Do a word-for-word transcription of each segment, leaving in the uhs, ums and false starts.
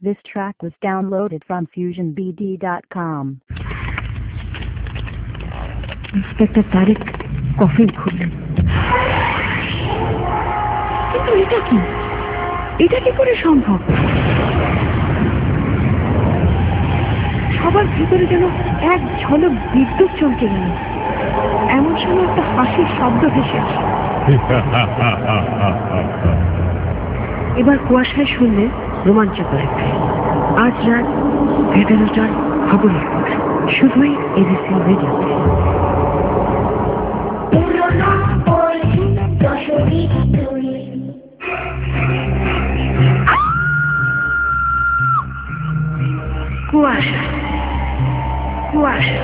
This track was downloaded from fusion b d dot com. Inspector Tareq coffin খুললেন। কিন্তু এটা কি এটা কি করে সম্ভব? সবার ভিতরে যেন এক ঝলক বিদ্যুৎ চমকে গেল। এমন সময় একটা হাসির শব্দ ভেসে আসে। এবার কুয়াশায় শুনলে রোমাঞ্চকর একটা আজ রাত এগারোটার খবরের পর শুধুই এবিসি রেডিওতে। কুয়াশা কুয়াশা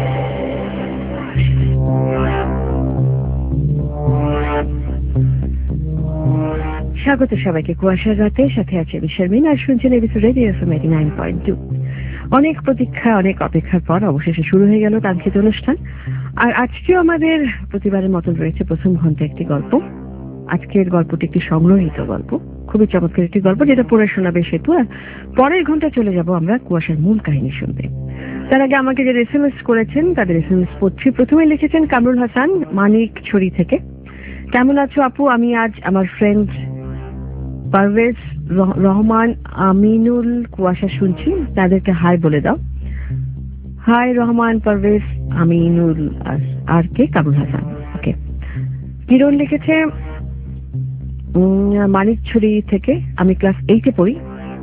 স্বাগত সবাইকে কুয়াশার রাতে, সাথে আছে আমি শারমিন, আর শুনছেন ABC radio FM eighty nine point two. অনেক প্রতীক্ষা অনেক অপেক্ষার পর অবশেষে শুরু হয়ে গেল কাঙ্ক্ষিত অনুষ্ঠান। আর আজকেও আমাদের প্রতিবারের মতন রয়েছে প্রথম ঘন্টা একটি গল্প। আজকের গল্পটি একটি সংগ্রহিত গল্প, খুবই চমৎকার একটি গল্প যেটা পড়ে শোনাবে সেতু। আর পরের ঘন্টা চলে যাব আমরা কুয়াশার মূল কাহিনী শুনতে। তার আগে আমাকে যারা এস এম এস করেছেন তাদের এস এম এস পড়ছি। প্রথমে লিখেছেন কামরুল হাসান মানিক ছড়ি থেকে। কেমন আছো আপু? আমি আজ আমার ফ্রেন্ড পারভেজ রহমান আমিনুল কুয়াশা শুনছি, তাদেরকে হাই বলে দাও। হাই রহমান, পারভেজ, আমিনুল আর কে কামরুল হাসান। ওকে। কিরণ লিখেছে মানিকছড়ি থেকে, আমি ক্লাস এইটে পড়ি,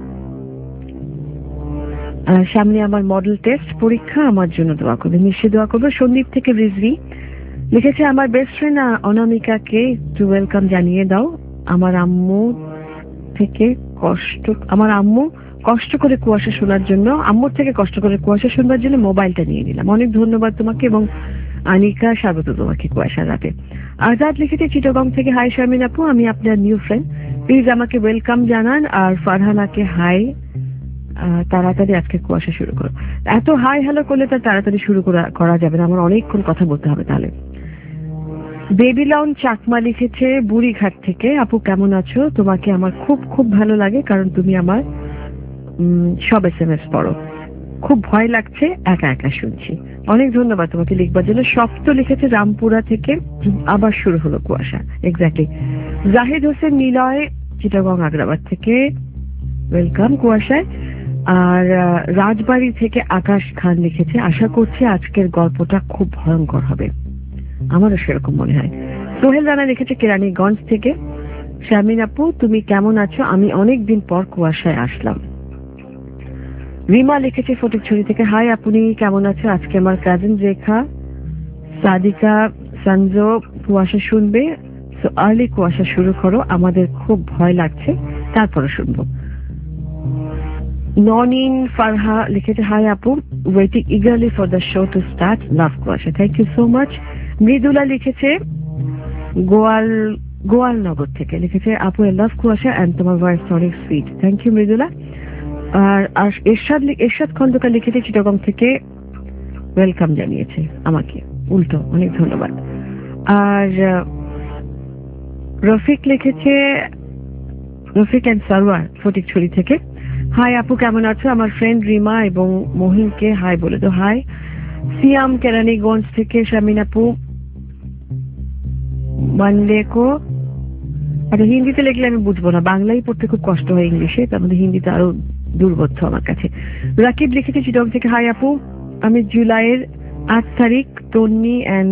সামনে আমার মডেল টেস্ট পরীক্ষা, আমার জন্য দোয়া করবে, নিশ্চয়ই দোয়া করবে। সন্দীপ থেকে রিজভি লিখেছে আমার বেস্ট ফ্রেন্ড অনামিকাকে একটু ওয়েলকাম জানিয়ে দাও। আমার আম্মু থেকে কষ্ট আমার আম্মু কষ্ট করে কুয়াশা শোনার জন্য আম্মুর থেকে কষ্ট করে কুয়াশা শুনবার জন্য মোবাইলটা নিয়ে নিলাম। অনেক ধন্যবাদ তোমাকে এবং আনিকা, স্বাগত তোমাকে কুয়াশার রাতে। আজাদ লিখেছে চিটাগং থেকে, হাই শারমিন আপু, আমি আপনার নিউ ফ্রেন্ড, প্লিজ আমাকে ওয়েলকাম জানান। আর ফারহানাকে হাই, তাড়াতাড়ি আজকে কুয়াশা শুরু করো। এত হাই হ্যালো করলে তার তাড়াতাড়ি শুরু করা যাবে না, আমার অনেকক্ষণ কথা বলতে হবে তাহলে। বেবিলাউন চাকমা লিখেছে বুড়িঘাট থেকে, আপু কেমন আছো? তোমাকে আমার খুব খুব ভালো লাগে কারণ তুমি আমার সব এস এম এস পড়ো। খুব ভয় লাগছে একা একা শুনছি। অনেক ধন্যবাদ তোমাকে লিখবার জন্য। সপ্ত লিখেছে রামপুরা থেকে, আবার শুরু হলো কুয়াশা। এক্স্যাক্টলি। জাহিদ হোসেন নিলয় চিটাগং আগ্রাবাদ থেকে, ওয়েলকাম কুয়াশায়। আর রাজবাড়ি থেকে আকাশ খান লিখেছে, আশা করছি আজকের গল্পটা খুব ভয়ঙ্কর হবে। আমারও সেরকম মনে হয়। সোহেল রানা লিখেছে কেরানীগঞ্জ থেকে, শারমিন আপু তুমি কেমন আছো? আমি অনেক দিন পর কুয়াশায় আসলাম। রিমা লিখেছে ফটিকছড়ি থেকে, হাই আপনি কেমন আছো? আজকে আমার কাজিন রেখা সাদিকা সঞ্জো কুয়াশা শুনবে, সো আর্লি কুয়াশা শুরু করো, আমাদের খুব ভয় লাগছে, তারপরে শুনবো। ননিন ফারহা লিখেছে, হাই আপু, waiting eagerly for the show to start, love কুয়াশা, thank you so much. Mridula লিখেছে গোয়াল গোয়ালনগর থেকে, লিখেছে আপু আই লাভ কুয়াশা অ্যান্ড তোমার ভয়েস অনেক সুইট, থ্যাংক ইউ মৃদুলা। আর আর এরশাদ এরশাদ খন্দকার লিখেছে চিটাগং থেকে, ওয়েলকাম জানিয়েছে আমাকে, উল্টো, অনেক ধন্যবাদ। আর রফিক লিখেছে, রফিক অ্যান্ড সারওয়ার ফটিকছড়ি থেকে, হাই আপু কেমন আছো? আমার ফ্রেন্ড রিমা এবং মহিনকে হাই বলে তো। হাই। সিয়াম কেরানীগঞ্জ থেকে, শারমিন আপু মানলেকো, আচ্ছা হিন্দিতে লিখলে আমি বুঝবো না, বাংলায় পড়তে খুব কষ্ট হয় ইংলিশে, তার মধ্যে হিন্দিতে আরো দুর্বোধ্য আমার কাছে। রাকিব লিখেছে চিটং থেকে, হাই আপু, আমি জুলাইয়ের আট তারিখ তন্নি অ্যান্ড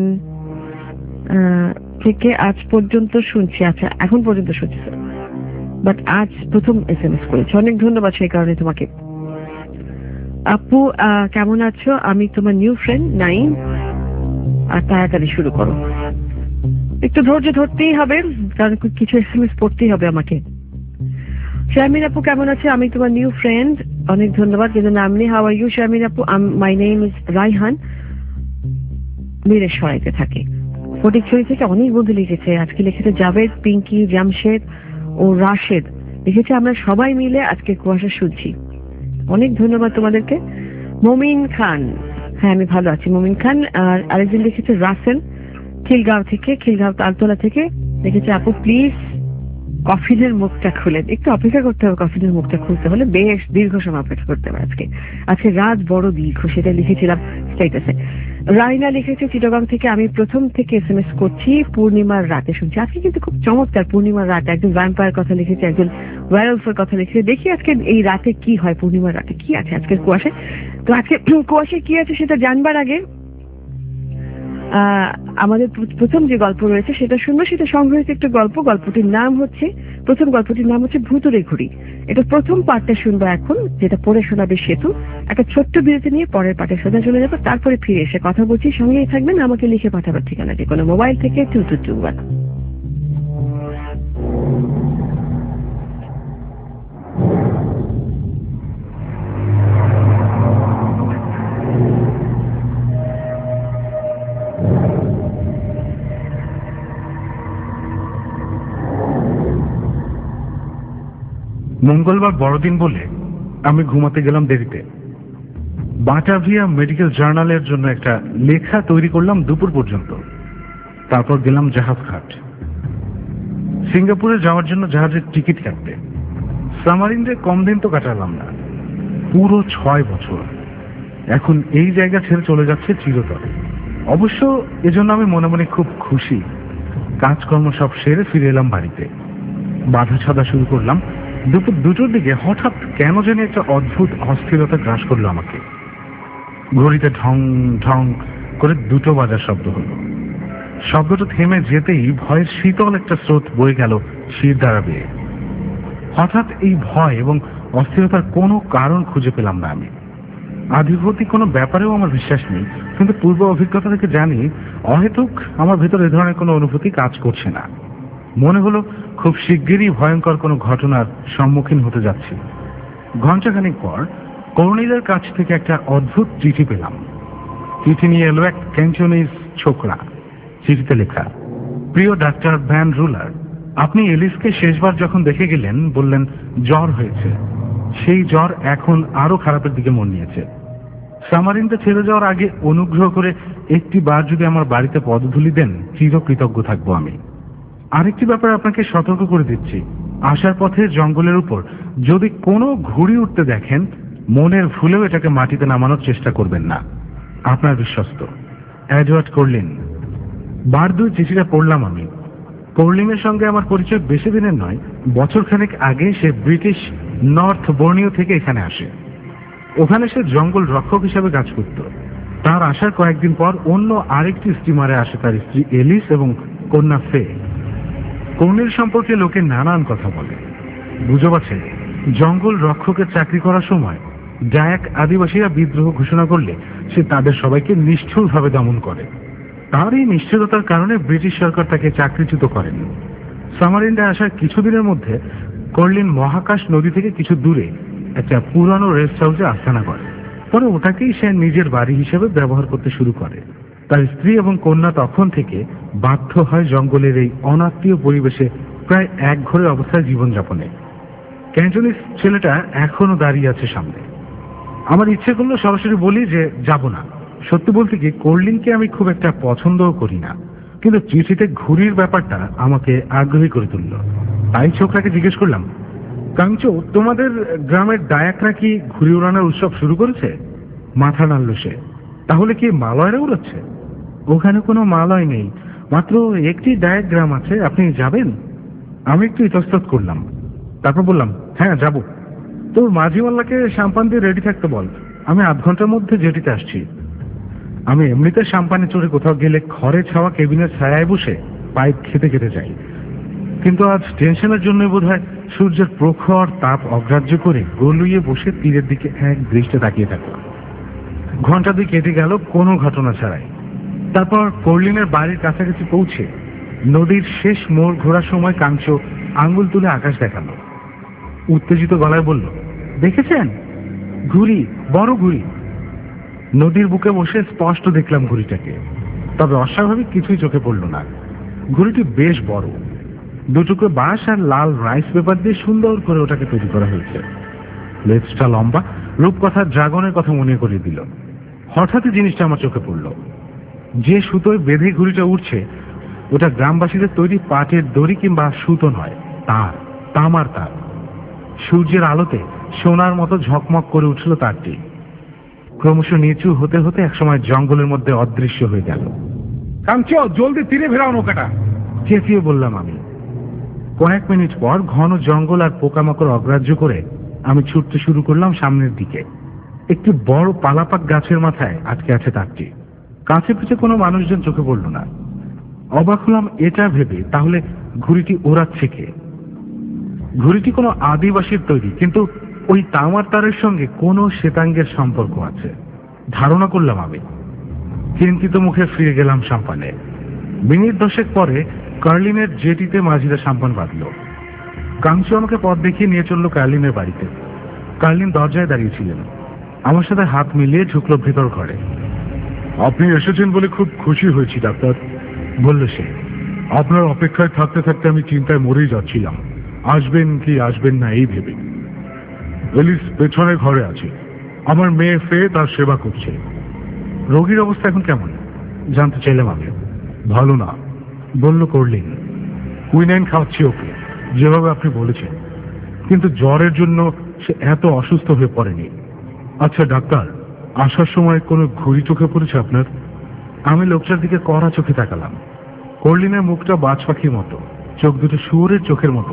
থেকে আজ পর্যন্ত শুনছি। আচ্ছা এখন পর্যন্ত শুনছি, বাট আজ প্রথম এস এম এস করেছে, অনেক ধন্যবাদ সেই কারণে তোমাকে। আপু কেমন আছো? আমি তোমার নিউ ফ্রেন্ড নাইম, আর তাড়াতাড়ি শুরু করো। একটু ধৈর্য ধরতেই হবে কারণ কিছু এস এম এস পড়তেই হবে আমাকে। শারমিন আপু কেমন আছে? আমি তোমার নিউ ফ্রেন্ড, অনেক ধন্যবাদ, কিন্তু নাম নেই। হাউ আর ইউ শারমিন আপু? মাই নেম ইজ রাইহান, মিরের সরাইতে থাকে। ফটিকছড়ি থেকে অনেক বন্ধু লিখেছে, আজকে লিখেছে জাভেদ, পিঙ্কি, জামশেদ ও রাশেদ লিখেছে, আমরা সবাই মিলে আজকে কুয়াশা শুনছি, অনেক ধন্যবাদ তোমাদেরকে। মমিন খান, হ্যাঁ আমি ভালো আছি মমিন খান। আর আরেকজন লিখেছে রাসেল খিলগাঁও থেকে, খিলগাঁও তালতলা থেকে, লিখেছে আপু প্লিজ কফিনের মুখটা খুলে একটু অপেক্ষা করতে হবে। কফিনের মুখটা খুলতে হলে বেশ দীর্ঘ সময় অপেক্ষা করতে হবে। আজকে আজকে রাত বড় দীর্ঘ, সেটা লিখেছিলাম স্ট্যাটাসে। রাইনা লিখেছে চিটাগাং থেকে, আমি প্রথম থেকে এস এম এস করছি, পূর্ণিমার রাতে শুনছি। আজকে কিন্তু খুব চমৎকার পূর্ণিমার রাতে। একজন ভ্যাম্পায়ার কথা লিখেছে, একজন ওয়ারলফের কথা লিখেছে। দেখি আজকে এই রাতে কি হয়, পূর্ণিমার রাতে কি আছে আজকের কুয়াশায়। তো আজকে কুয়াশায় কি আছে সেটা জানবার আগে আহ আমাদের প্রথম যে গল্প রয়েছে সেটা শুনবো। সেটা সংগ্রহিত একটা গল্প। গল্পটির নাম হচ্ছে, প্রথম গল্পটির নাম হচ্ছে ভুতুড়ে ঘুড়ি। এটা প্রথম পার্টটা শুনবো এখন, যেটা পড়ে শোনাবে সেতু। একটা ছোট্ট বিরতি নিয়ে পরের পার্টে সোজা চলে যাবো, তারপরে ফিরে এসে কথা বলছি। সঙ্গেই থাকবেন, আমাকে লিখে পাঠাবার ঠিকানা যে কোনো মোবাইল থেকে টু টু টু ওয়ান। মঙ্গলবার বড়দিন বলে আমি ঘুমাতে গেলাম দেরিতে। বাটাভিয়া মেডিকেল জার্নালের জন্য একটা লেখা তৈরি করলাম দুপুর পর্যন্ত। তারপর গেলাম জাহাজ ঘাট, সিঙ্গাপুরে যাওয়ার জন্য জাহাজের টিকিট কাটতে। সামারিন্ডে কম দিন তো কাটালাম না, পুরো ছয় বছর। এখন এই জায়গা ছেড়ে চলে যাচ্ছে চিরতরে। অবশ্য এজন্য আমি মনে মনে খুব খুশি। কাজকর্ম সব সেরে ফিরে এলাম বাড়িতে, বাধা ছাদা শুরু করলাম। দুপুর দুটোর দিকে হঠাৎ কেন জানি একটা অদ্ভুত অস্থিরতা গ্রাস করলো আমাকে। ঘড়িতে ঢং ঢং করে দুটো বাজার শব্দ হলো। শব্দটা থেমে যেতেই ভয়ের শীতল একটা স্রোত বয়ে গেল শির দ্বারা বেয়ে। হঠাৎ এই ভয় এবং অস্থিরতার কোনো কারণ খুঁজে পেলাম না আমি। আধিভৌতিক কোনো ব্যাপারেও আমার বিশ্বাস নেই, কিন্তু পূর্ব অভিজ্ঞতা থেকে জানি অহেতুক আমার ভেতর এ ধরনের কোনো অনুভূতি কাজ করছে না। মনে হলো খুব শিগগিরই ভয়ঙ্কর কোনো ঘটনার সম্মুখীন হতে যাচ্ছি। ঘণ্টাখানিক পর কর্নেলের কাছ থেকে একটা অদ্ভুত চিঠি পেলাম। চিঠি নিয়ে এলো এক ক্যান্টনিজ ছোকরা। চিঠিতে লেখা, প্রিয় ডাক্তার ভ্যান রুলার, আপনি এলিসকে শেষবার যখন দেখে গেলেন বললেন জ্বর হয়েছে। সেই জ্বর এখন আরো খারাপের দিকে মন নিয়েছে। সামারিনটা ছেড়ে যাওয়ার আগে অনুগ্রহ করে একটি বার যদি আমার বাড়িতে পদধূলি দেন, চিরকৃতজ্ঞ থাকবো আমি। আরেকটি ব্যাপারে আপনাকে সতর্ক করে দিচ্ছি, আসার পথে জঙ্গলের উপর যদি কোনো ঘুড়ি উঠতে দেখেন, মনের ভুলেও এটাকে মাটিতে নামানোর চেষ্টা করবেন না। আপনার বিশ্বস্ত এডওয়ার্ড কোর্লিন। বার দুই চিঠিটা পড়লাম আমি। কোর্লিনের সঙ্গে আমার পরিচয় বেশি দিনের নয়। বছরখানেক আগে সে ব্রিটিশ নর্থ বর্নিও থেকে এখানে আসে। ওখানে সে জঙ্গল রক্ষক হিসাবে কাজ করত। তার আসার কয়েকদিন পর অন্য আরেকটি স্টিমারে আসে তার স্ত্রী এলিস এবং কন্যা ফে। কর্নেল সম্পর্কে লোকে নানান কথা বলে। বুঝো আছে, জঙ্গল রক্ষকের চাকরি করার সময় ডায়াক আদিবাসীরা বিদ্রোহ ঘোষণা করলে সে তাদের সবাইকে নিষ্ঠুরভাবে দমন করে। তার এই নিষ্ঠুরতার কারণে ব্রিটিশ সরকার তাকে চাকরিচ্যুত করেন। সামারিন্ডে আসার কিছুদিনের মধ্যে কর্লিন মহাকাশ নদী থেকে কিছু দূরে একটা পুরানো রেস্ট হাউসে আস্তানা করে। পরে ওটাকেই সে নিজের বাড়ি হিসেবে ব্যবহার করতে শুরু করে। তার স্ত্রী এবং কন্যা তখন থেকে বাধ্য হয় জঙ্গলের এই অনাত্মীয় পরিবেশে প্রায় এক ঘরের অবস্থায় জীবনযাপনে। ক্যান্টনিজ ছেলেটা এখনো দাঁড়িয়ে আছে সামনে। আমার ইচ্ছে করলো সরাসরি বলি যে যাব না। সত্যি বলতে কি, কোর্লিনকে আমি খুব একটা পছন্দও করি না, কিন্তু চিঠিতে ঘুড়ির ব্যাপারটা আমাকে আগ্রহী করে তুলল। তাই ছোকরাকে জিজ্ঞেস করলাম, কাঞ্চো, তোমাদের গ্রামের ডায়াকরা কি ঘুড়ি উড়ানোর উৎসব শুরু করেছে? মাথা নাড়ল সে। তাহলে কি মালয়রা উড়াচ্ছে? ওখানে কোনো মালয় নেই, মাত্র একটি ডায়াক গ্রাম আছে। আপনি যাবেন? আমি একটু ইতস্তত করলাম, তারপর বললাম হ্যাঁ যাব। তোর মাঝিওয়াল্লাকে সাম্পান দিয়ে রেডি থাকতে বল, আমি আধ ঘন্টার মধ্যে জেটিতে আসছি। আমি এমনিতে সাম্পানে চড়ে কোথাও গেলে খড়ে ছাওয়া কেবিনের ছায়ায় বসে পাইপ খেতে খেতে যাই, কিন্তু আজ টেনশনের জন্য বোধহয় সূর্যের প্রখর তাপ অগ্রাহ্য করে গলুইয়ে বসে তীরের দিকে এক দৃষ্টে তাকিয়ে থাকলাম। ঘন্টা দুই কেটে গেল কোনো ঘটনা ছাড়াই। তারপর কোর্লিনের বাড়ির কাছাকাছি পৌঁছে নদীর শেষ মোড় ঘোরার সময় কাঞ্চো আঙ্গুল তুলে আকাশ দেখালো। উত্তেজিত গলায় বলল, দেখেছেন? ঘুড়ি, বড় ঘুড়ি। নদীর বুকে বসে স্পষ্ট দেখলাম ঘুড়িটাকে, তবে অস্বাভাবিক কিছুই চোখে পড়ল না। ঘুড়িটি বেশ বড়, দুটুকরো বাঁশ আর লাল রাইস পেপার দিয়ে সুন্দর করে ওটাকে তৈরি করা হয়েছে। লেজটা লম্বা, রূপকথার ড্রাগনের কথা মনে করিয়ে দিল। হঠাৎই জিনিসটা আমার চোখে পড়ল। যে সুতোয় বেঁধে ঘুড়িটা উঠছে ওটা গ্রামবাসীদের তৈরি পাটের দড়ি কিংবা সুতো নয়, তার, তামার তার। সূর্যের আলোতে সোনার মতো ঝকমক করে উঠল তারটি। ক্রমশ নিচু হতে হতে একসময় জঙ্গলের মধ্যে অদৃশ্য হয়ে গেল। কাঞ্চো, জলদি তীরে ফেরাও নৌকাটা, চেঁচিয়ে বললাম আমি। কয়েক মিনিট পর ঘন জঙ্গল আর পোকামাকড় অগ্রাহ্য করে আমি ছুটতে শুরু করলাম সামনের দিকে। একটি বড় পালাপাক গাছের মাথায় আটকে আছে তারটি। কাছে পিছে কোনো মানুষজন চোখে পড়ল না। অবাক হলাম এটা ভেবে, তাহলে ঘুড়িটি ওড়াচ্ছে কে? ঘুড়িটি কোনো আদিবাসীর তৈরি, কিন্তু ওই তামার তারের সঙ্গে কোনো শ্বেতাঙ্গের সম্পর্ক আছে ধারণা করলাম আমি। চিন্তিত মুখে ফিরে গেলাম সাম্পানে। মিনিট দশেক পরে কার্লিনের জেটিতে মাঝিরা সাম্পান বাঁধল। কাঞ্চু আমাকে পথ দেখিয়ে নিয়ে চলল কার্লিনের বাড়িতে। কার্লিন দরজায় দাঁড়িয়েছিলেন, আমার সাথে হাত মিলিয়ে ঢুকল ভেতর ঘরে। আপনি এসেছেন বলে খুব খুশি হয়েছি ডাক্তার, বলল সে। আপনার অপেক্ষায় থাকতে থাকতে আমি চিন্তায় মরেই যাচ্ছিলাম, আসবেন কি আসবেন না এই ভেবে। এলিস পেছনে ঘরে আছে, আমার মেয়ে ফে তার সেবা করছে। রোগীর অবস্থা এখন কেমন জানতে চাইলাম আমি। ভালো না, বলল করলিন। কুইনাইন খাওয়াচ্ছি ওকে, যেভাবে আপনি বলেছেন, কিন্তু জ্বরের জন্য সে এত অসুস্থ হয়ে পড়েনি। আচ্ছা ডাক্তার, আসার সময় কোনো ঘুড়ি চোখে পড়েছে আপনার? আমি লোকটার দিকে কড়া চোখে তাকালাম। করলিনের মুখটা বাজ পাখির মতো, চোখ দুটো শুয়োরের চোখের মতো।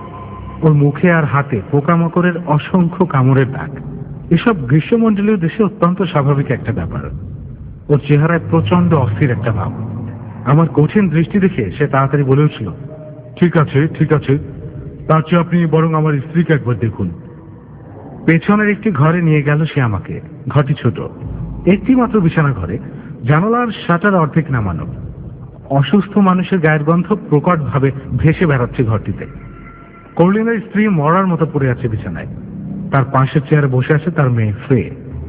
ওর মুখে আর হাতে পোকামাকড়ের অসংখ্য কামড়ের দাগ। এসব গ্রীষ্মমণ্ডলীয় দেশে অত্যন্ত স্বাভাবিক একটা ব্যাপার। ওর চেহারায় প্রচন্ড অস্থির একটা ভাব। আমার কঠিন দৃষ্টি দেখে সে তাড়াতাড়ি বলে উঠল, ঠিক আছে ঠিক আছে, তার চেয়ে আপনি বরং আমার স্ত্রীকে একবার দেখুন। পেছনের একটি ঘরে নিয়ে গেল সে আমাকে। ঘরটি ছোট, একটি মাত্র বিছানা ঘরে, জানালার শাটার অর্ধেক নামানো। অসুস্থ মানুষের গায়ের গন্ধ প্রকট ভাবে ভেসে বেড়াচ্ছে ঘরটিতে। করলিনের স্ত্রী মরার মতো পড়ে আছে বিছানায়, তার পাশের চেয়ারে বসে আছে তার মেয়ে ফে।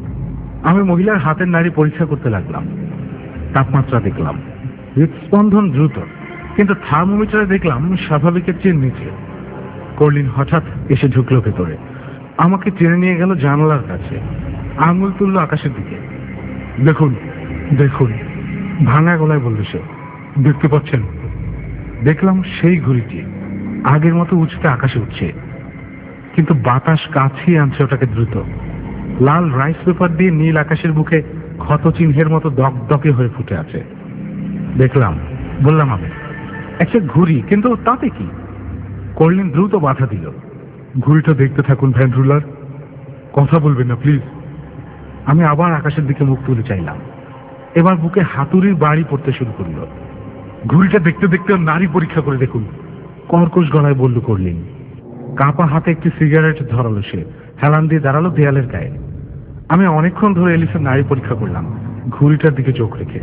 আমি মহিলার হাতের নাড়ি পরীক্ষা করতে লাগলাম। তাপমাত্রা দেখলাম, হৃদস্পন্দন দ্রুত, কিন্তু থার্মোমিটারে দেখলাম স্বাভাবিকের চেয়ে নিচে। করলিন হঠাৎ এসে ঢুকলো ভেতরে, আমাকে টেনে নিয়ে গেল জানালার কাছে, আঙুল তুলল আকাশের দিকে। দেখুন দেখুন, ভাঙা গলায় বলল সে, দেখতে পাচ্ছেন? দেখলাম সেই ঘুড়িটি আগের মতো উঁচুতে আকাশে উঠছে, কিন্তু বাতাস কাছিয়ে আনছে ওটাকে দ্রুত। লাল রাইস পেপার দিয়ে নীল আকাশের মুখে ক্ষত চিহ্নের মতো দগদগে হয়ে ফুটে আছে। দেখলাম, বললাম আমি, একটা ঘুড়ি, কিন্তু তাতে কি? করলিন দ্রুত বাধা দিল। ঘুড়িটা দেখতে থাকুন ভ্যান রুলার, কথা বলবেন না প্লিজ। আমি আবার আকাশের দিকে মুখ তুলে চাইলাম। এবার বুকে হাতুড়ির বাড়ি পড়তে শুরু করল। ঘুড়িটা দেখতে দেখতে নারী পরীক্ষা করে দেখুন, কর্কশ গলায় বলল করলিন। কাঁপা হাতে একটি সিগারেট ধরালো সে, হেলান দিয়ে দাঁড়ালো দেয়ালের গায়ে। আমি অনেকক্ষণ ধরে এলিসের নারী পরীক্ষা করলাম, ঘুড়িটার দিকে চোখ রেখে।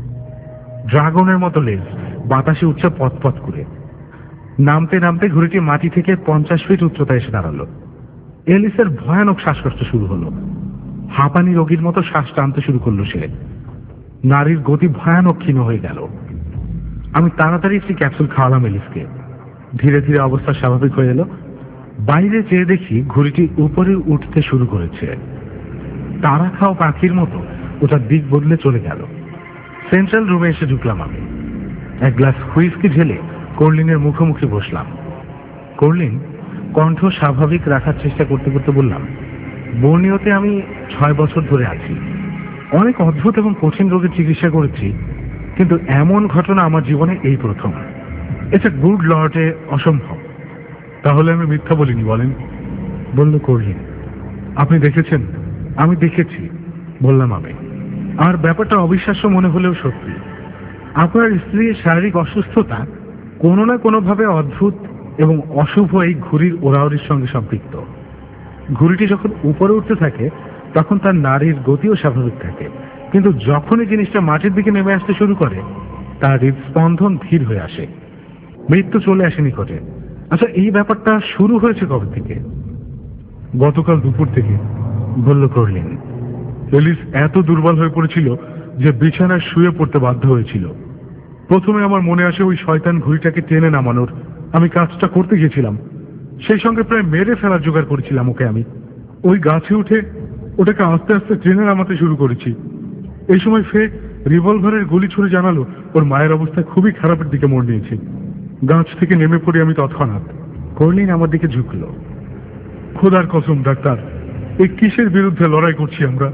ড্রাগনের মতো লেজ, বাতাসে উঠছে পথ করে। নামতে নামতে ঘুড়িটি মাটি থেকে পঞ্চাশ ফিট উচ্চতায় এসে দাঁড়ালো। এলিসের ভয়ানক শ্বাসকষ্ট শুরু হলো। হাঁপানি রোগীর মতো শ্বাস টানতে শুরু করলো সে। নারীর গতি ভয়ানক ক্ষীণ হয়ে গেল। আমি তাড়াতাড়ি একটি ক্যাপসুল খাওয়ালাম এলিসকে। ধীরে ধীরে অবস্থা স্বাভাবিক হয়ে এলো। বাইরে চেয়ে দেখি ঘুড়িটি উপরে উঠতে শুরু করেছে। তারা খাওয়া পাখির মতো ওটার দিক বদলে চলে গেল। সেন্ট্রাল রুমে এসে ঢুকলাম আমি। এক গ্লাস হুইস্কি ঢেলে করলিনের মুখোমুখি বসলাম। করলিন কণ্ঠ স্বাভাবিক রাখার চেষ্টা করতে করতে বললাম, বর্নিওতে আমি ছয় বছর ধরে আছি। অনেক অদ্ভুত এবং কঠিন রোগের চিকিৎসা করেছি, কিন্তু এমন ঘটনা আমার জীবনে এই প্রথম। এটা গুড লর্ডে অসম্ভব। তাহলে আমি মিথ্যা বলিনি বলেন, বলল করলিন। আপনি দেখেছেন? আমি দেখেছি, বললাম আমি। আর ব্যাপারটা অবিশ্বাস্য মনে হলেও সত্যি। আপনার স্ত্রীর শারীরিক অসুস্থতা কোনো না কোনোভাবে অদ্ভুত এবং অশুভ এই ঘুড়ির ওড়াওড়ির সঙ্গে সম্পৃক্ত। ঘুড়িটি যখন উপরে উঠতে থাকে তখন তার নাড়ির গতিও স্বাভাবিক থাকে, কিন্তু যখনই জিনিসটা মাটির দিকে নেমে আসতে শুরু করে তার হৃদস্পন্দন ধীর হয়ে আসে। মৃত্যু চলে আসে নিকটে। আচ্ছা, এই ব্যাপারটা শুরু হয়েছে কবে থেকে? গতকাল দুপুর থেকে, বলল করলিন। এলিস এত দুর্বল হয়ে পড়েছিল যে বিছানায় শুয়ে পড়তে বাধ্য হয়েছিল। প্রথমে আমার মনে আসে ওই শয়তান ঘুড়িটাকে টেনে নামানোর। আমি কাজটা করতে গিয়েছিলাম, সেই সঙ্গে প্রায় মেরে ফেলার জোগাড় করেছিলাম ওকে। আমি ওই গাছে উঠে ওটাকে আস্তে আস্তে টেনে নামাতে শুরু করেছি। এই সময় ফে রিভলভারের গুলি ছুড়ে জানালো ওর মায়ের অবস্থা খুবই খারাপের দিকে মোড় নিয়েছে। গাছ থেকে নেমে পড়ে আমি তৎক্ষণাৎ। কর্লিন আমার দিকে ঝুঁকল। খোদার কসম ডাক্তার, এই কিসের বিরুদ্ধে লড়াই করছি আমরা?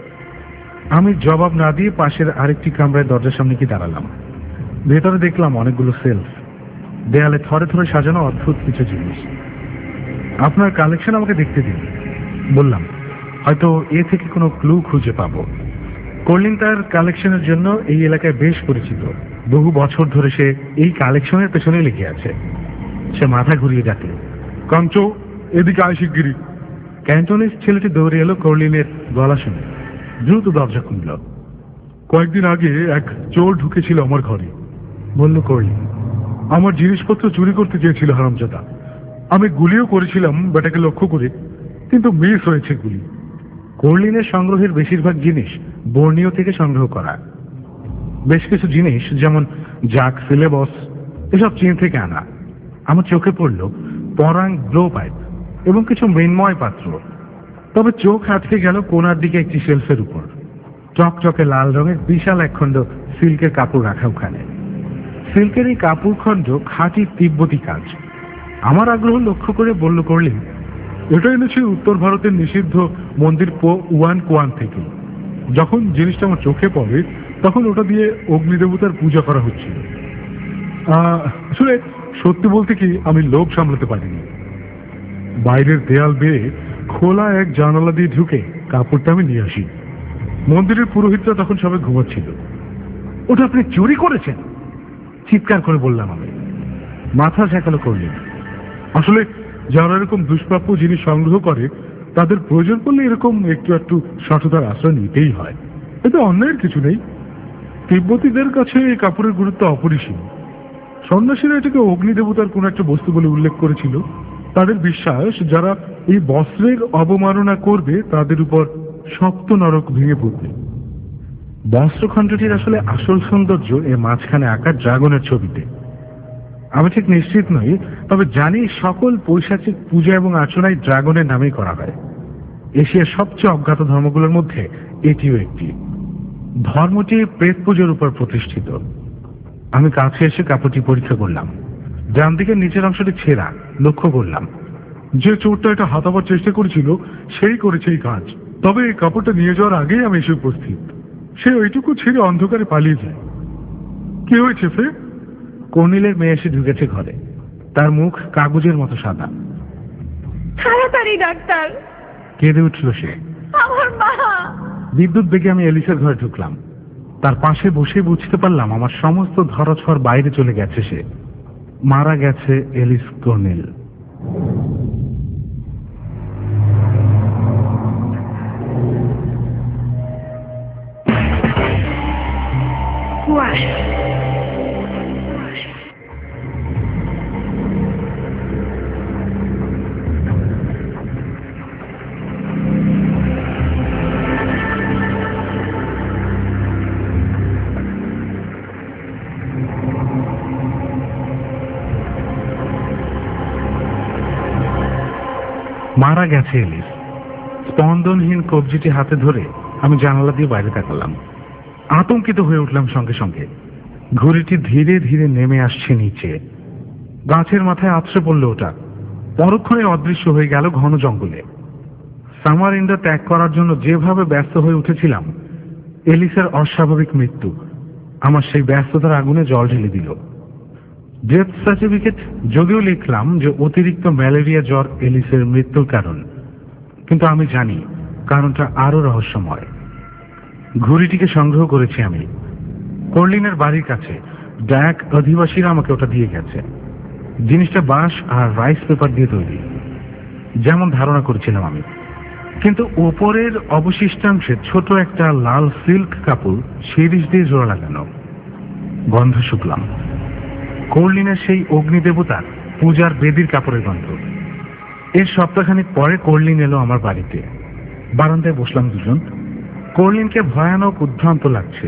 আমি জবাব না দিয়ে পাশের আরেকটি কামরায় দরজার সামনে গিয়ে দাঁড়ালাম। ভেতরে দেখলাম অনেকগুলো সেলফ, দেয়ালে থরে থরে সাজানো অদ্ভুত কিছু জিনিস। আপনার কালেকশন আমাকে দেখতে দিন, বললাম। হয়তো এ থেকে কোনো ক্লু খুঁজে পাবো। কর্লিন তার কালেকশনের জন্য এই এলাকায় বেশ পরিচিত। বহু বছর ধরে সে এই কালেকশনের পেছনে লেগে আছে। সে মাথা ঘুরিয়ে ডাকল, কাঞ্চো, এদিকে আয় শিগগিরি। ক্যান্টনিজ ছেলেটি দৌড়ে এলো কর্লিনের গলা শুনে, দ্রুত দরজা খুলল। কয়েকদিন আগে এক চোর ঢুকেছিল আমার ঘরে, বলল কর্লিন। আমার জিনিসপত্র চুরি করতে চেয়েছিল হারামজাদা। আমি গুলিও করেছিলাম বেটাকে লক্ষ্য করে, কিন্তু মিস হয়েছে গুলি। কর্লিনের সংগ্রহের বেশিরভাগ জিনিস বর্নিও থেকে সংগ্রহ করা। বেশ কিছু জিনিস যেমন জাক, সিলেবস, এসব চীন থেকে আনা। আমার চোখে পড়ল পরাং ব্লো পাইপ এবং কিছু মৃন্ময় পাত্র। তবে চোখ আটকে গেল কোনার দিকে একটি শেলফের উপর। চকচকে লাল রঙের বিশাল একখণ্ড সিল্কের কাপড় রাখা ওখানে। সিল্কের এই কাপড় খণ্ড খাঁটি তিব্বতী কাজ। আমার আগ্রহ লক্ষ্য করে বলল করলেন, এটা এনেছি উত্তর ভারতের নিষিদ্ধ মন্দির পো ওয়ান কোয়ান থেকে। যখন জিনিসটা আমার চোখে পড়ে তখন ওটা দিয়ে অগ্নিদেবতার পূজা করা হচ্ছিল। আসলে সত্যি বলতে কি, আমি লোভ সামলাতে পারিনি। বাইরের দেয়াল বেয়ে খোলা এক জানালা দিয়ে ঢুকে কাপড়টা আমি নিয়ে আসি। মন্দিরের পুরোহিতরা তখন সবাই ঘুমাচ্ছিল। ওটা আপনি চুরি করেছেন? চিৎকার করে বললাম আমি। মাথা ঝাঁকালো করলেন। আসলে যারা এরকম দুষ্প্রাপ্য জিনিস সংগ্রহ করে তাদের প্রয়োজন পড়লে এরকম একটু একটু সততার আশ্রয় নিতেই হয়। এতে অন্যায়ের কিছু নেই। তিব্বতীদের কাছে এই কাপড়ের গুরুত্ব অপরিসীম। সন্ন্যাসীরা এটাকে অগ্নিদেবতার কোন একটা বস্তু বলে উল্লেখ করেছিল। তাদের বিশ্বাস, যারা এই বস্ত্রের অবমাননা করবে তাদের উপর সপ্ত নরক ভেঙে পড়বে। বস্ত্রখণ্ডটির আসলে আসল সৌন্দর্য এর মাঝখানে আঁকা ড্রাগনের ছবিতে। আমি ঠিক নিশ্চিত নই, তবে জানি সকল পৈশাচিক পূজা এবং আর্চনায় ড্রাগনের নামেই করা হয়। এশিয়ার সবচেয়ে অজ্ঞাত ধর্মগুলোর মধ্যে এটিও একটি। ধর্মটি প্রেত পুজোর উপর প্রতিষ্ঠিত। আমি কাছে এসে কাপড়টি পরীক্ষা করলাম। ডান দিকের নিচের অংশটি ছেঁড়া লক্ষ্য করলাম। যে চোরটা এটা হাতাবার চেষ্টা করেছিল সেই করেছে এই কাজ। তবে এই কাপড়টা নিয়ে যাওয়ার আগেই আমি এসে উপস্থিত। সে ওইটুকু ছেড়ে অন্ধকারে পালিয়ে যায়। কি হয়েছে সে? কর্নিলের মেয়ে এসে ঢুকেছে ঘরে। তার মুখ কাগজের মতো সাদা। তাড়াতাড়ি ডাক্তার! কেঁদে উঠল সে। আমার মা! বিদ্যুৎ বেগে আমি এলিসের ঘরে ঢুকলাম। তার পাশে বসে বুঝতে পারলাম আমার সমস্ত ধরাছোঁয়ার বাইরে চলে গেছে সে। মারা গেছে এলিস কর্নিল। মারা গেছে এলিস। স্পন্দনহীন কবজিটি হাতে ধরে আমি জানালা দিয়ে বাইরে তাকালাম। আতঙ্কিত হয়ে উঠলাম সঙ্গে সঙ্গে। ঘড়িটি ধীরে ধীরে নেমে আসছে নিচে। গাছের মাথায় আছড়ে পড়ল ওটা। পরক্ষণে অদৃশ্য হয়ে গেল ঘন জঙ্গলে। সামারিন্ডা ত্যাগ করার জন্য যেভাবে ব্যস্ত হয়ে উঠেছিলাম, এলিসের অস্বাভাবিক মৃত্যু আমার সেই ব্যস্ততার আগুনে জল ঢেলে দিল। ডেথ সার্টিফিকেট যদিও লিখলাম যে অতিরিক্ত ম্যালেরিয়া জ্বর এলিসের মৃত্যুর কারণ, কিন্তু আমি জানি কারণটা আরো রহস্যময়। ঘুড়িটিকে সংগ্রহ করেছি আমি। কর্লিনের বাড়ির কাছে ড্যাক অধিবাসীরা আমাকে ওটা দিয়ে গেছে। জিনিসটা বাঁশ আর রাইস পেপার দিয়ে তৈরি, যেমন ধারণা করেছিলাম আমি। কিন্তু ওপরের অবশিষ্টাংশে ছোট একটা লাল সিল্ক কাপড় শিরিষ দিয়ে জোড়া লাগানো। গন্ধ শুকলাম। কর্লিনের সেই অগ্নিদেবতার পূজার বেদির কাপড়ের গন্ধ। এর সপ্তাহখানিক পরে কর্লিন এলো আমার বাড়িতে। বারান্দায় বসলাম দুজন। কর্লিনকে ভয়ানক উদ্ভ্রান্ত লাগছে।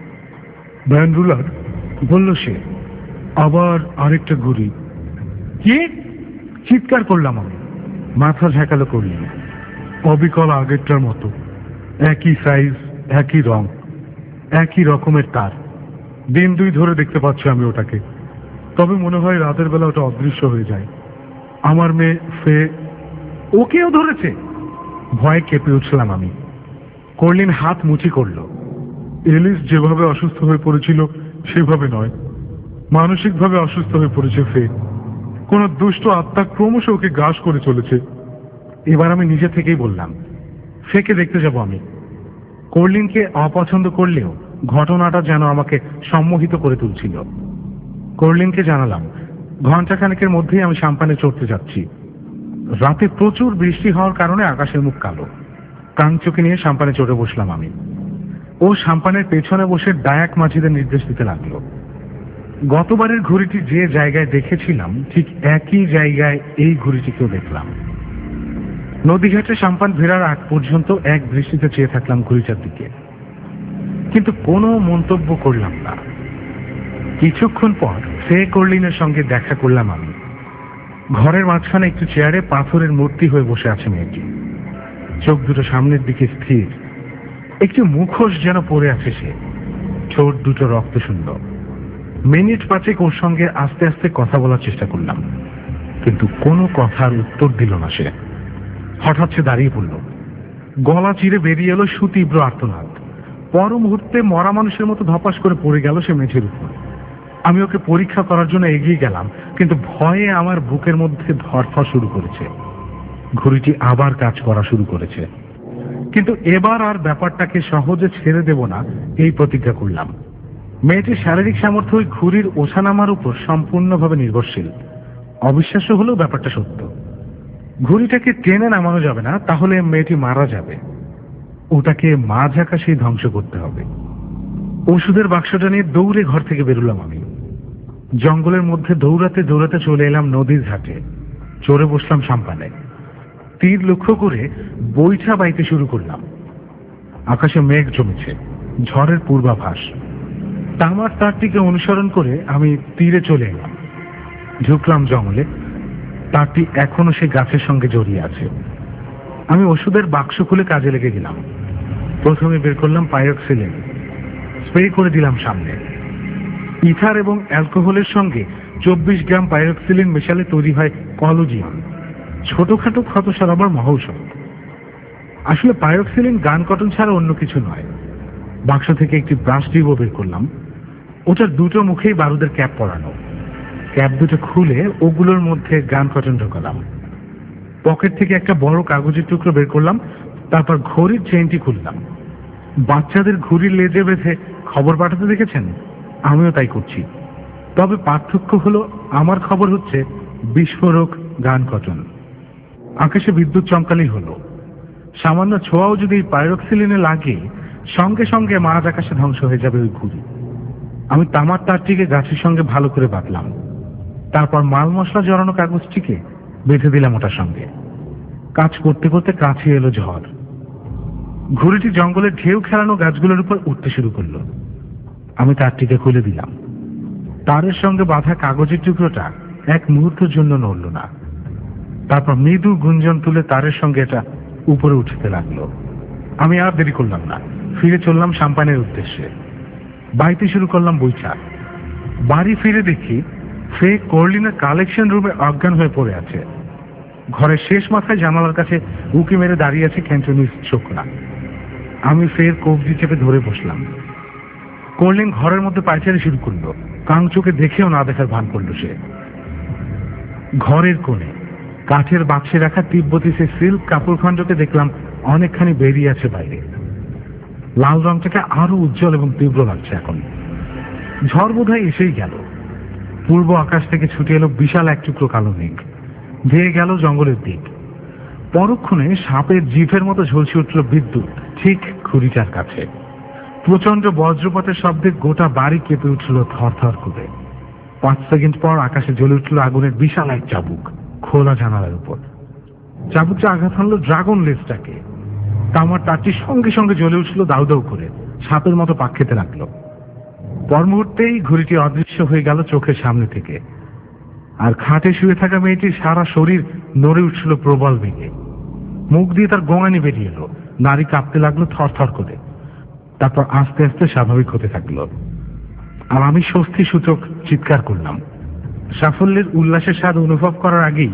ভ্যান রুলার, বলল সে। আবার আরেকটা ঘুড়ি। কি? চিৎকার করলাম আমি। মাথা ঝাঁকালো কর্লিন। অবিকল আগেরটার মতো, একই সাইজ, একই রং, একই রকমের তার। দিন দুই ধরে দেখতে পাচ্ছি আমি ওটাকে। তবে মনে হয় রাতের বেলা ওটা অদৃশ্য হয়ে যায়। আমার মেয়ে ফে, ওকেও ধরেছে। ভয়ে কেঁপে উঠলাম আমি। কর্লিন হাত মুচি করল। এলিস যেভাবে অসুস্থ হয়ে পড়েছিল সেভাবে নয়, মানসিকভাবে অসুস্থ হয়ে পড়েছে ফে। কোন দুষ্ট আত্মা ক্রমশ ওকে গ্রাস করে চলেছে। এবার আমি নিজে থেকেই বললাম, ফেকে দেখতে যাব আমি। কর্লিনকে অপছন্দ করলেও ঘটনাটা যেন আমাকে সম্মোহিত করে তুলছিল। কর্লিনকে জানালাম ঘণ্টাখানেকের মধ্যেই আমি সাম্পানে চড়তে যাচ্ছি। রাতে প্রচুর বৃষ্টি হওয়ার কারণে আকাশের মুখ কালো। কান চোখে নিয়ে সাম্পানে চড়ে বসলাম আমি। ও সাম্পানের পেছনে বসে ডায়াক মাঝিদের নির্দেশ দিতে লাগলো। গতবারের ঘুড়িটি যে জায়গায় দেখেছিলাম ঠিক একই জায়গায় এই ঘুড়িটিকেও দেখলাম। নদীঘাটে সাম্পান ফেরার আগ পর্যন্ত এক দৃষ্টিতে চেয়ে থাকলাম ঘুড়িটার দিকে, কিন্তু কোনো মন্তব্য করলাম না। কিছুক্ষণ পর ফে কর্লিনের সঙ্গে দেখা করলাম আমি। ঘরের মাঝখানে একটু চেয়ারে পাথরের মূর্তি হয়ে বসে আছে মেয়েটি, চোখ দুটো সামনের দিকে স্থির। একটু মুখোশ যেন পড়ে আছে সে, ঠোঁট দুটো রক্ত শূন্য। মিনিট পাঁচেক ওর সঙ্গে আস্তে আস্তে কথা বলার চেষ্টা করলাম, কিন্তু কোনো কথার উত্তর দিল না সে। হঠাৎ সে দাঁড়িয়ে পড়ল, গলা চিরে বেরিয়ে এলো সুতীব্র আর্তনাদ। পর মুহূর্তে মরা মানুষের মতো ধপাস করে পড়ে গেল সে মেঝের উপর। আমি ওকে পরীক্ষা করার জন্য এগিয়ে গেলাম, কিন্তু ভয়ে আমার বুকের মধ্যে ধরফর শুরু করেছে। ঘড়িটি আবার কাজ করা শুরু করেছে, কিন্তু এবার আর ব্যাপারটাকে সহজে ছেড়ে দেব না এই প্রতিজ্ঞা করলাম। মেয়েটির শারীরিক সামর্থ্য ওই ঘুড়ির ওঠানামার উপর সম্পূর্ণভাবে নির্ভরশীল। অবিশ্বাস্য হলেও ব্যাপারটা সত্য। ঘুড়িটাকে টেনে নামানো যাবে না, তাহলে মেয়েটি মারা যাবে। ওটাকে মাঝ আকাশেই ধ্বংস করতে হবে। ওষুধের বাক্সটা নিয়ে দৌড়ে ঘর থেকে বেরোলাম আমি। জঙ্গলের মধ্যে দৌড়াতে দৌড়াতে চলে এলাম নদীর ঘাটে। চড়ে বসলাম সাম্পানে। তীর লক্ষ্য করে বৈঠা বাইতে শুরু করলাম। আকাশে মেঘ জমেছে, ঝড়ের পূর্বাভাস। তামার তারটিকে অনুসরণ করে আমি তীরে চলে এলাম। ঢুকলাম জঙ্গলে। তারটি এখনো সে গাছের সঙ্গে জড়িয়ে আছে। আমি ওষুধের বাক্স খুলে কাজে লেগে গেলাম। প্রথমে বের করলাম পাইরক্সিলিন, স্প্রে করে দিলাম সামনে। ইথার এবং অ্যালকোহলের সঙ্গে চব্বিশ গ্রাম পাইরক্সিলিন মেশালে তৈরি হয় কলোজিয়ন, ছোটখাটো ক্ষত সারাবার মহৌষধ। আসলে পাইরক্সিলিন গান কটন ছাড়া অন্য কিছু নয়। বাক্স থেকে একটি ব্রাশ টিউবও বের করলাম। ওটার দুটো মুখেই বারুদের ক্যাপ পরানো। ক্যাপ দুটো খুলে ওগুলোর মধ্যে গান কটন ঢোকালাম। পকেট থেকে একটা বড় কাগজের টুকরো বের করলাম। তারপর ঘড়ির চেইনটি খুললাম। বাচ্চাদের ঘুড়ির লেজে বেঁধে খবর পাঠাতে দেখেছেন? আমিও তাই করছি। তবে পার্থক্য হলো আমার খবর হচ্ছে বিস্ফোরক গান কটন। আকাশে বিদ্যুৎ চমকালেই হলো। সামান্য ছোঁয়াও যদি পাইরক্সিলিনে লাগে, সঙ্গে সঙ্গে মাঝ আকাশে ধ্বংস হয়ে যাবে ওই ঘুড়ি। আমি তামার তারটিকে গাছের সঙ্গে ভালো করে বাঁধলাম। তারপর মাল মশলা জড়ানো কাগজটিকে বেঁধে দিলাম ওটার সঙ্গে। কাজ করতে করতে কাছে এলো ঝড়। ঘুড়িটি জঙ্গলের ঢেউ খেলানো গাছগুলোর উপর উঠতে শুরু করলো। আমি তারটিকে খুলে দিলাম। তারের সঙ্গে বাঁধা কাগজের টুকরোটা এক মুহূর্তের জন্য নড়ল না। তারপর মৃদু গুঞ্জন তুলে তারের সঙ্গে এটা উপরে উঠতে লাগলো। আমি আর দেরি করলাম না, ফিরে চললাম সাম্পানের উদ্দেশ্যে। বাইতে শুরু করলাম বৈঠা। বাড়ি ফিরে দেখি ফে কর্লিনের কালেকশন রুমে অজ্ঞান হয়ে পড়ে আছে। ঘরের শেষ মাথায় জানালার কাছে উকি মেরে দাঁড়িয়ে আছে ক্যান্টনিজ ছোকরা। আমি ফের কবজি চেপে ধরে বসলাম। কর্লিন ঘরের মধ্যে পায়চারি শুরু করলো। কাং চোখে দেখেও না দেখার ভান করলো সে। ঘরের কোণে কাঠের বাক্সে রাখা তিব্বতী সে সিল্ক কাপড় খণ্ডকে দেখলাম অনেকখানি বেরিয়ে আছে বাইরে। লাল রংটাকে আরো উজ্জ্বল এবং তীব্র লাগছে এখন। ঝড় বোধহয় এসেই গেল। পূর্ব আকাশ থেকে ছুটে এলো বিশাল এক টুকরো কালো মেঘ, ধেয়ে গেল জঙ্গলের দিক। পরক্ষণে সাপের জিভের মতো ঝলসে উঠল বিদ্যুৎ ঠিক ঘুড়িটার কাছে। প্রচন্ড বজ্রপাতের শব্দে গোটা বাড়ি কেঁপে উঠল থর থর করে। পাঁচ সেকেন্ড পর আকাশে জ্বলে উঠল আগুনের বিশাল এক চাবুক খোলা জানালার উপর। চাবুকটা আঘাত হানল ড্রাগন লেজটাকে। তামার তারটি সঙ্গে সঙ্গে জ্বলে উঠল দাউ দাউ করে, সাপের মতো পাক খেতে লাগলো। পর মুহূর্তেই ঘুড়িটি অদৃশ্য হয়ে গেল চোখের সামনে থেকে। আর খাটে শুয়ে থাকা মেয়েটির সারা শরীর নড়ে উঠছিল প্রবল বেগে। মুখ দিয়ে তার গোঙানি বেরিয়ে এলো। নারী কাঁপতে লাগলো থর থর করে। তারপর আস্তে আস্তে স্বাভাবিক হতে থাকলো। আর আমি স্বস্তি সূচক চিৎকার করলাম। সাফল্যের উল্লাসের স্বাদ অনুভব করার আগেই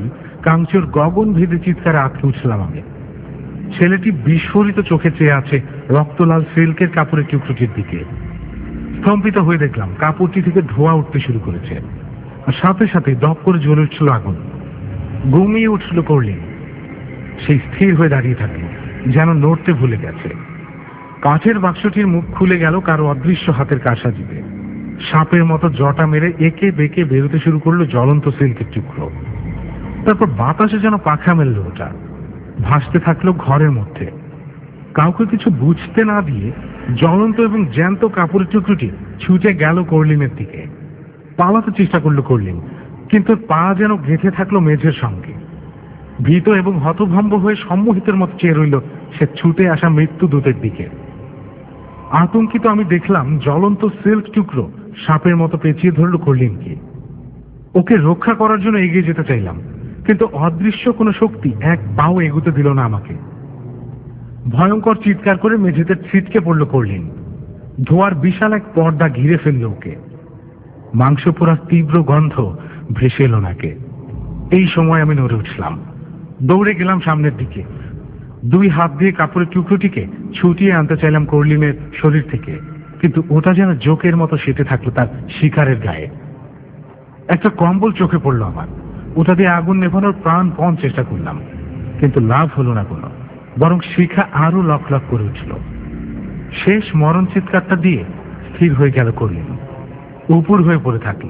কাঞ্চুর গগন ভেদে চিৎকারে আটকে উঠলাম আমি। ছেলেটি বিস্ফোরিত চোখে চেয়ে আছে রক্তলাল সিল্কের কাপড়ের টুকরোটির দিকে। স্তম্ভিত হয়ে দেখলাম কাপড়টি থেকে ধোঁয়া উঠতে শুরু করেছে, আর সাথে সাথে দপ করে জ্বলে উঠছিল আগুন। ঘুমিয়ে উঠছিল করলিন। সেই স্থির হয়ে দাঁড়িয়ে থাকল, যেন নড়তে ভুলে গেছে। কাঠের বাক্সটির মুখ খুলে গেল কারো অদৃশ্য হাতের কারসাজিতে। সাপের মতো জটা মেরে একে বেঁকে বেরোতে শুরু করলো জ্বলন্ত সিল্কের টুকরো। তারপর বাতাসে যেন পাখা মেলল ওটা, ভাসতে থাকলো ঘরের মধ্যে। কাউকে কিছু বুঝতে না দিয়ে জ্বলন্ত এবং জ্যান্ত কাপড়ের টুকরোটি ছুটে গেল করলিনের দিকে। পালাতে চেষ্টা করলো করলিন, কিন্তু পা যেন গেঁথে থাকলো মেঝের সঙ্গে। ভীত এবং হতভম্ব হয়ে সম্মোহিতের মতো চেয়ে রইল সে ছুটে আসা মৃত্যু দূতের দিকে। আতঙ্কিত আমি দেখলাম জ্বলন্ত সিল্ক টুকরো সাপের মতো পেঁচিয়ে ধরল করলিনকে। ওকে রক্ষা করার জন্য এগিয়ে যেতে চাইলাম, কিন্তু অদৃশ্য কোনো শক্তি এক পাও এগোতে দিল না আমাকে। ভয়ঙ্কর চিৎকার করে মেঝেতে ছিটকে পড়ল করলিন। ধোয়ার বিশাল এক পর্দা ঘিরে ফেলল ওকে। মাংস পোড়ার তীব্র গন্ধ ভেসে এলো নাকে। এই সময় আমি নড়ে উঠলাম, দৌড়ে গেলাম সামনের দিকে। দুই হাত দিয়ে কাপড়ের টুকরোটিকে ছুটিয়ে আনতে চাইলাম করলিনের শরীর থেকে, কিন্তু ওটা যেন জোকের মতো সেটে থাকলো তার শিকারের গায়ে। একটা কম্বল চোখে পড়লো আমার। ওটা দিয়ে আগুন নেভানোর প্রাণপণ চেষ্টা করলাম, কিন্তু লাভ হলো না কোনো, বরং শিখা আরো লক লক করে উঠল। শেষ মরণ চিৎকারটা দিয়ে স্থির হয়ে গেল করলিন, উপর হয়ে পড়ে থাকলো।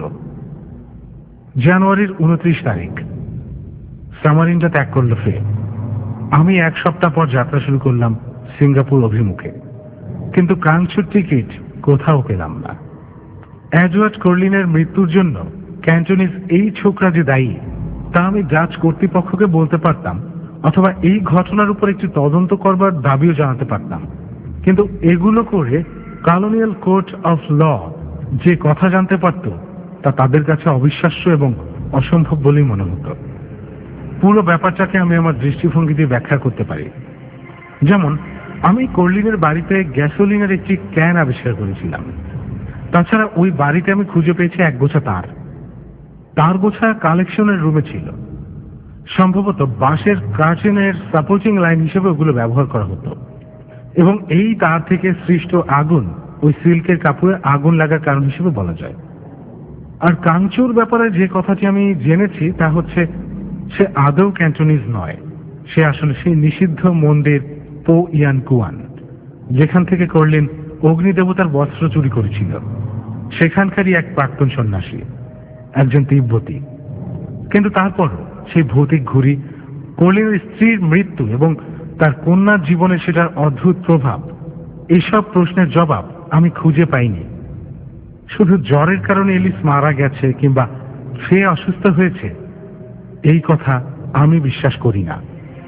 জানুয়ারির উনত্রিশ তারিখ সামারিনটা ত্যাগ করল ফে। আমি এক সপ্তাহ পর যাত্রা শুরু করলাম সিঙ্গাপুর অভিমুখে, কিন্তু কাঞ্চুর টিকিট কোথাও পেলাম না। এডওয়ার্ড করলিনের মৃত্যুর জন্য ক্যান্টনিজ এই ছোকরা যে দায়ী তা আমি জাজ কর্তৃপক্ষকে বলতে পারতাম, অথবা এই ঘটনার উপর একটি তদন্ত করবার দাবিও জানাতে পারতাম। কিন্তু এগুলো করে কলোনিয়াল কোর্ট অফ ল যে কথা জানতে পারত তা তাদের কাছে অবিশ্বাস্য এবং অসম্ভব বলেই মনে হতো। পুরো ব্যাপারটাকে আমি আমার দৃষ্টিভঙ্গি দিয়ে ব্যাখ্যা করতে পারি। যেমন, আমি করলিনের বাড়িতে গ্যাসোলিনের একটি ক্যান আবিষ্কার করেছিলাম। তাছাড়া ওই বাড়িতে আমি খুঁজে পেয়েছি এক গোছা তার। তার গোছা কালেকশনের রুমে ছিল। সম্ভবত বাঁশের কার্টেনের সাপোর্টিং লাইন হিসেবে ওগুলো ব্যবহার করা হতো, এবং এই তার থেকে সৃষ্ট আগুন ওই সিল্কের কাপড়ে আগুন লাগার কারণ হিসেবে বলা যায়। আর কাঞ্চুর ব্যাপারে যে কথাটি আমি জেনেছি তা হচ্ছে সে আদৌ ক্যান্টনিজ নয়। সে আসলে সেই নিষিদ্ধ মন্দির পো ইয়ান কুয়ান, যেখান থেকে করলিন অগ্নিদেবতার বস্ত্র চুরি করেছিল, সেখানকারই এক প্রাক্তন সন্ন্যাসী, একজন তিব্বতী। কিন্তু তারপর সেই ভৌতিক ঘুড়ি, করলিনের স্ত্রীর মৃত্যু এবং তার কন্যার জীবনে সেটার অদ্ভুত প্রভাব, এইসব প্রশ্নের জবাব আমি খুঁজে পাইনি। শুধু জ্বরের কারণে এলিস মারা গেছে কিংবা সে অসুস্থ হয়েছে এই কথা আমি বিশ্বাস করি না।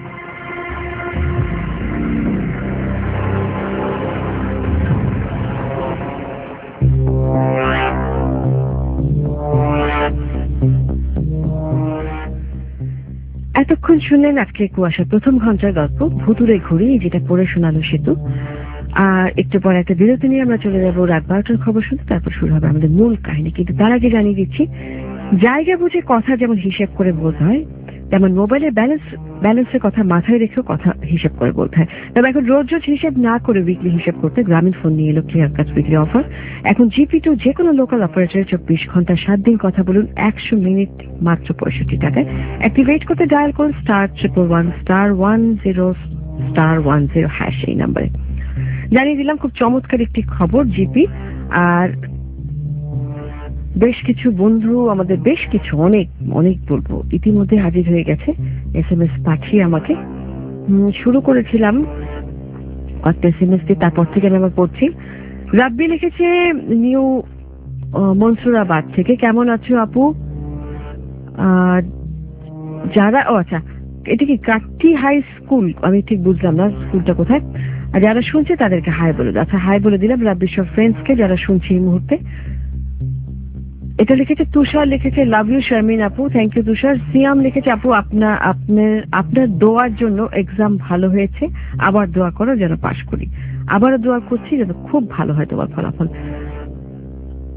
এতক্ষণ শুনলেন আজকে কুয়াশার প্রথম ঘন্টার গল্প ভুতুরে ঘুড়ি, যেটা পড়ে শোনালো সেতু। আর একটু পরে একটা বিরতি নিয়ে আমরা চলে যাবো রাত বারোটার খবর শুনতে, তারপর শুরু হবে আমাদের মূল কাহিনী। কিন্তু তার আগে জানিয়ে দিচ্ছি, জায়গা বুঝে কথা যেমন হিসেব করে বলতে হয়, তেমন মোবাইলের ব্যালেন্স ব্যালেন্সের কথা মাথায় রেখেও কথা হিসেব করে বলতে হয়। তবে এখন রোজ রোজ হিসেব না করে উইকলি হিসেব করতে গ্রামীণ ফোন নিয়ে এলো ক্লিয়ার কাট উইকলি অফার। এখন জিপি টু যে কোনো লোকাল অপারেটরে চব্বিশ ঘন্টা সাত দিন কথা বলুন একশো মিনিট মাত্র পঁয়ষট্টি টাকায়। অ্যাক্টিভেট করতে ডায়াল করুন star triple one star one zero star one zero hash এই নাম্বারে। জানিয়ে দিলাম খুব চমৎকার একটি খবর জিপি। আর বেশ কিছু বন্ধু আমাদের বেশ কিছু অনেক অনেক বলবো ইতিমধ্যে হাজির হয়ে গেছে এস এম এস পাঠিয়ে আমাকে। শুরু করেছিলাম একটা এস এম এস দিয়ে, তারপর থেকে আমি আবার পড়ছি। রাব্বি লিখেছে নিউ মনসুরাবাদ থেকে, কেমন আছো আপু? আর যারা, ও আচ্ছা এটা কি কাট্টি হাই স্কুল, আমি ঠিক বুঝলাম না স্কুলটা কোথায়। আর যারা শুনছে তাদেরকে হাই বলে, আচ্ছা হাই বলে দিলাম রাব্বির সব ফ্রেন্ডসকে যারা শুনছে এই মুহূর্তে। এটা লিখেছে তুষার, লিখেছে লাভ ইউ শারমিন আপু, থ্যাংক ইউ তুষার। সিয়াম লিখেছে আপু আপনার আপনার আপনার দোয়ার জন্য এক্সাম ভালো হয়েছে, আবার দোয়া করো যেন পাশ করি। আবারও দোয়া করছি যেন খুব ভালো হয় তোমার ফলাফল।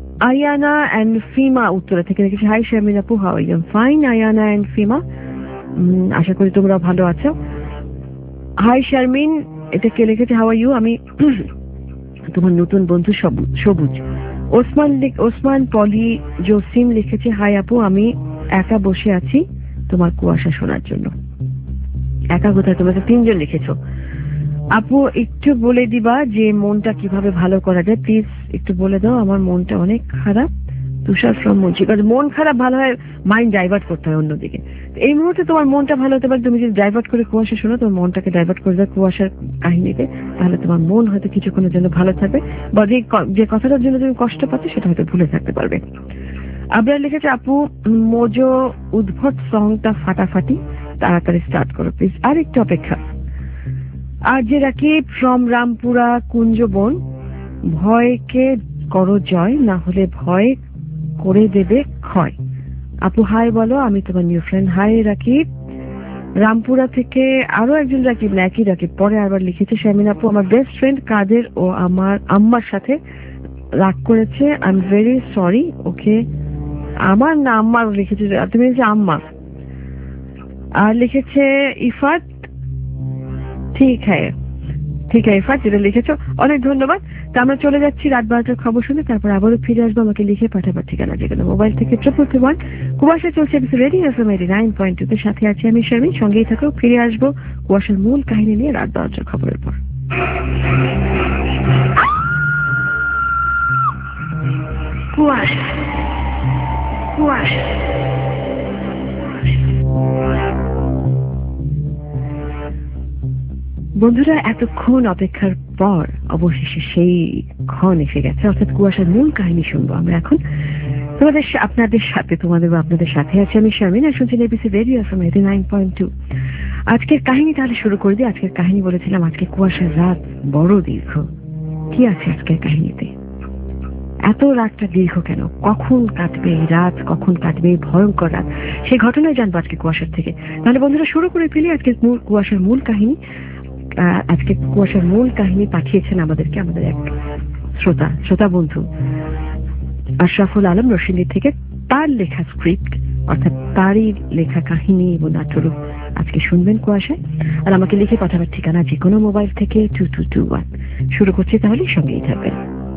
আয়ানা অ্যান্ড ফিমা উত্তরা থেকে লিখেছে হাই শারমিন আপু, how are you? Fine Ayana and Fima. আশা করি তোমরা ভালো আছো। হাই শারমিন, এটা কে লিখেছে? How are you? আমি তোমার নতুন বন্ধু সবুজ। ওসমান ওসমান পলি জসিম লিখেছে, হাই আপু, আমি একা বসে আছি তোমার কুয়াশা শোনার জন্য। একা কোথায়? তোমাকে তিনজন লিখেছো। আপু একটু বলে দিবা যে মনটা কিভাবে ভালো করা যায়, প্লিজ একটু বলে দাও, আমার মনটা অনেক খারাপ। তুষার ফ্রম মুন্সিগঞ্জ। মন খারাপ ভালো হয়, মাইন্ড ডাইভার্ট করতে হয় অন্যদিকে। এই মুহূর্তে তোমার মনটা ভালো হতে পারে তুমি যদি ডাইভার্ট করে কুয়াশা শোনো, তোমার মনটাকে ডাইভার্ট করে দাও কুয়াশার কাহিনীতে, তাহলে তোমার মন হয়তো কিছুক্ষণের জন্য ভালো থাকবে, বা যে কথাটার জন্য তুমি কষ্ট পাচ্ছ সেটা হয়তো ভুলে থাকতে পারবে। আবরার লিখেছে, আপু মোজো উদ্ভট সংটা ফাটাফাটি, তাড়াতাড়ি স্টার্ট করো প্লিজ। আর একটু অপেক্ষা। আর যে রাকিব ফ্রম রামপুরা কুঞ্জবন, ভয়কে করো জয়, না হলে ভয় করে দেবে ক্ষয়। আপু হাই বলো, আমি তোমার new friend. Hi Rakib, Rampura থেকে আরো একজন রাকিব, না একই রাকিব, পরে আবার লিখেছে শারমিন আপু, আমার বেস্ট ফ্রেন্ড কাদের ও আমার আম্মার সাথে রাগ করেছে, I am very sorry. Okay, আমার না আম্মার লিখেছে, তুমি লিখেছে আম্মা। আর লিখেছে ইফাত, ঠিক হ্যাঁ ঠিক আছে ইফাত, যেটা লিখেছো অনেক ধন্যবাদ। তা আমরা চলে যাচ্ছি রাত বারোটার খবর শুনে, তারপর আবারও ফিরে আসবো। আমাকে লিখে পাঠাবার ঠিকানা যেগুলো মোবাইল থেকে ট্রিপল থ্রি ওয়ান। কুয়াশা চলছে radio FM eighty nine point two, সাথে আছি আমি শারমিন, সঙ্গেই থাকো। ফিরে আসবো কুয়াশার মূল কাহিনী নিয়ে রাত বারোটার খবরের পর। কুয়াশা কুয়াশা বন্ধুরা, এতক্ষণ অপেক্ষার পর অবশেষে সেই ক্ষণ এসে গেছে, অর্থাৎ কুয়াশার মূল কাহিনী শুনবো আমরা এখন তোমাদের আপনাদের সাথে। তোমাদের বা আপনাদের সাথে আছে আমি শারমিন, আর শুনছেন ABC radio FM eighty nine point two. আজকের কাহিনী তাহলে শুরু করে দিই। আজকের কাহিনী বলেছিলাম আজকে কুয়াশার রাত বড় দীর্ঘ। কি আছে আজকের কাহিনীতে? এত রাতটা দীর্ঘ কেন? কখন কাটবে এই রাত? কখন কাটবে এই ভয়ঙ্কর রাত? সেই ঘটনায় জানবো আজকে কুয়াশার থেকে। তাহলে বন্ধুরা শুরু করে ফেলি আজকের মূল কুয়াশার মূল কাহিনী। আজকে কুয়াশার মূল কাহিনী পাঠিয়েছেন আমাদেরকে আমাদের এক শ্রোতা শ্রোতা বন্ধু আশরাফুল আলম রশিদি থেকে। তার লেখা স্ক্রিপ্ট, অর্থাৎ তারই লেখা কাহিনী এবং নাট্যরূপ আজকে শুনবেন কুয়াশায়। আর আমাকে লিখে পাঠাবার ঠিকানা যে কোনো মোবাইল থেকে টু টু টু ওয়ান। শুরু করছি, তাহলে সঙ্গেই থাকবেন।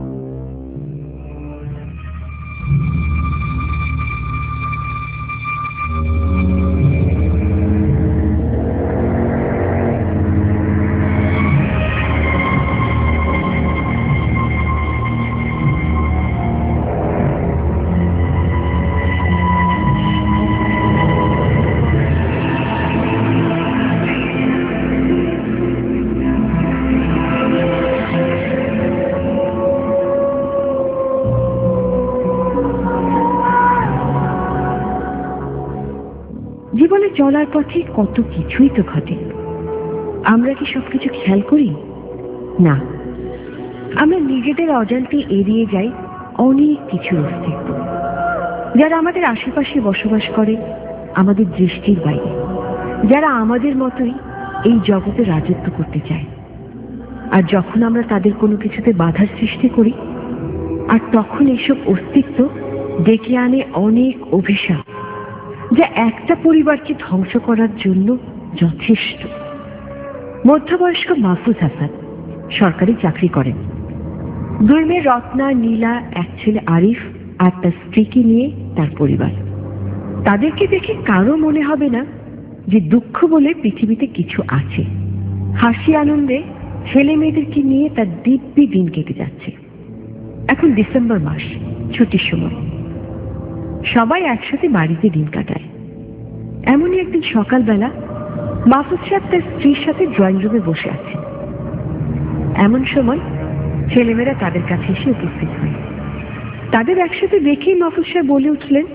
জীবনে চলার পথে কত কিছুই তো ঘটে, আমরা কি সবকিছু খেয়াল করি? না, আমরা নিজেদের অজান্তে এড়িয়ে যাই অনেক কিছুর অস্তিত্ব, যারা আমাদের আশেপাশে বসবাস করে, আমাদের দৃষ্টির বাইরে, যারা আমাদের মতোই এই জগতে রাজত্ব করতে চায়। আর যখন আমরা তাদের কোনো কিছুতে বাধার সৃষ্টি করি, আর তখন এইসব অস্তিত্ব ডেকে আনে অনেক অভিশাপ, যা একটা পরিবারকে ধ্বংস করার জন্য যথেষ্ট। মধ্যবয়স্ক মাহফুজ হাসান সরকারি চাকরি করেন। দুই মেয়ে রত্না, নীলা, এক ছেলে আরিফ আর তার স্ত্রীকে নিয়ে তার পরিবার। তাদেরকে দেখে কারো মনে হবে না যে দুঃখ বলে পৃথিবীতে কিছু আছে। হাসি আনন্দে ছেলে মেয়েদেরকে নিয়ে তার দিব্যি দিন কেটে যাচ্ছে। এখন ডিসেম্বর মাস, ছুটির সময়, সবাই একসাথে বাড়িতে দিন কাটায়। এমনই একদিন সকালবেলা মাহফুজ সাহেব তার স্ত্রীর সাথে ড্রয়িং রুমে বসে আছে। এমন সময় ছেলেমেয়েরা তাদের কাছে এসে উপস্থিত হয়। তাদের একসাথে দেখেই মাহফুজ সাহেব বলে উঠলেন,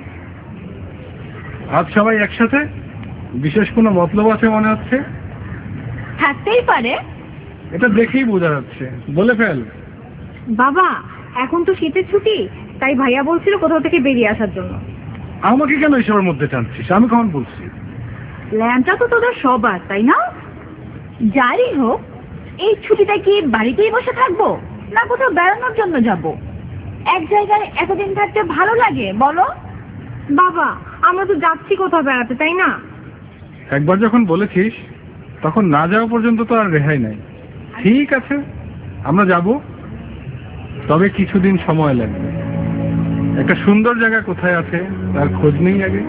আজ সবাই একসাথে, বিশেষ কোনো মতলব আছে মনে হচ্ছে? থাকতেই পারে, এটা দেখেই বোঝা যাচ্ছে, বলে ফেল। বাবা এখন তো শীতের ছুটি, তাই ভাইয়া বলছিল কোথাও থেকে বেরিয়ে আসার জন্য। আমাকে কেন এসবের মধ্যে টানছিস? আমি কখন বলছি? ল্যাংচা তো তোদের সবার, তাই না? যাই হোক, এই ছুটিটা কি বাড়িতেই বসে থাকবো না কোথাও বেড়ানোর জন্য যাব? এক জায়গায় এতদিন থাকতে ভালো লাগে বলো? বাবা আমরা তো যাচ্ছি কোথাও বেড়াতে, তাই না? একবার যখন বলেছিস তখন না যাওয়া পর্যন্ত তো আর রেহাই নাই। ঠিক আছে, আমরা যাব, তবে কিছুদিন সময় লাগবে। একটা সুন্দর জায়গা কোথায় আছে তার খোঁজ নেই আগে।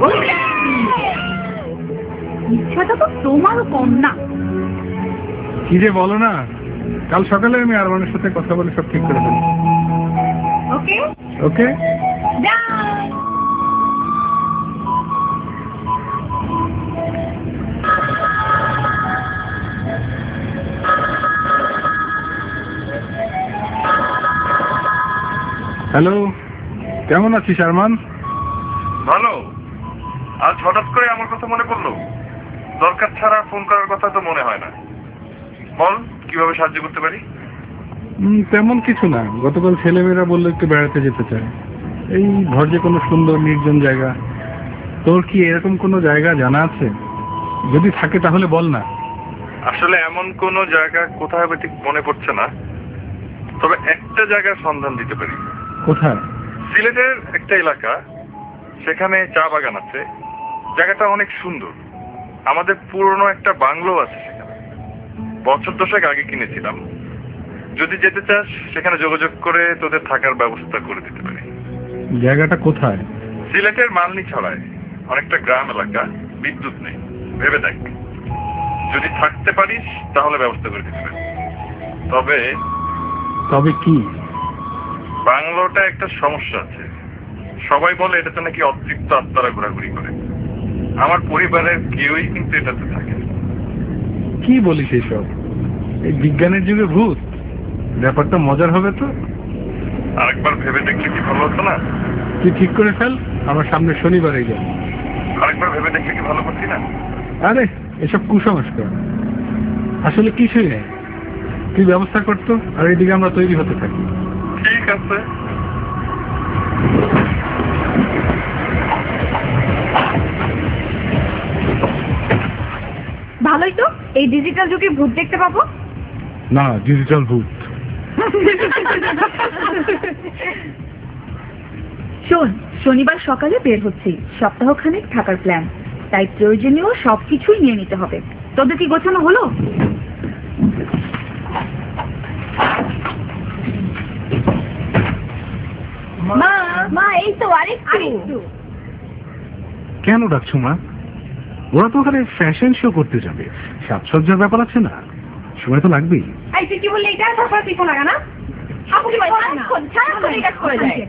ইচ্ছাটা তো তোমারও কম না। কি যে বলো না, কাল সকালে আমি আরমানের সাথে কথা বলে সব ঠিক করে দেবো। ওকে ওকে, হ্যালো, কেমন আছিস আরমান? ভালো। আজ হঠাৎ করে আমার কথা মনে পড়লো? দরকার ছাড়া ফোন করার কথা তো মনে হয় না। বল, কিভাবে সাহায্য করতে পারি? তেমন কিছু না, গতকাল ছেলেমেয়েরা বললো একটু বেড়াতে যেতে চায়, এই ভর্জে কোনো সুন্দর নির্জন জায়গা। তোর কি এরকম কোনো জায়গা জানা আছে? যদি থাকে তাহলে বল না। আসলে এমন কোনো জায়গা কোথায় হবে ঠিক মনে পড়ছে না, তবে একটা জায়গার সন্ধান দিতে পারি। কোথায়? সিলেটের একটা এলাকা, সেখানে চা বাগান আছে। জায়গাটা অনেক সুন্দর। আমাদের পুরনো একটা বাংলো আছে সেখানে, বছর দশেক আগে কিনেছিলাম। যদি যেতে চাস সেখানে যোগাযোগ করে তোদের থাকার ব্যবস্থা করে দিতে পারি। জায়গাটা কোথায়? সিলেটের মালনী ছড়ায়, অনেকটা গ্রাম এলাকা, বিদ্যুৎ নেই। ভেবে দেখ, যদি থাকতে পারিস তাহলে ব্যবস্থা করে দিতে পারি। তবে তবে কি? বাংলোটা একটা সমস্যা আছে। সবাই বলে এটাতে নাকি অতৃপ্ত আত্মারা ঘোরাঘুরি করে। আমার পরিবারের কেউই কিন্তু এটাতে থাকে। কি বলিস এইসব? এই বিজ্ঞানের যুগে ভূত? ব্যাপারটা মজার হবে তো। আরেকবার ভেবে দেখলে কি ভালো হতো না? তুই ঠিক করে ফেল, আমার সামনে শনিবারে যাই। আরেকবার ভেবে দেখলে কি ভালো করছি না? আরে এসব কুসংস্কার, আসলে কিছুই নেই। তুই ব্যবস্থা করতো, আর এদিকে আমরা তৈরি হতে থাকি। ঠিক আছে। ভালোই তো, এই ডিজিটাল যুগে ভূত দেখতে পাবো। না, ডিজিটাল ভূত। শোন, শনিবার সকালে বের হচ্ছি, সপ্তাহখানেক থাকার প্ল্যান, তাই প্রয়োজনীয় সবকিছুই নিয়ে নিতে হবে। তোদের কি গোছানো হলো? মা মা এই তো আরেকটু। কেন ডাকছো মা? ওরা তো ওখানে ফ্যাশন শো করতে যাবে, সাজসজ্জার ব্যাপার আছে না, সময় তো লাগবেই। এই তুই কি বললি? এটা তারপর পিছু লাগা না? আপু কি বলে না? সারাক্ষণ এই কাজ করে যায়।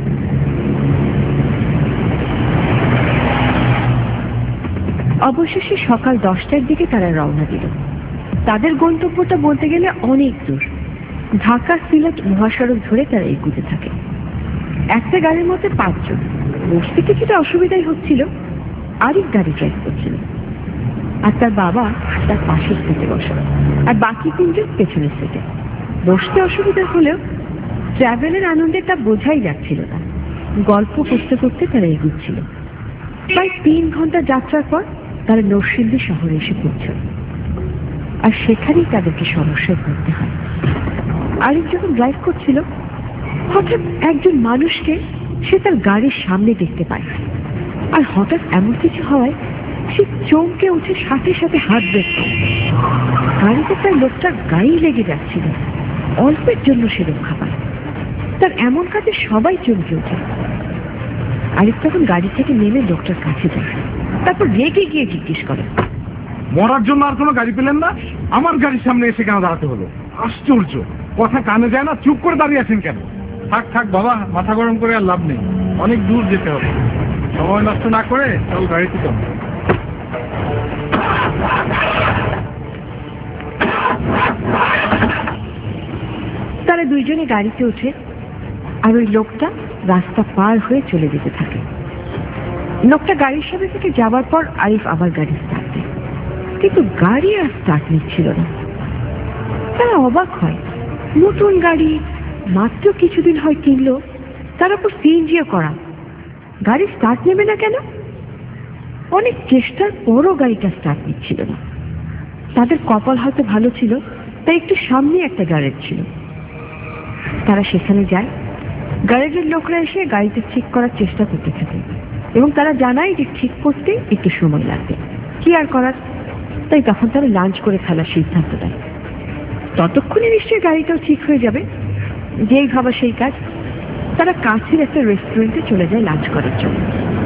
অবশেষে সকাল দশটার দিকে তারা রওনা দিল। তাদের গন্তব্যটা বলতে গেলে অনেক দূর। ঢাকা সিলেট মহাসড়ক ধরে তারা এগুতে থাকে। একটা গাড়ির মধ্যে পাঁচজন, বসতে কিছুটা অসুবিধাই হচ্ছিল। আরেক গাড়ি ড্রাইভ করছিল, আর তার বাবা তার পাশের সিটে বসা, আর বাকি তিনজন পেছনের সিটে। বসতে অসুবিধা হলেও ট্রাভেলের আনন্দে তা বোঝাই যাচ্ছিল না। গল্প করতে করতে তারা এগুচ্ছিল। প্রায় তিন ঘন্টা যাত্রার পর তারা নরসিংদী শহরে এসে পৌঁছল, আর সেখানেই তাদেরকে সমস্যায় পড়তে হয়। আরেক যখন ড্রাইভ করছিল, হঠাৎ একজন মানুষকে সে তার গাড়ির সামনে দেখতে পায়, আর হঠাৎ এমন কিছু হওয়ায় সে চমকে উঠে সাথে সাথে হাত বের করে। গাড়িতে প্রায় লোকটার গায়ে লেগে যাচ্ছিল, অল্পের জন্য সে রক্ষা পায়। তার এমন কাজে সবাই চমকে ওঠে। আরেক তখন গাড়ি থেকে নেমে লোকটার কাছে যায়, তারপর রেগে গিয়ে জিজ্ঞেস করে, মরার জন্য আর কোনো গাড়ি পেলেন না? আমার গাড়ির সামনে এসে কেন দাঁড়াতে হলো? আশ্চর্য, কথা কানে যায় না, চুপ করে দাঁড়িয়ে আছেন কেন? থাক থাক বাবা, মাথা গরম করে আর লাভ নেই, অনেক দূর যেতে হবে। সময় নষ্ট না করে চল গাড়িতে চল। তারা দুইজনে গাড়িতে ওঠে, আর ওই লোকটা রাস্তা পার হয়ে চলে যেতে থাকে। লোকটা গাড়ির সামনে থেকে যাওয়ার পর আরিফ আবার গাড়ি স্টার্ট দেয়, কিন্তু গাড়ি আর স্টার্ট নিচ্ছিল না। তারা অবাক হয়, নতুন গাড়ি, মাত্র কিছুদিন হয় কিনলো, তার উপর সিএনজিও করা, গাড়ি স্টার্ট নেবে না কেন? অনেক চেষ্টার পরও গাড়িটা স্টার্ট নিচ্ছিল না। তাদের কপাল হয়তো ভালো ছিল, তাই একটু সামনে একটা গ্যারেজ ছিল। তারা সেখানে যায়। গ্যারেজের লোকরা এসে গাড়িতে ঠিক করার চেষ্টা করতে থাকে, এবং তারা জানায় যে ঠিক করতে একটু সময় লাগবে। কি আর করার, তাই তখন তারা লাঞ্চ করে ফেলার সিদ্ধান্ত নেয়। ততক্ষণে নিশ্চয়ই গাড়িটাও ঠিক হয়ে যাবে, যেই ভাবা সেই কাজ। তারা কাছের একটা রেস্টুরেন্টে চলে যায় লাঞ্চ করার জন্য।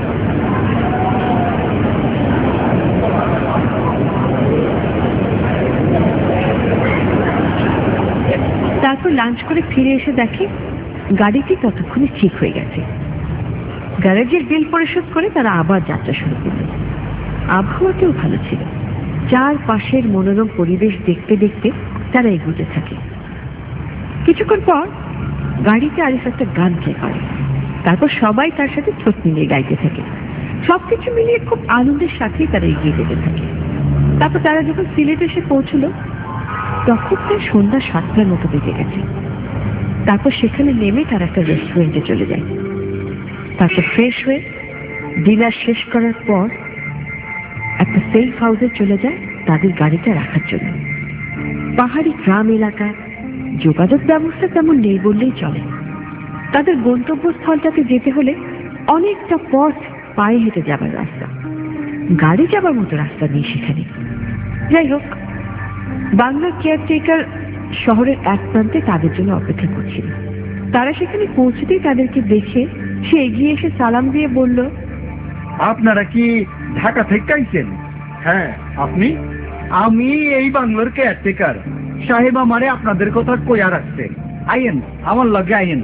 তারপর লাঞ্চ করে ফিরে এসে দেখে গাড়িটি ততক্ষণে ঠিক হয়ে গেছে। গ্যারেজের বিল পরিশোধ করে তারা আবার যাত্রা শুরু করল। আবহাওয়াতেও ভালো ছিল। চারপাশের মনোরম পরিবেশ দেখতে দেখতে তারা এগোতে থাকে। কিছুক্ষণ পর গাড়িতে আরিফ একটা গান প্লে করে। তারপর সবাই তার সাথে ঠোঁট মিলিয়ে গাইতে থাকে। সবকিছু মিলিয়ে খুব আনন্দের সাথেই তারা এগিয়ে যেতে থাকে। তারপর তারা যখন সিলেট এসে পৌঁছল তখন প্রায় সন্ধ্যা সাতটার মতো বেজে গেছে। তারপর সেখানে নেমে তারা একটা রেস্টুরেন্টে চলে যায়। তারপর ফ্রেশ হয়ে ডিনার শেষ করার পর একটা সেফ হাউসে চলে যায় তাদের গাড়িটা রাখার জন্য। পাহাড়ি গ্রাম এলাকা, যোগাযোগ ব্যবস্থা তেমন নেই বললেই চলে। তাদের গন্তব্যস্থলটাতে যেতে হলে অনেকটা পথ পায়ে হেঁটে যাবার রাস্তা, গাড়ি যাবার মতো রাস্তা নেই সেখানে। যাই হোক, বাংলার কেয়ারটেকার শহরের এক প্রান্তে তাদের জন্য অপেক্ষা করছিল। তারা সেখানে পৌঁছতেই তাদেরকে দেখে সে এগিয়ে এসে সালাম দিয়ে বলল, আপনারা কি ঢাকা থেকে আইছেন? হ্যাঁ, আপনি? আমি এই বাংলার কেয়ারটেকার সাহেব, আমারে আপনাদের কথা কইয়া রাখছে, আইয়েন আমার লগে আইয়েন।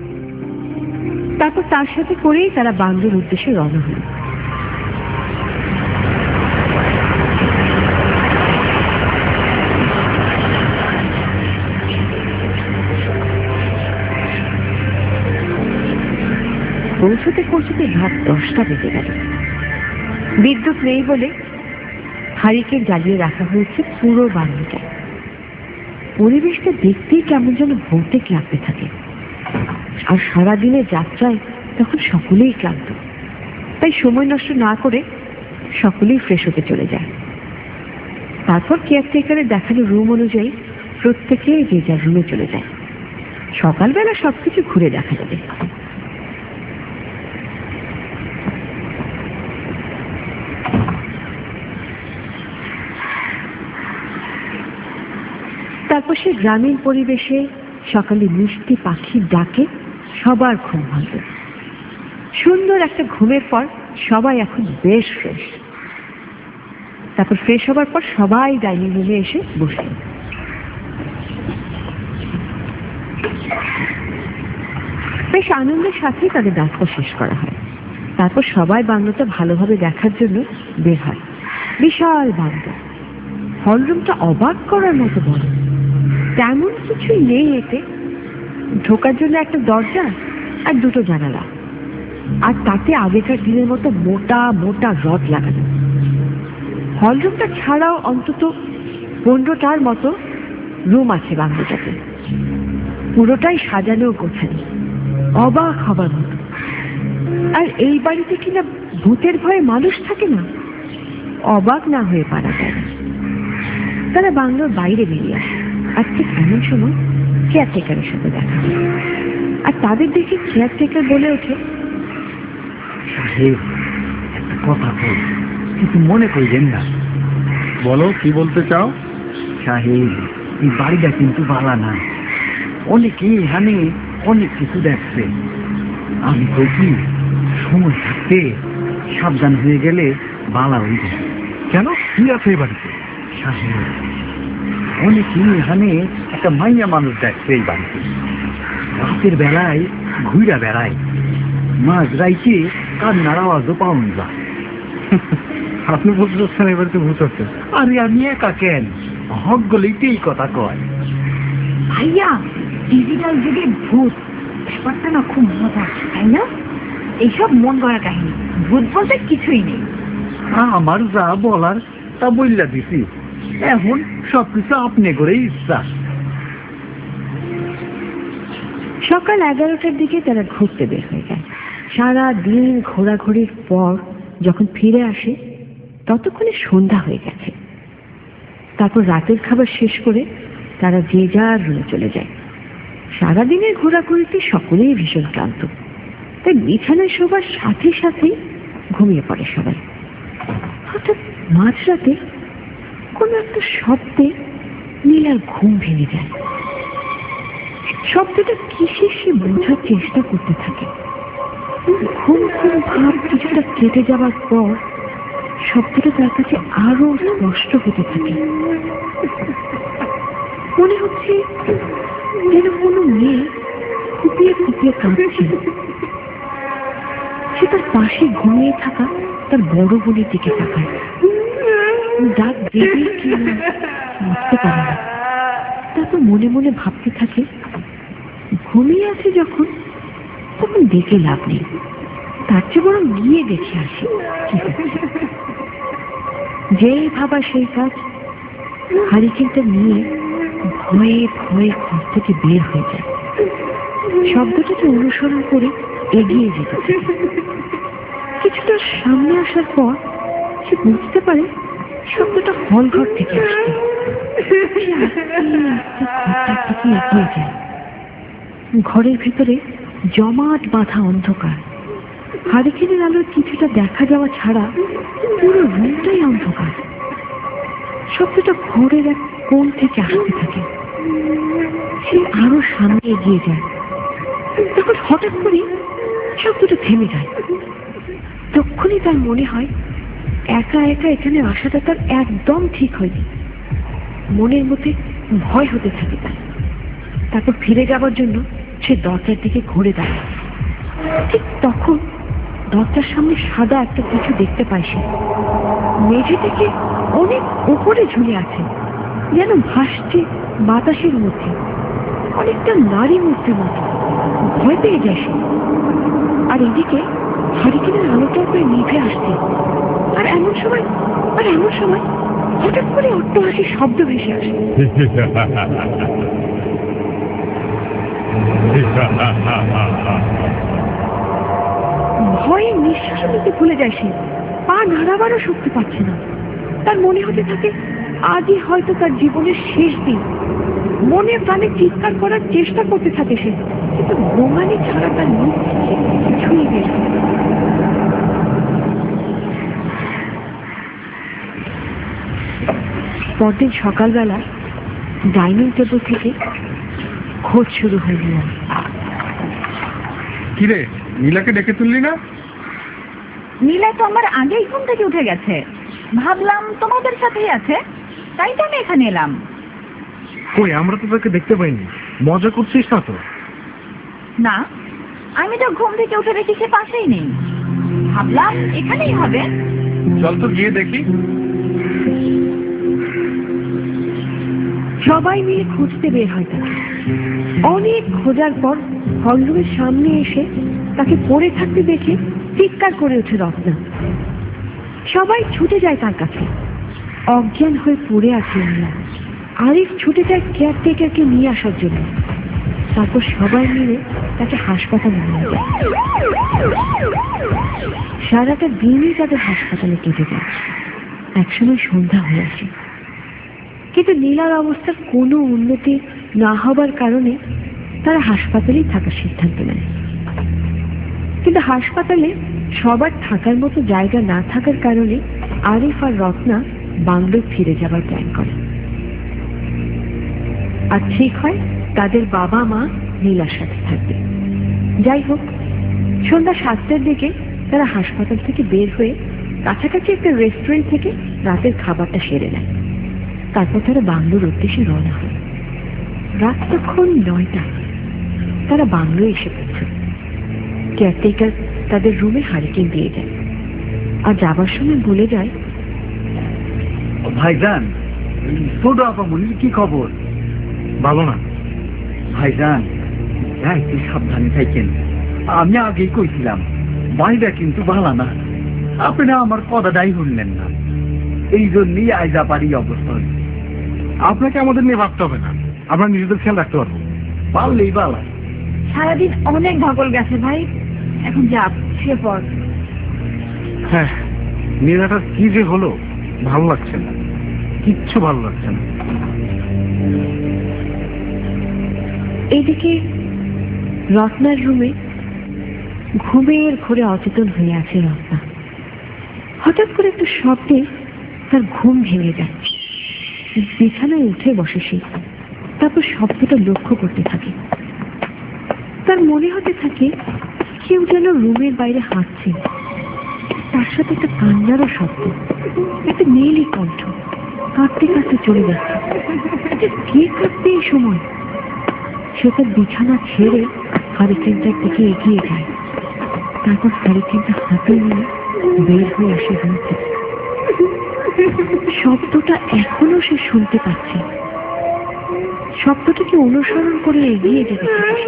তারপর তার সাথে করেই তারা বাংলার উদ্দেশ্যে রওনা হল। পৌঁছতে পৌঁছতে রাত দশটা বেজে গেল। বিদ্যুৎ নেই বলে হারিকেন জ্বালিয়ে রাখা হয়েছে পুরো বাংলাটা। পরিবেশটা দেখতেই কেমন যেন ভৌতিক লাগতে থাকে। আর সারাদিনের যাত্রায় তখন সকলেই ক্লান্ত, তাই সময় নষ্ট না করে সকলেই ফ্রেশ হতে চলে যায়। তারপর কেয়ারটেকারের দেখানো রুম অনুযায়ী প্রত্যেকে যে যার রুমে চলে যায়। সকালবেলা সবকিছু ঘুরে দেখা যাবে। তারপর সে গ্রামীণ পরিবেশে সকালে মিষ্টি পাখির ডাকে সবার ঘুম ভাঙল। সুন্দর একটা ঘুমের পর সবাই এখন বেশ ফ্রেশ। তারপর ফ্রেশ হবার পর সবাই ডাইনিং রুমে এসে বসল। বেশ আনন্দের সাথেই তাদের নাস্তা শেষ করা হয়। তারপর সবাই বাংলাটা ভালোভাবে দেখার জন্য বের হয়। বিশাল বাংলা, হলরুমটা অবাক করার মতো বড়। তেমন কিছুই নেই এতে। ঢোকার জন্য একটা দরজা আর দুটো জানালা, আর তাতে আগেকার দিনের মতো মোটা মোটা রড লাগানো। হলরুমটা ছাড়াও অন্তত পনেরোটার মতো রুম আছে বাংলাটাতে। পুরোটাই সাজানো গোছানো, অবাক হবার মতো। আর এই বাড়িতে কিনা ভূতের ভয়ে মানুষ থাকে না, অবাক না হয়ে পারা যায় না। তারা বাংলার বাইরে বেরিয়ে আসে। আর ঠিক এমন সময় কেয়ারটেকারের সাথে দেখা হয়। আর তাদের দেখে কেয়ারটেকার বলে ওঠে, সাহেব, একটা কথা বল, কিছু মনে করবেন না। বলো, কি বলতে চাও? সাহেব, এই বাড়িটা কিন্তু ভালো না। অনেকেই এখানে অনেক কিছু দেখছে। আমি তো কি সময় থাকতে সাবধান হয়ে গেলে বালা হয়ে যায়। কেন, কি আছে এই বাড়িতে? সাহেব, অনেকেই এখানে একটা মাইয়া মানুষ দেখছে এই বাড়িতে। রাতের বেলায় ঘুরা বেড়ায়, মাঝ রাইতে কান্নার আওয়াজও পাওয়া যায়। আপনি বলতে চাচ্ছেন এই বাড়িতে ভূত আছে? আরে আমি একা কেন, হক গলেই তো এই কথা কয়। ভাইয়া, ডিজিটাল যুগে ভূত ব্যাপারটা না খুব মজা, তাই না? এইসব মন গড়া কাহিনী, ভূত বলতে কিছুই নেই। আমার যা বলার তা বললা দিছি, এখন সবকিছু আপনি করে ইচ্ছা। সকাল এগারোটার দিকে তারা ঘুরতে বের হয়ে যায়। সারা দিন ঘোরাঘুরির পর যখন ফিরে আসে ততক্ষণে সন্ধ্যা হয়ে গেছে। তারপর রাতের খাবার শেষ করে তারা যে যার রুমে চলে যায়। সারাদিনের ঘোরাঘুরিতে সকলেই ভীষণ ক্লান্ত, তাই বিছানায় শোবার সাথে সাথেই ঘুমিয়ে পড়ে সবাই। হঠাৎ মাঝরাতে কোনো একটা শব্দে নীলার ঘুম ভেঙে যায়। শব্দটা কিসের সে বোঝার চেষ্টা করতে থাকে। ঘুম ঘুম ভাব কিছুটা কেটে যাবার পর শব্দটা তার কাছে আরো স্পষ্ট হতে থাকে। মনে হচ্ছে যেন কোনো মেয়ে ফুপিয়ে ফুপিয়ে কাঁদছে। সে তার পাশে ঘুমিয়ে থাকা তার বড় বোনের দিকে তাকায়। ডাক দেবে কি না বুঝতে পারে না। তারপর মনে মনে ভাবতে থাকে, ঘুমিয়ে আছে যখন তখন দেখে লাভ নেই, তার চেয়ে বরং গিয়ে দেখে আসি কি হচ্ছে। যেই ভাবা সেই কাজ, হারিকেনটা নিয়ে ভয়ে ভয়ে ঘর থেকে বের হয়ে যায়। শব্দটাকে অনুসরণ করে এগিয়ে যেতে থাকে। কিছুটা সামনে আসার পর সে বুঝতে পারে শব্দটা হল ঘর থেকে আসছে। সে আস্তে আস্তে ঘরটার দিকে এগিয়ে যায়। ঘরের ভেতরে জমাট বাঁধা অন্ধকার। হারিকেনের আলোর কিছুটা দেখা যাওয়া ছাড়া পুরো রুমটাই অন্ধকার। শব্দটা ঘরের এক কোণ থেকে আসতে থাকে। সে আরো সামনে এগিয়ে যায়। তখন হঠাৎ করে শব্দটা থেমে যায়। তখনই তার মনে হয় একা একা এখানে আসাটা তার একদম ঠিক হয়নি। মনের মধ্যে ভয় হতে থাকে তার। তারপর ফিরে যাবার জন্য সে দরজার দিকে ঘুরে দাঁড়ায়। ঠিক তখন দরজার সামনে সাদা একটা কিছু দেখতে পায় সে। মেঝে থেকে অনেক উপরে ঝুলে আছে, যেন ভাসছে বাতাসের মধ্যে, অনেকটা নারী মূর্তির মতো। ভয় পেয়ে যায় সে। আর এদিকে হারিকেনের আলোটা প্রায় নিভে আসছে। আর এমন সময় আর এমন সময় হঠাৎ করে অট্টহাসির শব্দ ভেসে আসে। ভয়ে নিঃশ্বাস নিতে ভুলে যায় সে। পা নাড়াবারও শক্তি পাচ্ছে না। তার মনে হতে থাকে আজই হয়তো তার জীবনের শেষ দিন। মনে প্রাণে চিৎকার করার চেষ্টা করতে থাকে সে, কিন্তু গোঙানি ছাড়া তার মুখ থেকে কিছুই বের হয় না। পরদিন সকালবেলা ডাইনিং টেবিল থেকে খোঁজ শুরু হয়ে গেল। কিরে, নীলাকে ডেকে তুললি না? নীলা তো আমার আগেই ঘুম থেকে উঠে গেছে। ভাবলাম তোমাদের সাথেই আছে, তাই তো আমি এখানে এলাম। কই, আমরা তো তাকে দেখতে পাইনি। মজা করছিস না তো? না, আমি তো ঘুম থেকে উঠে দেখি সে পাশেই নেই। ভাবলাম এখানেই হবে। চল তো গিয়ে দেখি। সবাই মিলে খুঁজতে বের হয় তাকে। অনেক খোঁজার পর হলরুমের সামনে এসে তাকে পড়ে থাকতে দেখে চিৎকার করে ওঠে রত্না। সবাই ছুটে যায় তার কাছে। অজ্ঞান হয়ে পড়ে আছে নীলা। আরিফ ছুটে যায় কেয়ারটেকারকে নিয়ে আসার জন্য। তারপর সবাই মিলে তাকে হাসপাতালে নিয়ে যায়। সারাটা দিনই তাদের হাসপাতালে কেটে যায়। একসময় সন্ধ্যা হয়ে আসে, কিন্তু নীলার অবস্থার কোনো উন্নতি না হবার কারণে তারা হাসপাতালেই থাকার সিদ্ধান্ত নেয়। কিন্তু হাসপাতালে সবার থাকার মতো জায়গা না থাকার কারণে আরিফ আর রত্না বাংলোয় ফিরে যাবার প্ল্যান করে। আর ঠিক হয় তাদের বাবা মা নীলার সাথে থাকবে। যাই হোক, সন্ধ্যা সাতটার দিকে তারা হাসপাতাল থেকে বের হয়ে কাছাকাছি একটা রেস্টুরেন্ট থেকে রাতের খাবারটা সেরে নেয়। তারপর তারা বাংলোর উদ্দেশ্যে রওনা হয়। রাত তখন নয়টা। তারা বাংলোয় এসে পৌঁছে। কেয়ারটেকার তাদের রুমে হারিকেন দিয়ে যায় আর যাবার সময় বলে যায়, ভাইজান, ছোট আপামনির কি খবর? ভালো না ভাইজান, একটু সাবধানে থাকেন। আমি আগেই কইছিলাম বাইরে কিন্তু ভালো না। আপনারা আমার কথাটাই শুনলেন না, এই জন্যই আইজা পারি অবস্থা হয়েছে। আপনাকে আমাদের নিয়ে ভাবতে হবে না, আমরা নিজেদের খেয়াল রাখতে পারবো। পারলেই ভালো। সারাদিন অনেক ধকল গেছে ভাই, এখন যা সে পর। হ্যাঁ, নীলাটার কি যে হলো, ভালো লাগছে না, কিচ্ছু ভালো লাগছে না। এইদিকে রত্নার রুমে ঘুমের ঘোরে অচেতন হয়ে আছে রত্না। হঠাৎ করে একটু শব্দে তার ঘুম ভেঙে যায়। বিছানায় উঠে বসে সে, তারপর শব্দটা লক্ষ্য করতে থাকে। তার মনে হতে থাকে কেউ যেন রুমের বাইরে হাঁটছে, তার সাথে একটা কান্নারও শব্দ, একটা মেয়েলি কণ্ঠ কাঁদতে কাঁদতে চলে যাচ্ছে। কে কাঁদবে এই সময়? সে তার বিছানা ছেড়ে হারিকেনটার দিকে এগিয়ে যায়, তারপর হারিকেনটা হাতে নিয়ে বের হয়ে আসে রুম থেকে। শব্দটা এখনো সে শুনতে পাচ্ছে। শব্দটাকে অনুসরণ করে এগিয়ে যেতে থাকে।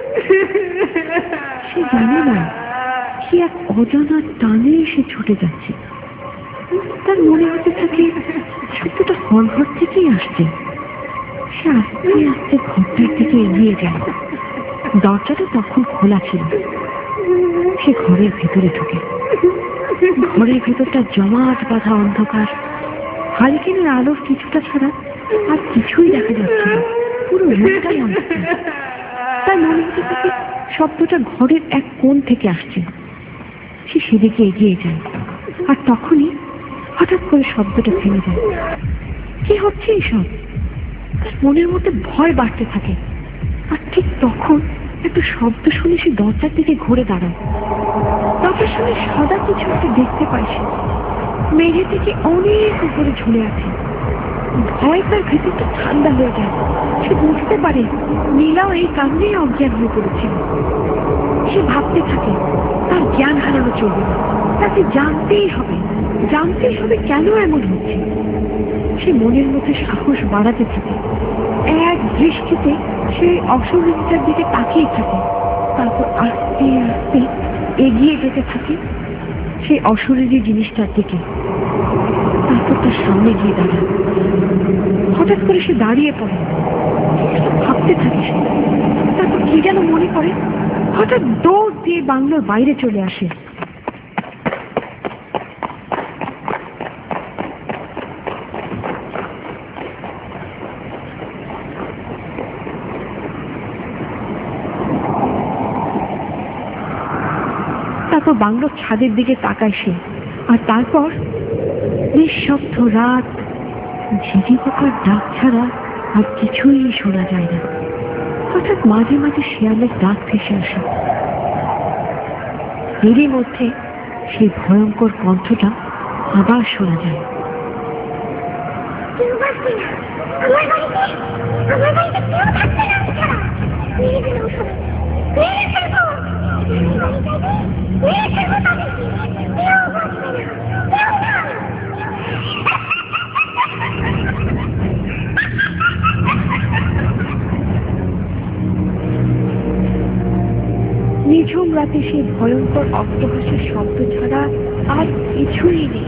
সে জানে না কি এক অজানা টানে সে ছুটে যাচ্ছে। তার মনে হতে থাকে শব্দটা হলঘর থেকেই আসছে। সে আস্তে আস্তে ঘরটার দিকে এগিয়ে যায়। দরজাটা তখন খোলা ছিল। সে ঘরের ভেতরে ঢুকে। ঘরের ভেতরটা জমাট বাঁধা অন্ধকার। হারিকেনের আলোর কিছুটা ছাড়া আর কিছুই দেখা যাচ্ছে না, পুরো রুমটাই অন্ধকার। তার মনে হতে থাকে শব্দটা ঘরের এক কোণ থেকে আসছে। সে সেদিকে এগিয়ে যায়, আর তখনই হঠাৎ করে শব্দটা থেমে যায়। কি হচ্ছে এইসব? তার মনের মধ্যে ভয় বাড়তে থাকে। আর ঠিক তখন একটা শব্দ শুনে সে দরজার দিকে ঘুরে দাঁড়ায়। দরজার সামনে সাদা কিছু একটা দেখতে পায় সে, মেঝে থেকে অনেক উপরে ঝুলে আছে। ভয় তার ভেতরটা ঠান্ডা হয়ে যায়। সে বুঝতে পারে নীলাও এই কারণেই অজ্ঞান হয়ে পড়েছিল। সে ভাবতে থাকে তার জ্ঞান হারানো চলবে না, তাকে জানতেই হবে, জানতেই হবে কেন এমন হচ্ছে। সে মনের মধ্যে সাহস বাড়াতে থাকে। এক দৃষ্টিতে সে অশরীরটার দিকে তাকিয়ে থাকে, তারপর আস্তে আস্তে এগিয়ে যেতে থাকে সেই অশরীরী জিনিসটার দিকে। তারপর তার সামনে গিয়ে দাঁড়ায়। হঠাৎ করে সে দাঁড়িয়ে পড়ে, ভাবতে থাকে সে। তারপর কি যেন মনে করে, হঠাৎ দৌড় দিয়ে বাংলোর বাইরে চলে আসে। তারপর বাংলোর ছাদের দিকে তাকায় সে, আর তারপর নিঃশব্দ রাত, ঝিঝি পোকার ডাক ছাড়া আর কিছুই শোনা যায় না। হঠাৎ মাঝে মাঝে শেয়ালের ডাক ভেসে আসে। এরই মধ্যে সেই ভয়ঙ্কর কণ্ঠটা আবার শোনা যায়। নিঝুম রাতে সেই ভয়ঙ্কর অট্টহাসির শব্দ ছাড়া আর কিছুই নেই।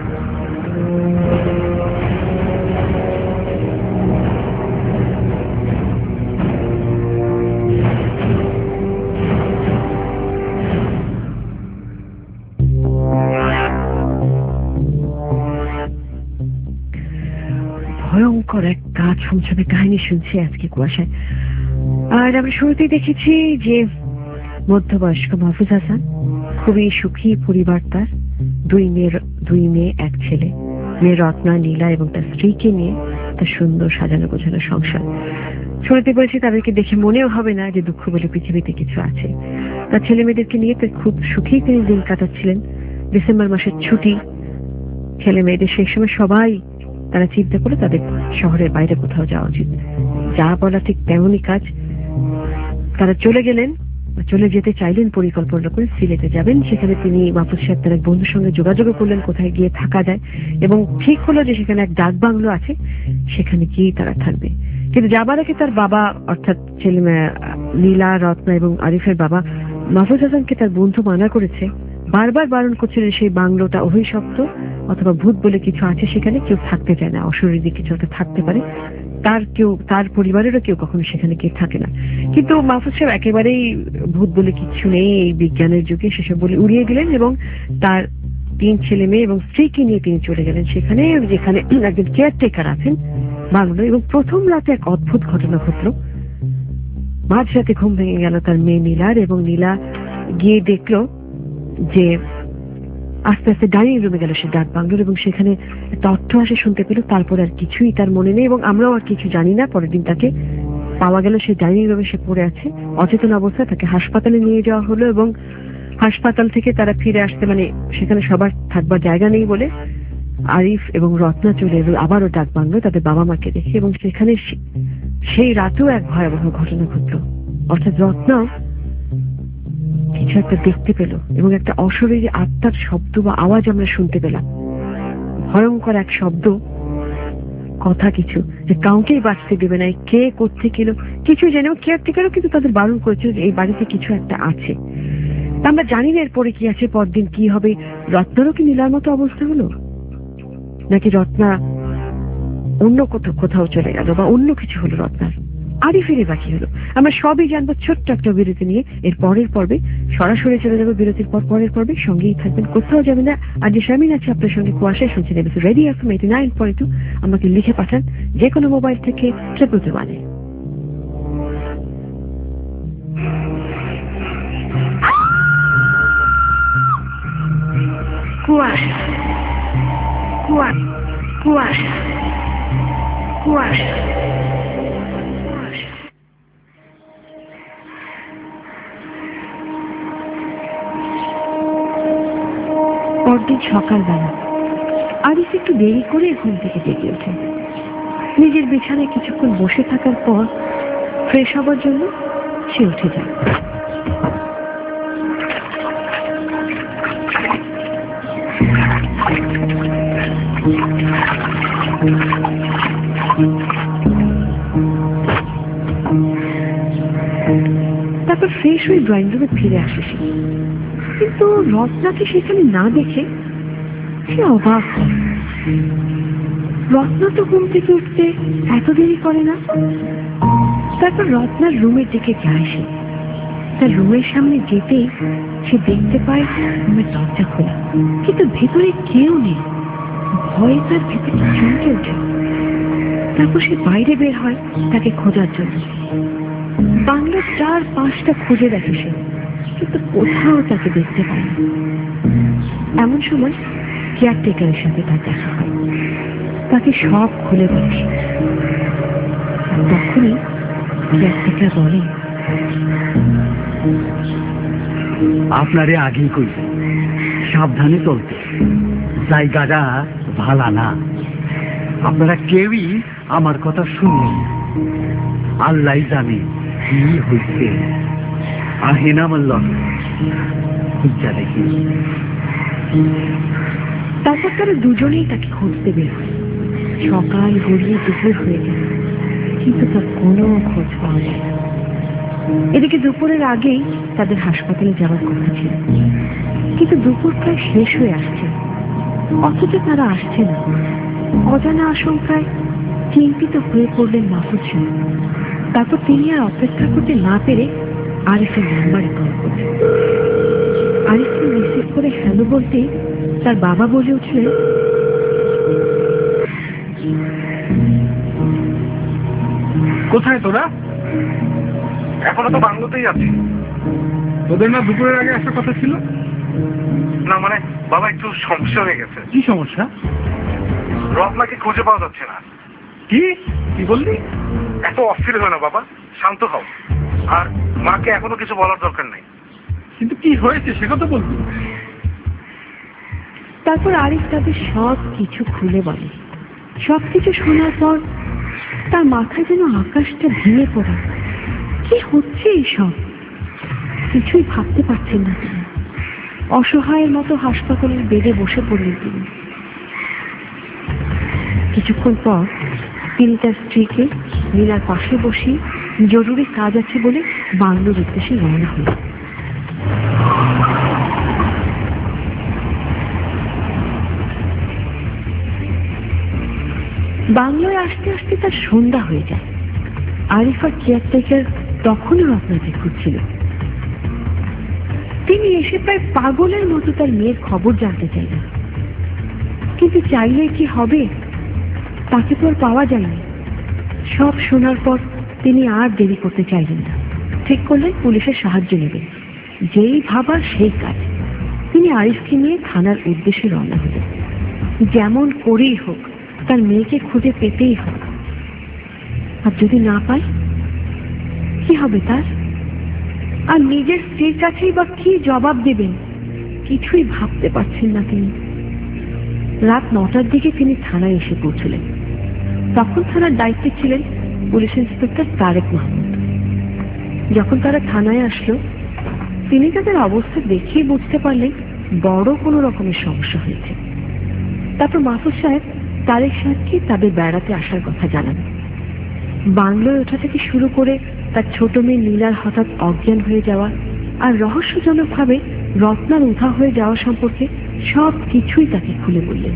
ভয়ঙ্কর এক গা ছমছমে কাহিনী শুনছি আজকে কুয়াশায়। আর আমরা শুরুতেই দেখেছি যে মধ্যবয়স্ক মাহফুজ হাসান, খুবই সুখী পরিবার তার, দুই মেয়ের দুই মেয়ে এক ছেলে। মেয়ে রত্না, নীলা এবং তার স্ত্রীকে নিয়ে তার সুন্দর সাজানো গোছানো সংসার। শুরুতে বলেছি তাদেরকে দেখে মনেও হবে না যে দুঃখ বলে পৃথিবীতে কিছু আছে। তার ছেলে মেয়েদেরকে নিয়ে তো খুব সুখী তিনি দিন কাটাচ্ছিলেন। ডিসেম্বর মাসের ছুটি, ছেলে মেয়েদের সেই সময় সবাই তারা চিন্তা করে তাদের শহরের বাইরে কোথাও যাওয়া উচিত। যা বলা ঠিক তেমনই কাজ। তারা চলে গেলেন, চলে যেতে চাইলেন, পরিকল্পনা করে সিলেটে যাবেন। সেখানে তিনি মাহফুজ সাহেব তার এক বন্ধুর সঙ্গে যোগাযোগ করলেন কোথায় গিয়ে থাকা যায়, এবং ঠিক হলো যে সেখানে এক ডাক বাংলো আছে, সেখানে গিয়েই তারা থাকবে। কিন্তু যাবার আগে তার বাবা, অর্থাৎ ছেলে নীলা, রত্না এবং আরিফের বাবা মাহফুজ হাসানকে তার বন্ধু মানা করেছে, বারবার বারণ করছিলেন সেই বাংলোটা অভিশপ্ত অথবা ভূত বলে কিছু আছে, সেখানে কেউ থাকতে চায় না, অশরীরী কিছু একটা থাকতে পারে, তার কেউ, তার পরিবারেরও কেউ কখনো সেখানে কেউ থাকে না। কিন্তু মাহফুজ সাহেব একেবারেই ভূত বলে কিছু নেই এই বিজ্ঞানের যুগে সেসব বলে উড়িয়ে দিলেন, এবং তার তিন ছেলে মেয়ে এবং স্ত্রীকে নিয়ে তিনি চলে গেলেন সেখানে, যেখানে একজন কেয়ারটেকার আছেন বাংলো। এবং প্রথম রাতে এক অদ্ভুত ঘটনা ঘটল। মাঝ রাতে ঘুম ভেঙে গেল তার মেয়ে নীলার, এবং নীলা গিয়ে দেখলো যে আস্তে আস্তে ডাইনিং রুমে গেল সে ডাক বাংলোর, এবং সেখানে একটা অট্টহাসি শুনতে পেল। তারপর আর কিছুই তার মনে নেই এবং আমরাও আর কিছু জানি না। পরের দিন তাকে পাওয়া গেল সে ডাইনিং রুমে সে পড়ে আছে অচেতন অবস্থায়। তাকে হাসপাতালে নিয়ে যাওয়া হলো এবং হাসপাতাল থেকে তারা ফিরে আসতে, মানে সেখানে সবার থাকবার জায়গা নেই বলে আরিফ এবং রত্না চলে এলো আবারও ডাক বাংলো তাদের বাবা মাকে দেখে, এবং সেখানে সেই রাতেও এক ভয়াবহ ঘটনা ঘটল। অর্থাৎ রত্নাও কিছু একটা দেখতে পেল এবং একটা অশরীরী আত্মার শব্দ বা আওয়াজ আমরা শুনতে পেলাম। ভয়ঙ্কর এক শব্দ, কথা কিছু যে কাউকেই বাঁচতে দেবে না। কে কোত্থেকে এলো কিছু জেনেও কেয়ারটেকারও কিন্তু তাদের বারণ করেছিল যে এই বাড়িতে কিছু একটা আছে। আমরা জানি না এরপরে কি আছে, পরদিন কি হবে। রত্নারও কি নীলার মতো অবস্থা হলো, নাকি রত্না অন্য কোথাও কোথাও চলে গেল বা অন্য কিছু হলো রত্নার। আরিফেরই বাকি হলো। আমরা সবই জানবো ছোট্ট একটা বিরতি নিয়ে। এর পরের পর্বে সরাসরি চলে যাবো বিরতির পর পরের পর্বে। সঙ্গেই থাকবেন, কোথাও যাবেন না। আর যে শামিন আছে আপনার সঙ্গে কুয়াশায় শুনছেন ABC radio FM eighty nine point two. আমাকে লিখে পাঠান যে কোনো মোবাইল থেকে ট্রিপল টু ওয়ানে। কুয়াশা কুয়াশা কুয়াশা কুয়াশা পরদিন সকালবেলা আরিফ একটু দেরি করে ঘুম থেকে জেগে ওঠে। নিজের বিছানায় কিছুক্ষণ বসে থাকার পর ফ্রেশ হবার জন্য সে উঠে যায়। তারপর ফ্রেশ হয়ে ড্রয়িং রুমে ফিরে আসে সে, কিন্তু রত্নাকে সেখানে না দেখে সে অবাক হয়। রত্না তো ঘুম থেকে উঠতে এত দেরি করে না। তারপর রত্নার রুমের দিকে যায় সে। তার রুমের সামনে যেতেই সে দেখতে পায় রুমের দরজা খোলা, কিন্তু ভেতরে কেউ নেই। ভয়ে তার ভেতরে চমকে ওঠে। তারপর সে বাইরে বের হয় তাকে খোঁজার জন্য। বাংলার চার পাঁচটা খুঁজে দেখে সে, কিন্তু কোথাও তাকে দেখতে পায় না। এমন সময় কেয়ারটেকারের সাথে তার দেখা হয়। তাকে সব খুলে বলে। তখনই কেয়ারটেকার বলে, আপনারে আগেই কই সাবধানে চলতে, জায়গাটা ভালা না। আপনারা কেউই আমার কথা শুনলেন, আল্লাহ জানে কি হয়েছে। আহেনা মাল্লা খুঁজা দেখি। তারপর তারা দুজনেই তাকে খুঁজতে বের হয়। সকাল গড়িয়ে দুপুর হয়ে গেল, কিন্তু তার কোনো খোঁজ পাওয়া যায় না। এদিকে দুপুরের আগেই তাদের হাসপাতালে যাওয়ার কথা ছিল, কিন্তু দুপুর প্রায় শেষ হয়ে আসছে, অথচ তারা আসছে না। অজানা আশঙ্কায় চিন্তিত হয়ে পড়লেন মাহফুজ সাহেব। তারপর তিনি আর অপেক্ষা করতে না পেরে আরিফের নাম্বারে কল করলেন। আরিফকে রিসিভ করে হ্যালো বলতে তার বাবা বলে উঠলেন, কোথায় তোরা? এখনো তো বাংলোতেই আছি। তোদের না দুপুরের আগে আসার কথা ছিল? না মানে বাবা, একটু সমস্যা হয়ে গেছে। কি সমস্যা? রত্নাকে খুঁজে পাওয়া যাচ্ছে না। কি কি বললি? এত অস্থির হয় না বাবা, শান্ত হও। আর মাকে এখনো কিছু বলার দরকার নেই। কিন্তু কি হয়েছে সে কথা বলবি? তারপর আরিফ তাদের সব কিছু খুলে বলে। সব কিছু শোনার পর তার মাথায় যেন আকাশটা ভেঙে পড়ে। কি হচ্ছে এইসব? কিছুই ভাবতে পারছেন না তিনি। অসহায়ের মতো হাসপাতালের বেডে বসে পড়লেন তিনি। কিছুক্ষণ পর তিনি তার স্ত্রীকে নীলার পাশে বসে জরুরি কাজ আছে বলে বাংলোর উদ্দেশ্যে রওনা হলেন। বাংলোয় আসতে আসতে তার সন্ধ্যা হয়ে যায়। আরিফ আর কেয়ারটেকার তখনও রত্নাকে খুঁজছিল। তিনি এসে প্রায় পাগলের মতো তার মেয়ের খবর জানতে চাইলেন, কিন্তু চাইলে কি হবে? তাকে তো আর পাওয়া যায়নি। সব শোনার পর তিনি আর দেরি করতে চাইলেন না। ঠিক করলেন পুলিশের সাহায্য নেবেন। যেই ভাবা সেই কাজ। তিনি আরিফকে নিয়ে থানার উদ্দেশ্যে রওনা হলেন। যেমন করেই হোক তার মেয়েকে খুঁজে পেতেই হবে। আর যদি না পায় কি হবে তার? আর নিজের স্ত্রীর কাছেই বা কি জবাব দেবেন কিছুই ভাবতে পারছেন না তিনি। রাত নটার দিকে তিনি থানায় এসে পৌঁছলেন। তখন থানার দায়িত্বে ছিলেন পুলিশ ইন্সপেক্টর তারেক মাহমুদ। যখন তারা থানায় আসলো তিনি তাদের অবস্থা দেখেই বুঝতে পারলেন বড় কোনো রকমের সমস্যা হয়েছে। তারপর মাহফুজ সাহেব তারেক সাহেবকে তাদের বেড়াতে আসার কথা জানান। বাংলোয় ওঠা থেকে শুরু করে তার ছোট মেয়ে নীলার হঠাৎ অজ্ঞান হয়ে যাওয়া আর রহস্যজনক ভাবে রত্নার উধা হয়ে যাওয়া সম্পর্কে সব কিছুই তাকে খুলে বললেন।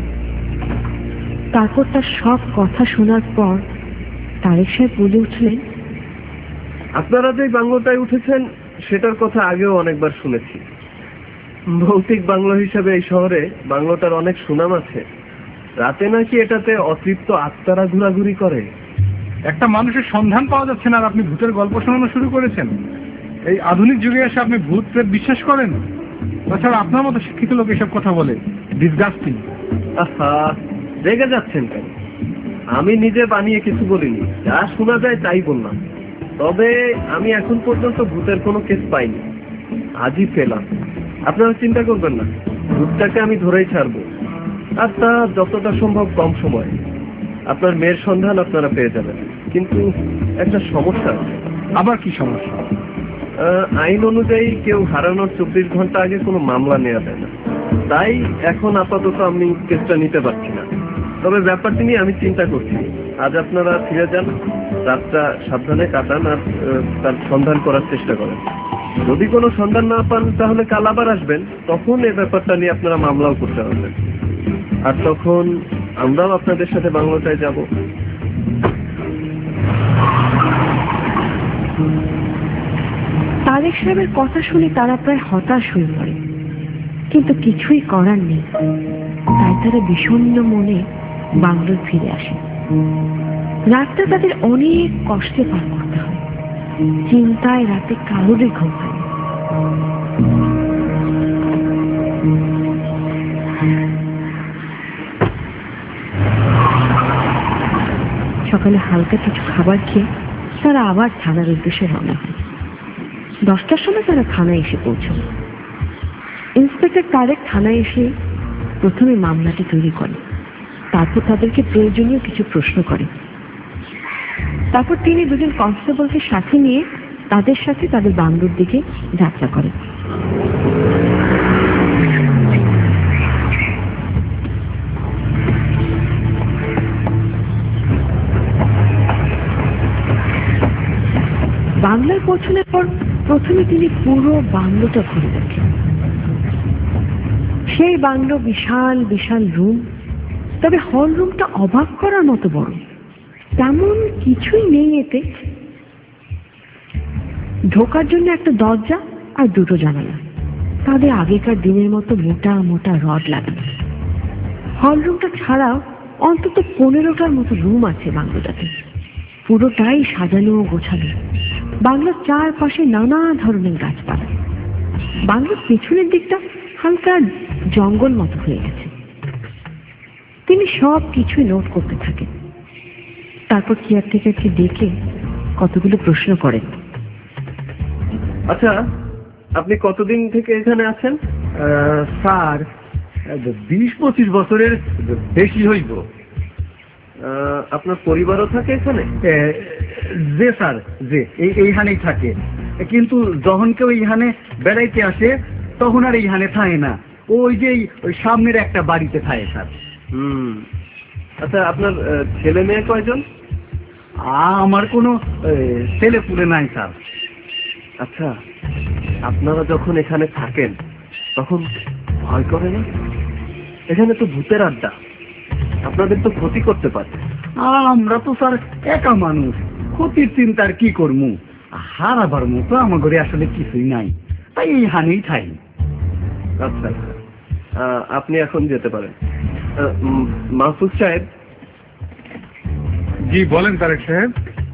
তারপর তার সব কথা শোনার পর তারেক সাহেব বলে উঠলেন, আপনারা যে বাংলোটায় উঠেছেন সেটার কথা আগেও অনেকবার শুনেছি। ভৌতিক বাংলো হিসাবে এই শহরে বাংলোটার অনেক সুনাম আছে। রাতে নাকি এটাতে অতৃপ্ত আত্মারা ঘোরাঘুরি করে। একটা মানুষের সন্ধান পাওয়া যাচ্ছে না আর আপনি ভূতের গল্প শোনানো শুরু করেছেন। এই আধুনিক যুগে এসে আপনি ভূত প্রেত বিশ্বাস করেন? তাছাড়া আপনার মতো শিক্ষিত লোক এসব কথা বলে, ডিসগাস্টিং। আহা, রেগে যাচ্ছেন কেন? আমি নিজে বানিয়ে কিছু বলিনি, যা শোনা যায় তাই বললাম। তবে আমি এখন পর্যন্ত ভূতের কোনো কেস পাইনি, আজই পেলাম। আপনারা চিন্তা করবেন না, ভূতটাকে আমি ধরেই ছাড়বো, আর তা যতটা সম্ভব কম সময়। আপনার মেয়ের সন্ধান আপনারা পেয়ে যাবেন, কিন্তু একটা সমস্যা আছে। আবার কি সমস্যা? আইন অনুযায়ী কেউ হারানোর চব্বিশ ঘন্টা আগে কোনো মামলা নেওয়া যায় না। তাই এখন আপাতত আমি কেসটা নিতে পারছি না। তবে ব্যাপারটি নিয়ে আমি চিন্তা করছি। আজ আপনারা ফিরে যান, রাতটা সাবধানে কাটান আর তার সন্ধান করার চেষ্টা করেন। যদি কোনো সন্ধান না পান তাহলে কাল আবার আসবেন, তখন এই ব্যাপারটা নিয়ে আপনারা মামলাও করতে পারবেন। আর তখন আমরাও আপনাদের সাথে বাংলাটায় যাব। তারেক সাহেবের কথা শুনে তারা প্রায় হতাশ হয়ে পড়ে, কিন্তু কিছুই করার নেই। তাই তারা বিষণ্ণ মনে বাংলোয় ফিরে আসে। রাতটা তাদের অনেক কষ্টে পার করতে হয়। চিন্তায় রাতে কারোরই ঘুম হয় না। সকালে হালকা কিছু খাবার খেয়ে তারা আবার থানার উদ্দেশ্যে রওনা হয়। দশটার সময় তারা থানায় এসে পৌঁছল। ইন্সপেক্টর তারেক থানায় এসে প্রথমে মামলাটি তৈরি করে, তারপর তাদেরকে প্রয়োজনীয় কিছু প্রশ্ন করে। তারপর তিনি দুজন কনস্টেবলকে সাথে নিয়ে তাদের সাথে তাদের বাংলোর দিকে যাত্রা করে। বাংলায় পৌঁছানোর পর প্রথমে তিনি পুরো বাংলোটা ঘুরে দেখেন। সেই বাংলো বিশাল বিশাল রুম, তবে হল রুমটা অবাক করার মতো বড়। তেমন কিছুই নেই এতে। ঢোকার জন্য একটা দরজা আর দুটো জানালা, তাদের আগেকার দিনের মতো মোটা মোটা রড লাগানো। হল রুমটা ছাড়াও অন্তত পনেরোটার মতো রুম আছে বাংলোটাতে, পুরোটাই সাজানো ও গোছানো। বাংলোর চারপাশে নানা ধরনের গাছপালা। বাংলোর পেছনের দিকটা হালকা জঙ্গল মতো হয়ে গেছে। তিনি সব কিছুই নোট করতে থাকেন। তারপর কেয়ারটেকারকে ডেকে কতগুলো প্রশ্ন করেন। আচ্ছা, আপনি কতদিন থেকে এখানে আছেন? স্যার, বিশ পঁচিশ বছরের বেশি হইব। আপনার পরিবারও থাকে এখানে? যে স্যার, যে এইখানেই থাকে, কিন্তু যখন কেউ এইখানে বেড়াইতে আসে তখন আর এইখানে থাকে না। ওই যে ওই সামনের একটা বাড়িতে থাকে স্যার। হুম, আচ্ছা, আপনার ছেলে মেয়ে কয়জন? আমার কোনো ছেলে পুলে নাই স্যার। আচ্ছা, আপনারা যখন এখানে থাকেন তখন ভয় করে না? এখানে তো ভূতের আড্ডা, আপনাদের তো ক্ষতি করতে পারে। আমরা তো স্যার একা মানুষ, ক্ষতির চিন্তার কি করবো? হারাবার মতো আমার ঘরে আসলে কিছুই নাই, তাই এইখানেই থাই। আচ্ছা, আপনি এখন যেতে পারেন। মাহফুজ সাহেব। জি বলেন তারেক সাহেব।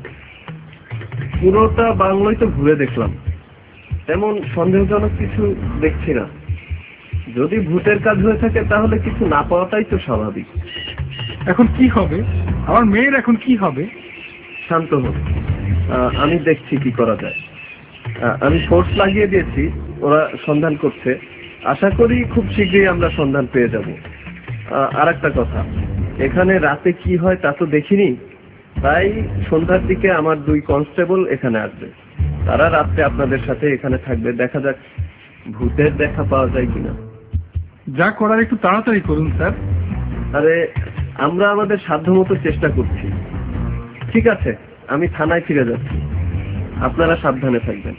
পুরোটা বাংলোয় তো ঘুরে দেখলাম, তেমন সন্দেহজনক কিছু দেখছি না। যদি ভূতের কাজ হয়ে থাকে তাহলে কিছু না পাওয়াটাই তো স্বাভাবিক। এখন কি হবে? আমার মেয়ের এখন কি হবে? শান্ত হোক, আহ, আমি দেখছি কি করা যায়। আহ, আমি ফোর্স লাগিয়ে দিয়েছি, ওরা সন্ধান করছে। আশা করি খুব শীঘ্রই আমরা সন্ধান পেয়ে যাব। আর একটা কথা, এখানে রাতে কি হয় তা তো দেখিনি, তাই সন্ধ্যার দিকে আমার দুই কনস্টেবল এখানে আসবে। তারা রাত্রে আপনাদের সাথে এখানে থাকবে। দেখা যাক ভূতের দেখা পাওয়া যায় কিনা। যা করার একটু তাড়াতাড়ি করুন স্যার। আরে আমরা আমাদের সাধ্যমতো চেষ্টা করছি। ঠিক আছে, আমি থানায় ফিরে যাচ্ছি, আপনারা সাবধানে থাকবেন।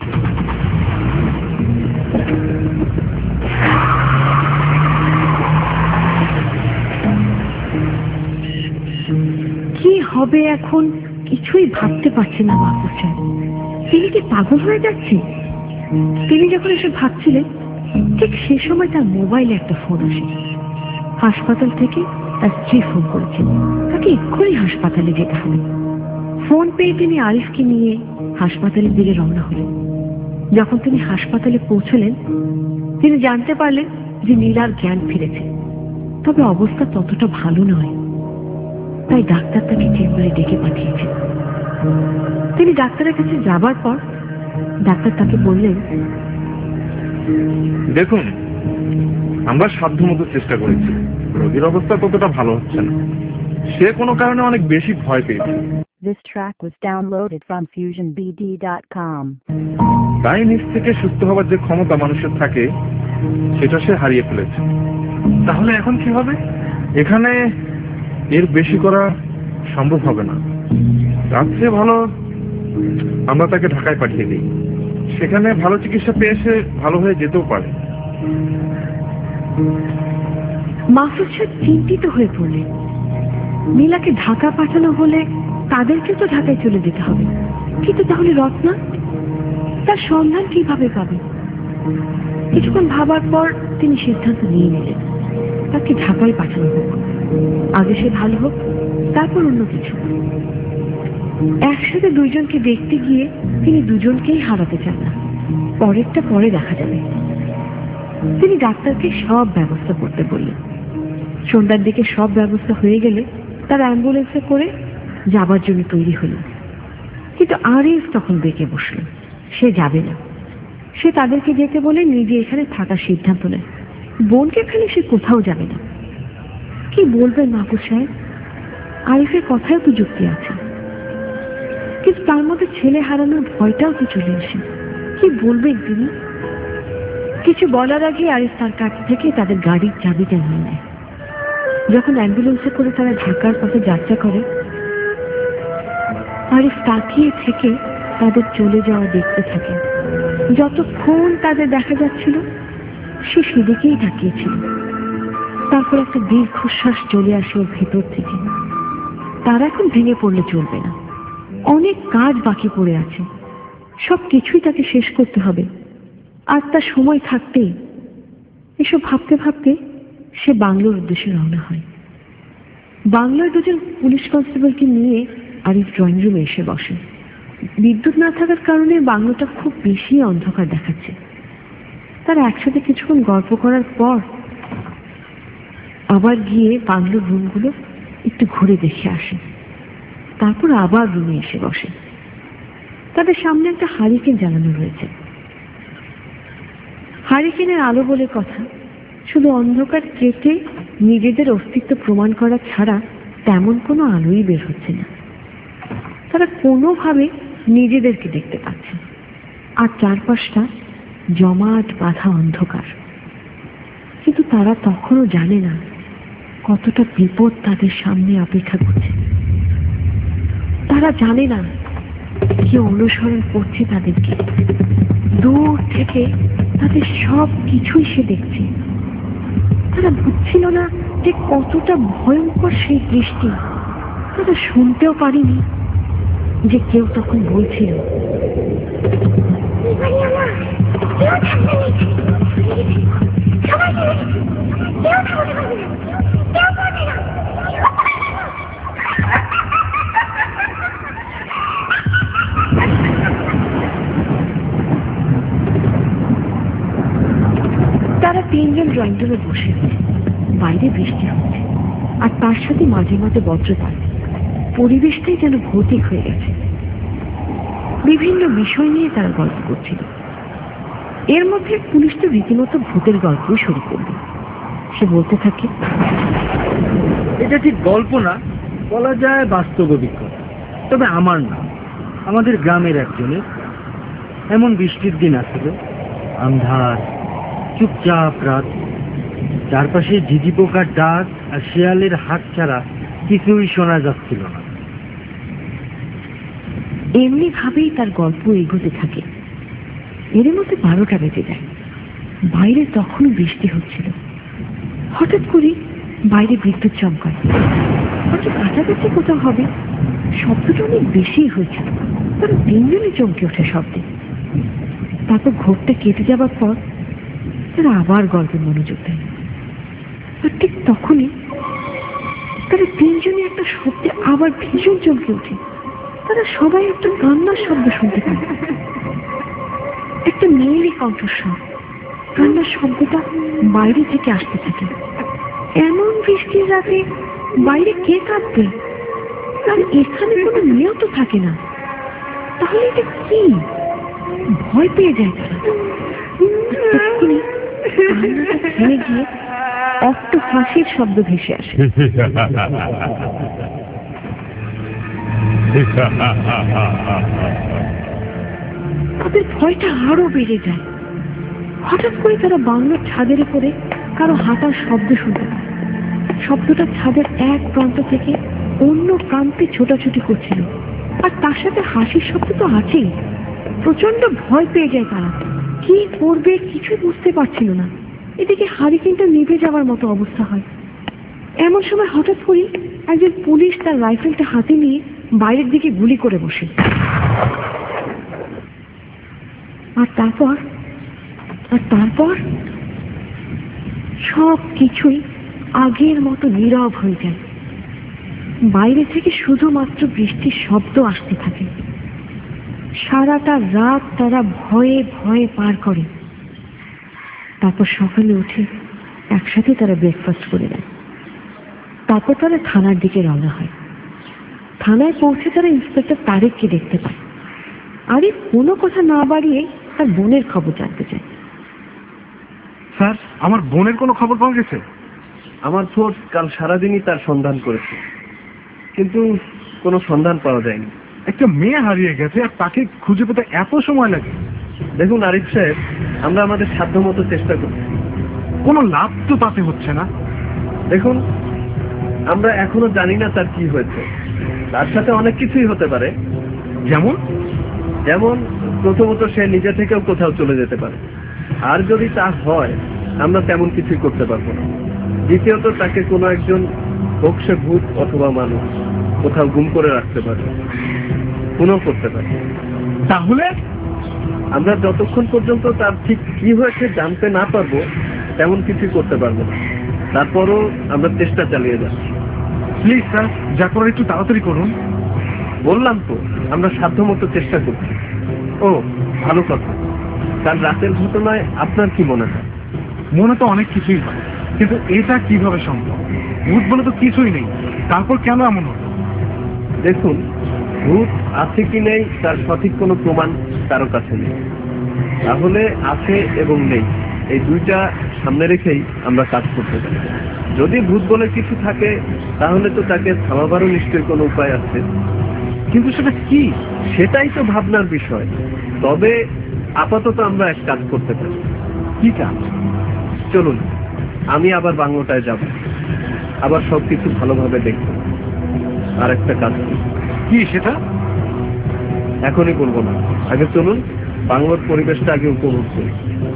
কি হবে এখন কিছুই ভাবতে পারছি না মাহফুজ সাহেব। তিনি কি পাগল হয়ে যাচ্ছে? তিনি যখন এসে ভাবছিলেন ঠিক সে সময় তার মোবাইলে একটা ফোন আসে। হাসপাতাল থেকে তার স্ত্রী ফোন করেছেন, তাকে এক্ষুনি হাসপাতালে যেতে হবে। ফোন পেয়ে তিনি আরিফকে নিয়ে হাসপাতালের দিকে রওনা হলেন। যখন তিনি হাসপাতালে পৌঁছলেন তিনি জানতে পারলেন যে নীলার জ্ঞান ফিরেছে, তবে অবস্থা ততটা ভালো নয়। তাই ডাক্তার তাকে চেম্বারে ডেকে পাঠিয়েছেন। তিনি ডাক্তারের কাছে যাবার পর ডাক্তার তাকে বললেন, দেখুন, আমরা সাধ্যমতো চেষ্টা করেছি, রোগীর অবস্থা ততটা ভালো হচ্ছে না। সে কোনো কারণে অনেক বেশি ভয় পেয়েছে। This track was downloaded from fusion b d dot com. তাই নিজ থেকে সুস্থ হওয়ার যে ক্ষমতা মানুষের থাকে সেটা সে হারিয়ে ফেলেছে। তাহলে এখন কি হবে? এখানে এর বেশি করা সম্ভব হবে না। তার চেয়ে ভালো আমরা তাকে ঢাকায় পাঠিয়ে দিই, সেখানে ভালো চিকিৎসা পেয়ে সে ভালো হয়ে যেতেও পারে। মাহফুজ সাহেব চিন্তিত হয়ে পড়লেন। নীলাকে ঢাকা পাঠানো হলে তাদেরকে তো ঢাকায় চলে যেতে হবে, কিন্তু তাহলে রত্না তার সন্ধান কিভাবে পাবে? কিছুক্ষণ ভাবার পর তিনি সিদ্ধান্ত নিয়ে নিলেন তাকে ঢাকায় পাঠানো হোক। আগে সে ভালো হোক, তারপর অন্য কিছু। একসাথে দুইজনকে দেখতে গিয়ে তিনি দুজনকেই হারাতে চান না। পরেরটা পরে দেখা যাবে। তিনি ডাক্তারকে সব ব্যবস্থা করতে বললেন। সন্ধ্যার দিকে সব ব্যবস্থা হয়ে গেলে তার অ্যাম্বুলেন্সে করে যাবার জন্য তৈরি হল। কিন্তু আরিফ তখন বেঁকে বসল, সে যাবে না। সে তাদেরকে যেতে বলে নিজে এখানে থাকার সিদ্ধান্ত নেয়। বোনকে ফেলে সে কোথাও যাবে না। কি বলবেন মাহফুজ সাহেব? আরিফের কথাও তো যুক্তি আছে, কিন্তু তার মধ্যে ছেলে হারানোর ভয়টাও তো চলে আসে। কি বলবেন তিনি? কিছু বলার আগে আরিফ তার কাছ থেকে তাদের গাড়ির চাবিটা নিয়ে নেয়। যখন অ্যাম্বুলেন্সে করে তারা ঢাকার পথে যাত্রা করে, আরিফ তাকিয়ে থেকে তাদের চলে যাওয়া দেখতে থাকে। যতক্ষণ তাদের দেখা যাচ্ছিল সে সেদিকেই তাকিয়েছিল। তারপর একটা দীর্ঘশ্বাস চলে আসে ওর ভেতর থেকে। তারা এখন ভেঙে পড়লে চলবে না, অনেক কাজ বাকি পড়ে আছে, সব কিছুই তাকে শেষ করতে হবে। আর তার সময় থাকতেই এসব ভাবতে ভাবতে সে বাংলোর উদ্দেশ্যে রওনা হয়। বাংলার দুজন পুলিশ কনস্টেবলকে নিয়ে আরিফ ড্রয়িং রুমে এসে বসে। বিদ্যুৎ না থাকার কারণে বাংলোটা খুব বেশি অন্ধকার দেখাচ্ছে। তারা একসাথে কিছুক্ষণ গল্প করার পর আবার গিয়ে বাংলোর রুমগুলো একটু ঘুরে দেখে আসে। তারপর আবার রুমে এসে বসে। তাদের সামনে একটা হারিকেন জ্বালানো রয়েছে। হারিকেনের আলো বলে কথা, শুধু অন্ধকার কেটে নিজেদের অস্তিত্ব প্রমাণ করা ছাড়া তেমন কোনো আলোই বের হচ্ছে না। তারা কোনোভাবে নিজেদেরকে দেখতে পাচ্ছে, আর চারপাশটা জমাট বাঁধা অন্ধকার। কিন্তু তারা তখনও জানে না কতটা বিপদ তাদের সামনে অপেক্ষা করছে। তারা জানে না কেউ অনুসরণ করছে তাদেরকে। দূর থেকে তাদের সব কিছুই সে দেখছে। তারা বুঝছিল না যে কতটা ভয়ঙ্কর সেই দৃষ্টি। তারা শুনতেও পারেনি যে কেউ তখন বলছিল, তারা তিনজন ড্রয়িং রুমে বসে। বাইরে বৃষ্টি হচ্ছে, আর তার সাথে মাঝে মাঝে বজ্রপাত। পরিবেশটাই যেন ভৌতিক হয়ে গেছে। বিভিন্ন বিষয় নিয়ে তারা গল্প করছিল। এর মধ্যে পুলিশ তো রীতিমতো ভূতের গল্পই শুরু করলো। সে বলতে থাকে, এটা ঠিক গল্প না, বলা যায় বাস্তব অভিজ্ঞতা। তবে আমার না, আমাদের গ্রামের একজনের। এমন বৃষ্টির দিন আসছিল, আন্ধার, চুপচাপ রাত, চারপাশে ঝিঝি পোকার ডাক আর শিয়ালের হাত ছাড়া কিছুই শোনা যাচ্ছিল না। এমনি ভাবেই তার গল্প এগোতে থাকে। এর মধ্যে বারোটা বেজে যায়। বাইরে তখনও বৃষ্টি হচ্ছিল। হঠাৎ করে বাইরে বিদ্যুৎ চমকায়। হয়তো কাছাকাছি কোথাও হবে। শব্দটা অনেক বেশি হয়েছিল। তারা তিনজনে চমকে ওঠে শব্দে। তারপর ঘোরটা কেটে যাবার পর তারা আবার গল্পে মনোযোগ দেয়। আর ঠিক তখনই তারা তিনজনে একটা শব্দে আবার ভীষণ চমকে ওঠে। তারা সবাই একটা কান্নার শব্দ শুনতে পায়। একটা মেয়েরই কণ্ঠস্বর। কান্নার শব্দটা বাইরে থেকে আসতে থাকে। এমন বৃষ্টির রাতে বাইরে কে কাঁদবে? আর এখানে কোনো মেয়েও তো থাকে না। তাহলে এটা কি? ভয় পেয়ে যায় তারা। তখনই কান্নাটা থেমে গিয়ে একটু হাসির শব্দ ভেসে আসে। তাদের ভয়টা আরো বেড়ে যায়। হঠাৎ করে তারা বাংলোর ছাদের উপরে কারো হাঁটার শব্দ শুনতে পায়। শব্দটা ছাদের এক প্রান্ত থেকে অন্য প্রান্তে ছোটাছুটি করছিল। আর তার সাথে হাসির শব্দ তো আছেই। প্রচন্ড ভয় পেয়ে যায় তারা। কি করবে কিছু বুঝতে পারছিল না। এদিকে হারিকেনটা নিভে যাওয়ার মতো অবস্থা হয়। এমন সময় হঠাৎ করে একজন পুলিশ তার রাইফেলটা হাতে নিয়ে বাইরের দিকে গুলি করে বসে। আর তারপর আর তারপর সব কিছুই আগের মতো নীরব হয়ে যায়। বাইরে থেকে শুধুমাত্র বৃষ্টির শব্দ আসতে থাকে। সারাটা রাত তারা ভয়ে ভয়ে পার করে। তারপর সকালে উঠে একসাথে তারা ব্রেকফাস্ট করে দেয়। তারপর তারা থানার দিকে রওনা হয়। থানায় পৌঁছে তারা ইন্সপেক্টর তারেককে দেখতে পায়। আরে কোনো কথা না বাড়িয়ে তার বোনের খবর জানতে চায়। স্যার, আমার বোনের কোনো খবর পাওয়া গেছে? আমার ফোর্স কাল সারাদিনই তার সন্ধান করেছে, কিন্তু কোনো সন্ধান পাওয়া যায়নি। একটা মেয়ে হারিয়ে গেছে আর তাকে খুঁজে পেতে এত সময় লাগে? দেখুন আরিফ সাহেব, আমরা আমাদের সাধ্যমতো চেষ্টা করছি। কোনো লাভ তো তাতে হচ্ছে না। দেখুন, আমরা এখনো জানি না তার কি হয়েছে। তার সাথে অনেক কিছুই হতে পারে। যেমন যেমন প্রথমত সে নিজে থেকেও কোথাও চলে যেতে পারে। আর যদি তা হয়, আমরা তেমন কিছুই করতে পারবো না। দ্বিতীয়ত তাকে কোনো একজন হোক সে ভূত অথবা মানুষ কোথাও গুম করে রাখতে পারে, খুনও করতে পারে। তাহলে আমরা যতক্ষণ পর্যন্ত তার ঠিক কি হয়েছে জানতে না পারবো তেমন কিছুই করতে পারবো না। তারপরও আমরা চেষ্টা চালিয়ে যাচ্ছি। প্লিজ স্যার, যা করার একটু তাড়াতাড়ি করুন। বললাম তো, আমরা সাধ্যমতো চেষ্টা করছি। ও ভালো কথা, কাল রাতের ঘটনায় আপনার কি মনে হয়? মনে তো অনেক কিছুই হয়, কিন্তু এটা কিভাবে সম্ভব? ভূত বলে তো কিছুই নেই, তারপর কেন এমন হলো? দেখুন, ভূত আছে কি নেই তার সঠিক কোনো প্রমাণ কারো কাছে নেই। তাহলে আছে এবং নেই এই দুইটা সামনে রেখেই আমরা কাজ করতে পারি। যদি ভূত বলে কিছু থাকে তাহলে তো তাকে থামাবারও নিশ্চয়ই কোনো উপায় আছে। কিন্তু সেটা কি? সেটাই তো ভাবনার বিষয়। তবে আপাতত আমরা এক কাজ করতে পারি। কি কাজ? চলুন, আমি আবার বাংলোটায় যাব, আবার সবকিছু ভালোভাবে দেখব। আর একটা কাজ কি সেটা? এখনই বলবো না, আগে চলুন বাংলোর পরিবেশটা আগে উপভোগ করি।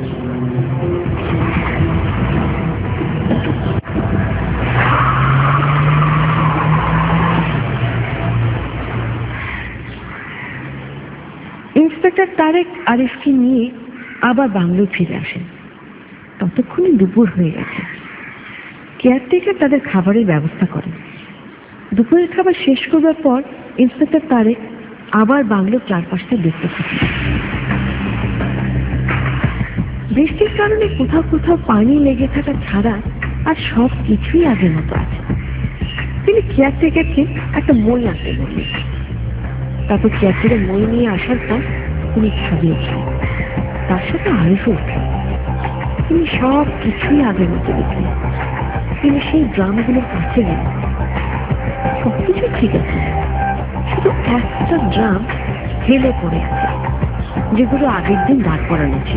ইন্সপেক্টর তারেক আরিফকে নিয়ে আবার বাংলো ফিরে আসেন। ততক্ষণে দুপুর হয়ে গেছে। কেয়ারটেকার তাদের খাবারের ব্যবস্থা করেন। দুপুরের খাবার শেষ করবার পর ইন্সপেক্টর তারেক আবার বাংলোর চারপাশটা দেখতে থাকেন। বৃষ্টির কারণে কোথাও কোথাও পানি লেগে থাকা ছাড়া আর সব কিছুই আগের মতো আছে। তিনি কেয়ারটেকারকে একটা মই আনতে বললেন। তারপর কেয়ারটেকার মই নিয়ে আসার পর তিনি ছাদে উঠলেন, তার সাথে আরিফও উঠলেন। তিনি সব কিছুই আগের মতো দেখলেন। তিনি সেই ড্রামগুলোর কাছে গেলেন। সবকিছু ঠিক আছে, শুধু একটা ড্রাম হেলে পড়ে আছে, যেগুলো আগের দিন দাঁড় করানো ছিল।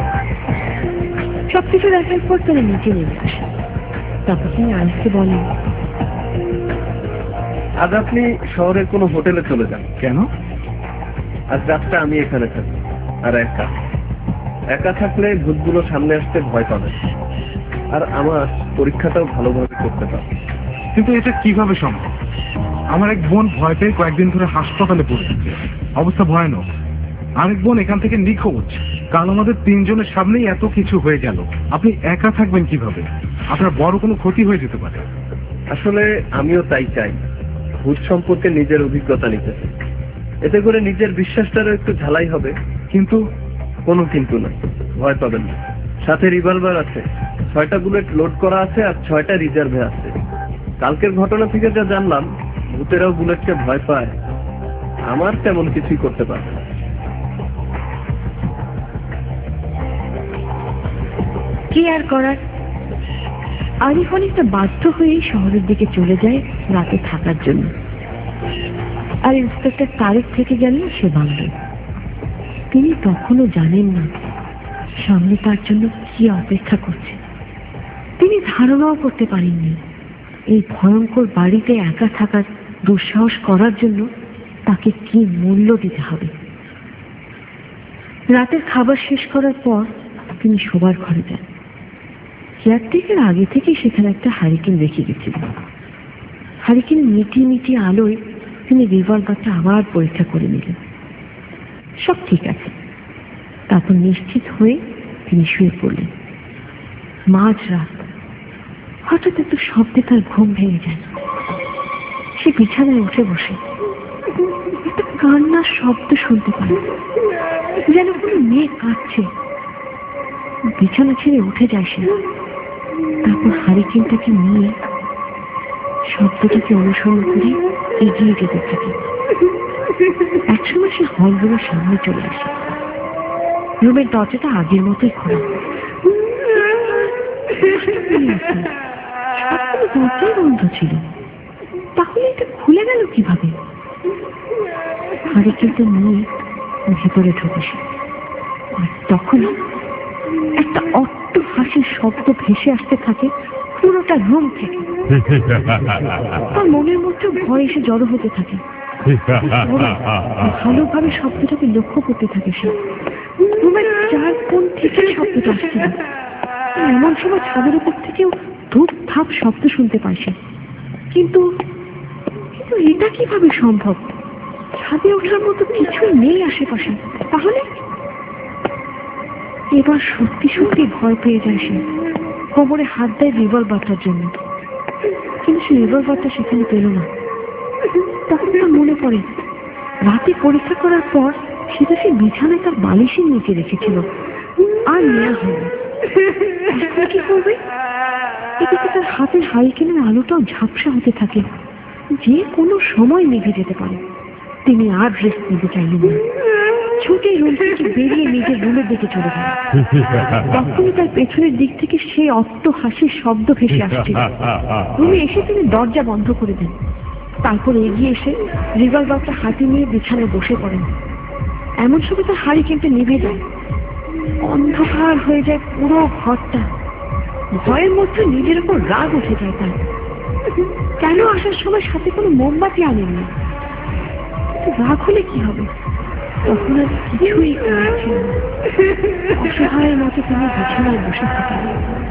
সবকিছু দেখার পর তারা নিচে নেমে আসে। তারপর তিনি আরিফকে বলেন, আজ আপনি শহরের কোনো হোটেলে চলে যান। কেন? আজ রাতটা আমি এখানে থাকি, আর একা একা থাকলে ভূতগুলো সামনে আসতে ভয় পাবে, আর আমার পরীক্ষাটাও ভালোভাবে করতে পারবে। কিন্তু এটা কিভাবে সম্ভব? আমার এক বোন ভয় পেয়ে কয়েকদিন ধরে হাসপাতালে পড়েছে, অবস্থা ভয়ানক। আরেক বোন এখান থেকে নিখোঁজ। কাল আমাদের তিনজনের সামনেই এত কিছু হয়ে গেল। আপনি একা থাকবেন কিভাবে? আপনার বড় কোনো ক্ষতি হয়ে যেতে পারে। আসলে আমিও তাই চাই, ভূত সম্পর্কে নিজের অভিজ্ঞতা নিতে। এতে করে নিজের বিশ্বাসটারও একটু ঝালাই হবে। কিন্তু কোনো কিন্তু না, ভয় পাবেন না। সাথে রিভলভার আছে, ছয়টা বুলেট লোড করা আছে, আর ছয়টা রিজার্ভে আছে। কালকের ঘটনা থেকে যা জানলাম, ভূতেরাও বুলেটকে ভয় পায়। আমার তেমন কিছুই করতে পারবে না। কি আর করার? আরিফ অনেকটা বাধ্য হয়ে শহরের দিকে চলে যায় রাতে থাকার জন্য। আর ইন্সপেক্টর তারেক থেকে গেলেন সে বাংলায়। তিনি তখনও জানেন না সামনে তার জন্য কি অপেক্ষা করছে। তিনি ধারণাও করতে পারেননি এই ভয়ঙ্কর বাড়িতে একা থাকার দুঃসাহস করার জন্য তাকে কি মূল্য দিতে হবে। রাতের খাবার শেষ করার পর তিনি শোবার ঘরে যান। কেয়ারটেকার আগে থেকে সেখানে একটা হারিকেন রেখে গেছিলেন। হারিকেন মিটি মিটি আলোয় তিনি রিভলভারটা আবার পরীক্ষা করে নিলেন। সব ঠিক আছে। তারপর নিশ্চিত হয়ে তিনি শুয়ে পড়লেন। মাঝ রাত হঠাৎ একটু শব্দে তার ঘুম ভেঙে যায়। সে বিছানায় উঠে বসে একটা কান্নার শব্দ শুনতে পায়, যেন কোনো মেয়ে কাঁদছে। বিছানা ছেড়ে উঠে যায় সে। তারপর হারিকেনটাকে নিয়ে শব্দটাকে অনুসরণ করে এগিয়ে যেতে থাকে। একসময় সে হলরুমের সামনে চলে আসে। রুমের দরজাটা আগের মতোই খোলা। দরজাই বন্ধ ছিল, তাহলে এটা খুলে গেল কিভাবে? হারিকেনটা নিয়ে ভেতরে ঢুকেছে। আর তখন একটা অট্ট হাসির শব্দ ভেসে আসতে থাকে পুরোটা রুম থেকে। তার মনের মধ্যে ভয় এসে জড়ো হতে থাকে। ভালোভাবে শব্দটাকে লক্ষ্য করতে থাকে সে। রুমের চার কোণ থেকে শব্দটা আসছিল। এমন সময় ছাদের উপর থেকেও ধূপ ধাপ শব্দ শুনতে পায় সে। কিন্তু কিন্তু এটা কিভাবে সম্ভব? ছাদে ওঠার মতো কিছুই নেই আশেপাশে। তাহলে এবার সত্যি সত্যি ভয় পেয়ে যায় সে। কোমরে হাত দেয় রিভলভারটার জন্য, কিন্তু সে রিভলভারটা সেখানে পেল না। তখন তার মনে পড়ে রাতে পরীক্ষা করার পর সেটা সে বিছানায় তার বালিশের নিচে রেখেছিল, আর নেওয়া হয়নি। এখন কি করবে? এদিকে তার হাতের হারিকেনের আলোটাও ঝাপসা হতে থাকে, যে কোনো সময় নিভে যেতে পারে। তিনি আর রেস্ট নিতে চাইলেন না। ছুটে রুম থেকে বেরিয়ে নিজের রুমের দিকে চলে গেল। তখনই তার পেছনের দিক থেকে সেই অট্ট হাসির শব্দ ভেসে আসছিল। রুমে এসে তিনি দরজা বন্ধ করে দেন। তারপর এগিয়ে এসে রিভলভারটা হাতে নিয়ে বিছানায় বসে পড়েন। এমন সময় তার হারিকেনটা নিভে যায়। অন্ধকার হয়ে যায় পুরো ঘরটা। ভয়ের মধ্যে নিজের উপর রাগ উঠে যায় তার। কেন আসার সময় সাথে কোনো মোমবাতি আনেননি? রাগ হলে কি হবে? তখন আর কিছুই করার ছিল না। অসহায়ের মতো তিনি বিছানায় বসে থাকেন।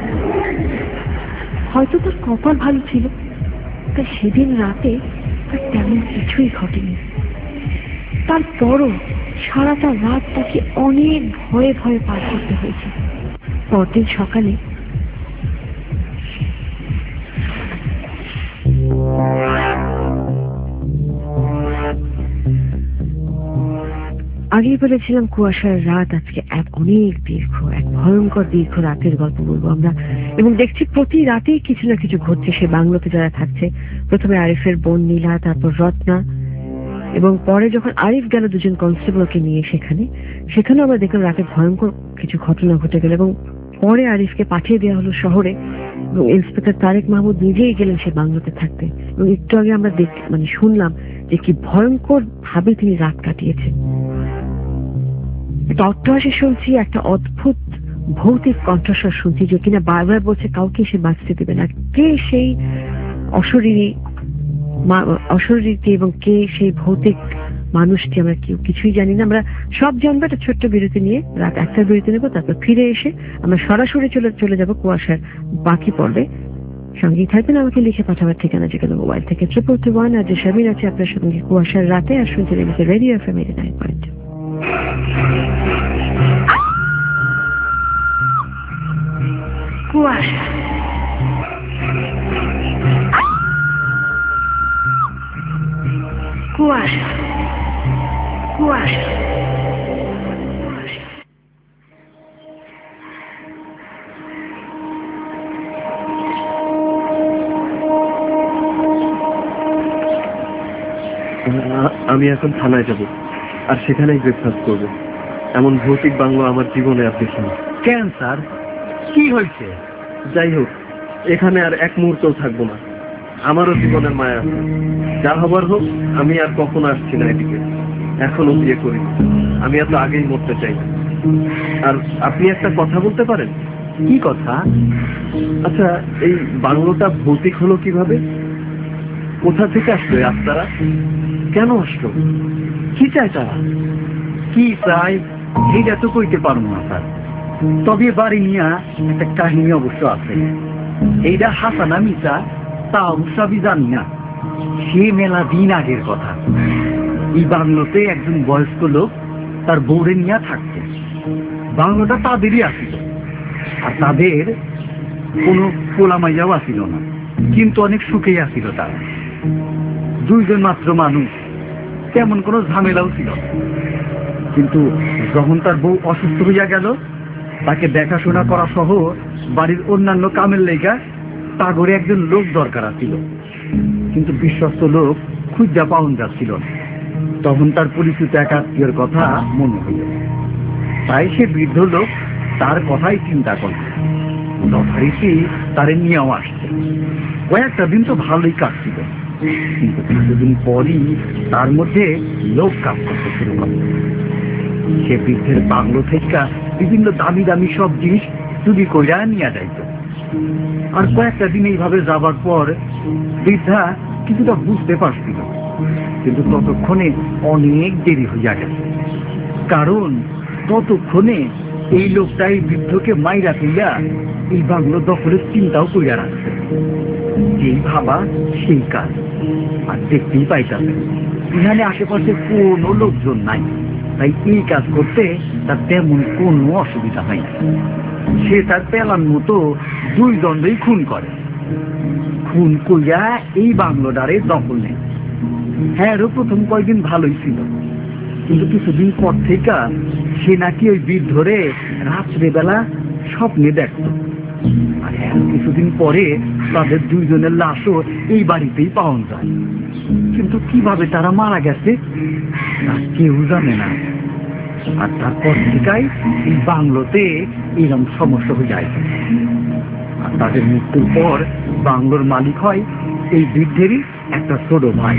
হয়তো তার কপাল ভালো ছিল, তাই সেদিন রাতে আর তেমন কিছুই ঘটেনি। তারপরও সারাটা রাত তাকে অনেক ভয়ে ভয়ে পার করতে হয়েছে। পরদিন সকালে আগেই বলেছিলাম কুয়াশার রাত আজকে এক অনেক দীর্ঘ, এক ভয়ঙ্কর দীর্ঘ রাতের গল্প বলবো আমরা। এবং দেখছি প্রতি রাতেই কিছু না কিছু ঘটছে সে বাংলোতে যারা থাকছে। প্রথমে আরিফের বোন নীলা, তারপর রত্না, এবং পরে যখন আরিফ গেল দুজন কনস্টেবলকে নিয়ে সেখানে, সেখানেও আমরা দেখলাম রাতে ভয়ঙ্কর কিছু ঘটনা ঘটে গেল। এবং পরে আরিফকে পাঠিয়ে দেওয়া হলো শহরে এবং ইন্সপেক্টর তারেক মাহমুদ নিজেই গেলেন সে বাংলোতে থাকতে। এবং একটু আগে আমরা দেখ মানে শুনলাম যে কি ভয়ঙ্কর ভাবে তিনি রাত কাটিয়েছেন। একটা অট্টহাসি শুনছি, একটা অদ্ভুত ভৌতিক কণ্ঠস্বর শুনছি যে কিনা বারবার বলছে কাউকে সে বাঁচতে দেবে না। কে সেই অশরীরী অশরীরী এবং কে সেই ভৌতিক মানুষটি আমরা কেউ কিছুই জানি না। আমরা সব জানবো একটা ছোট্ট বিরতি নিয়ে, রাত একটার বিরতি নেবো, তারপর ফিরে এসে আমরা সরাসরি চলে চলে যাবো কুয়াশার বাকি পর্বে। সঙ্গেই থাকবেন, আমাকে লিখে পাঠাবার ঠিকানা যেখানে মোবাইল থেকে ট্রিপল টু ওয়ান। আর যে স্বামীর আছে আপনার সঙ্গে কুয়াশার রাতে, আর শুনতে লেগেছে radio F M eighty nine point two. Kuasha Kuasha কুয়াশা আমি এখন থানায় যাব আর সেখানেই ব্রেকফাস্ট করবো। এমন ভৌতিক বাংলো আমার জীবনে আর দেখিনি। কেন স্যার, কি হয়েছে? যাই হোক, এখানে আর এক মুহূর্তও থাকবো না। আমারও জীবনের মায়া আছে। যা হবার হোক, আমি আর কখনো আসছি না এদিকে। এখনো বিয়ে করি, আমি এত আগেই মরতে চাই না। আর আপনি একটা কথা বলতে পারেন? কি কথা? আচ্ছা, এই বাংলোটা ভৌতিক হলো কিভাবে? কোথা থেকে আসলো আত্মারা? কেন আসলো? কি চাই তারা? কি চাই এইটা তো কইতে পারবো না স্যার। তবে বাড়ি নিয়ে একটা কাহিনী অবশ্য আছে। এইটা হাসানা মিশা তা অবশ্য আমি জানি না। সে মেলা দিন আগের কথা। এই বাংলোতে একজন বয়স্ক লোক তার বউরে নিয়ে থাকতো। বাংলোটা তাদেরই আসিল, আর তাদের কোনো পোলামাইয়াও আসিল না, কিন্তু অনেক সুখেই আসিল তারা। দুইজন মাত্র মানুষ, তেমন কোনো ঝামেলাও ছিল না। কিন্তু যখন তার বউ অসুস্থ হইয়া গেল, তাকে দেখাশোনা করা সহ বাড়ির অন্যান্য কামের লেগা তাগরে একজন লোক দরকার ছিল, কিন্তু বিশ্বস্ত লোক খুঁজা পাওয়া যাচ্ছিল না। তখন তার পরিচিত এক আত্মীয়ের কথা মনে হইল, তাই সে বৃদ্ধ লোক তার কথাই চিন্তা করল। যথারীতি তারে নিয়েও আসছে। কয়েকটা দিন তো ভালোই কাটছিল, কিন্তু কিছুদিন পরই তার মধ্যে লোক কাজ করতে শুরু করে। সে বৃদ্ধের বাংলো থেকে বিভিন্ন দামি দামি সব জিনিস চুরি কইরা নিয়ে যাইত। আর কয়েকটা দিন এইভাবে যাবার পর বৃদ্ধা কিছুটা বুঝতে পারছিল, কিন্তু ততক্ষণে অনেক দেরি হইয়া গেছে। কারণ ততক্ষণে এই লোকটাই বৃদ্ধকে মাইরা তুইয়া এই বাংলো দখলের চিন্তাও কইরা রাখছে। যেই ভাবা সেই কাজ। আর দেখতেই পাইতাছে এখানে আশেপাশে কোনো লোকজন নাই, তাই এই কাজ করতে তার তেমন কোনো অসুবিধা হয় না। সে তার পেলার মতো দুই দণ্ডই খুন করে। খুন কইয়া এই বাংলোটারে দখল নেয়। হ্যাঁ, প্রথম কয়েকদিন ভালোই ছিল, কিন্তু কিছুদিন পর থেকে সে নাকি ওই বৃদ্ধরে রাত্রেবেলা স্বপ্নে দেখত। আর কিছুদিন পরে তাদের দুইজনের লাশও এই বাড়িতেই পাওয়া যায়। কিন্তু কিভাবে তারা মারা গেছে তা কেউ জানে না। আর তারপর থেকেই এই বাংলোতে এরকম সমস্যা হয়ে যায়। আর তাদের মৃত্যুর পর বাংলোর মালিক হয় এই বৃদ্ধেরই একটা ছোট ভাই।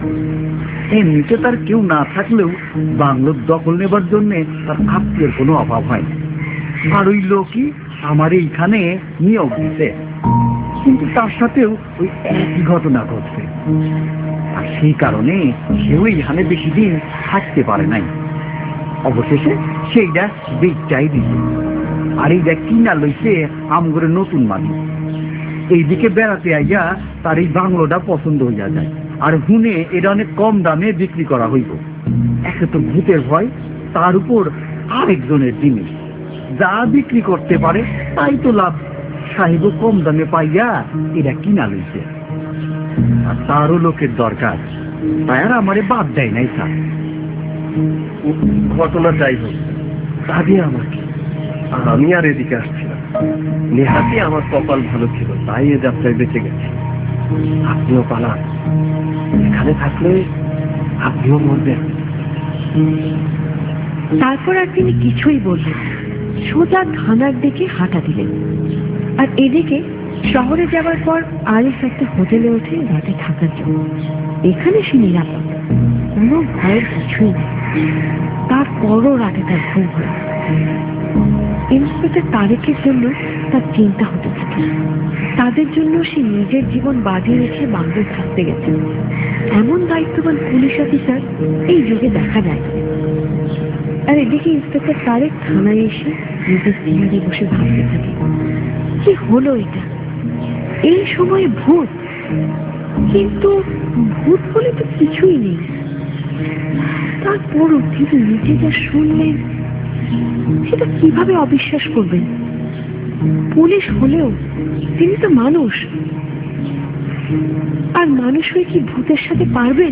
এমনিতে তার কেউ না থাকলেও বাংলোর দখল নেবার জন্য তার আত্মীয়ের কোনো অভাব হয় না। আর ওই লোকই আমার এইখানে নিয়োগ দিতে, কিন্তু তার সাথেও ওই একই ঘটনা ঘটছে। আর সেই কারণে কেউ এইখানে বেশি দিন থাকতে পারে নাই। অবশেষে সেইটা বেচাই দিছে। আর এইটা কিনা লইছে আমগরে নতুন মালিক। এইদিকে বেড়াতে আইয়া তার এই বাংলোটা পছন্দ হইয়া যায়। আর হুনে এটা অনেক কম দামে বিক্রি করা হইব। একে তো ভূতের ভয়, তার উপর আরেকজনের জিনিস যা বিক্রি করতে পারে তাই তো লাভ। সাহেব কম দামে পাইয়া এরা কিনা লইছে। আর তারও লোকের দরকার, তাই আর আমারে বাদ দেয় নাই স্যার। ঘটনা যাই হোক, তা দিয়ে আমার কি? আমি আর এদিকে আসছিলাম। নেহাতি আমার কপাল ভালো ছিল, তাই এ যাত্রায় বেঁচে গেছি। আপনিও পালান, এখানে থাকলে আপনিও মরবেন। তারপর আর তিনি কিছুই বললেন, সোজা থানার দিকে হাঁটা দিলেন। আর এদিকে শহরে যাবার পর আরিফ একটা হোটেলে ওঠে রাতে থাকার জন্য। এখানে সে নিরাপদ, কোনো ভয়ের কিছুই নেই। তারপরও রাতে তার ঘুম হয়। ইন্সপেক্টর তারেকের জন্য তার চিন্তা হতে থাকে। তাদের জন্য সে নিজের জীবন বাজিয়ে রেখে বাংলায় থাকতে গেছে। এমন দায়িত্ববান পুলিশ অফিসার এই যুগে দেখা যায় না। আর এদিকে ইন্সপেক্টর তারেক থানায় এসে নিজের চেয়ারে বসে ভাবতে থাকে, কি হলো এটা? এই সময়ে ভূত, কিন্তু ভূত বলে তো কিছুই নেই। তারপরও তিনি নিজে যা শুনলেন সেটা কিভাবে অবিশ্বাস করবেন? পুলিশ হলেও তিনি তো মানুষ, আর মানুষ হয়ে কি ভূতের সাথে পারবেন?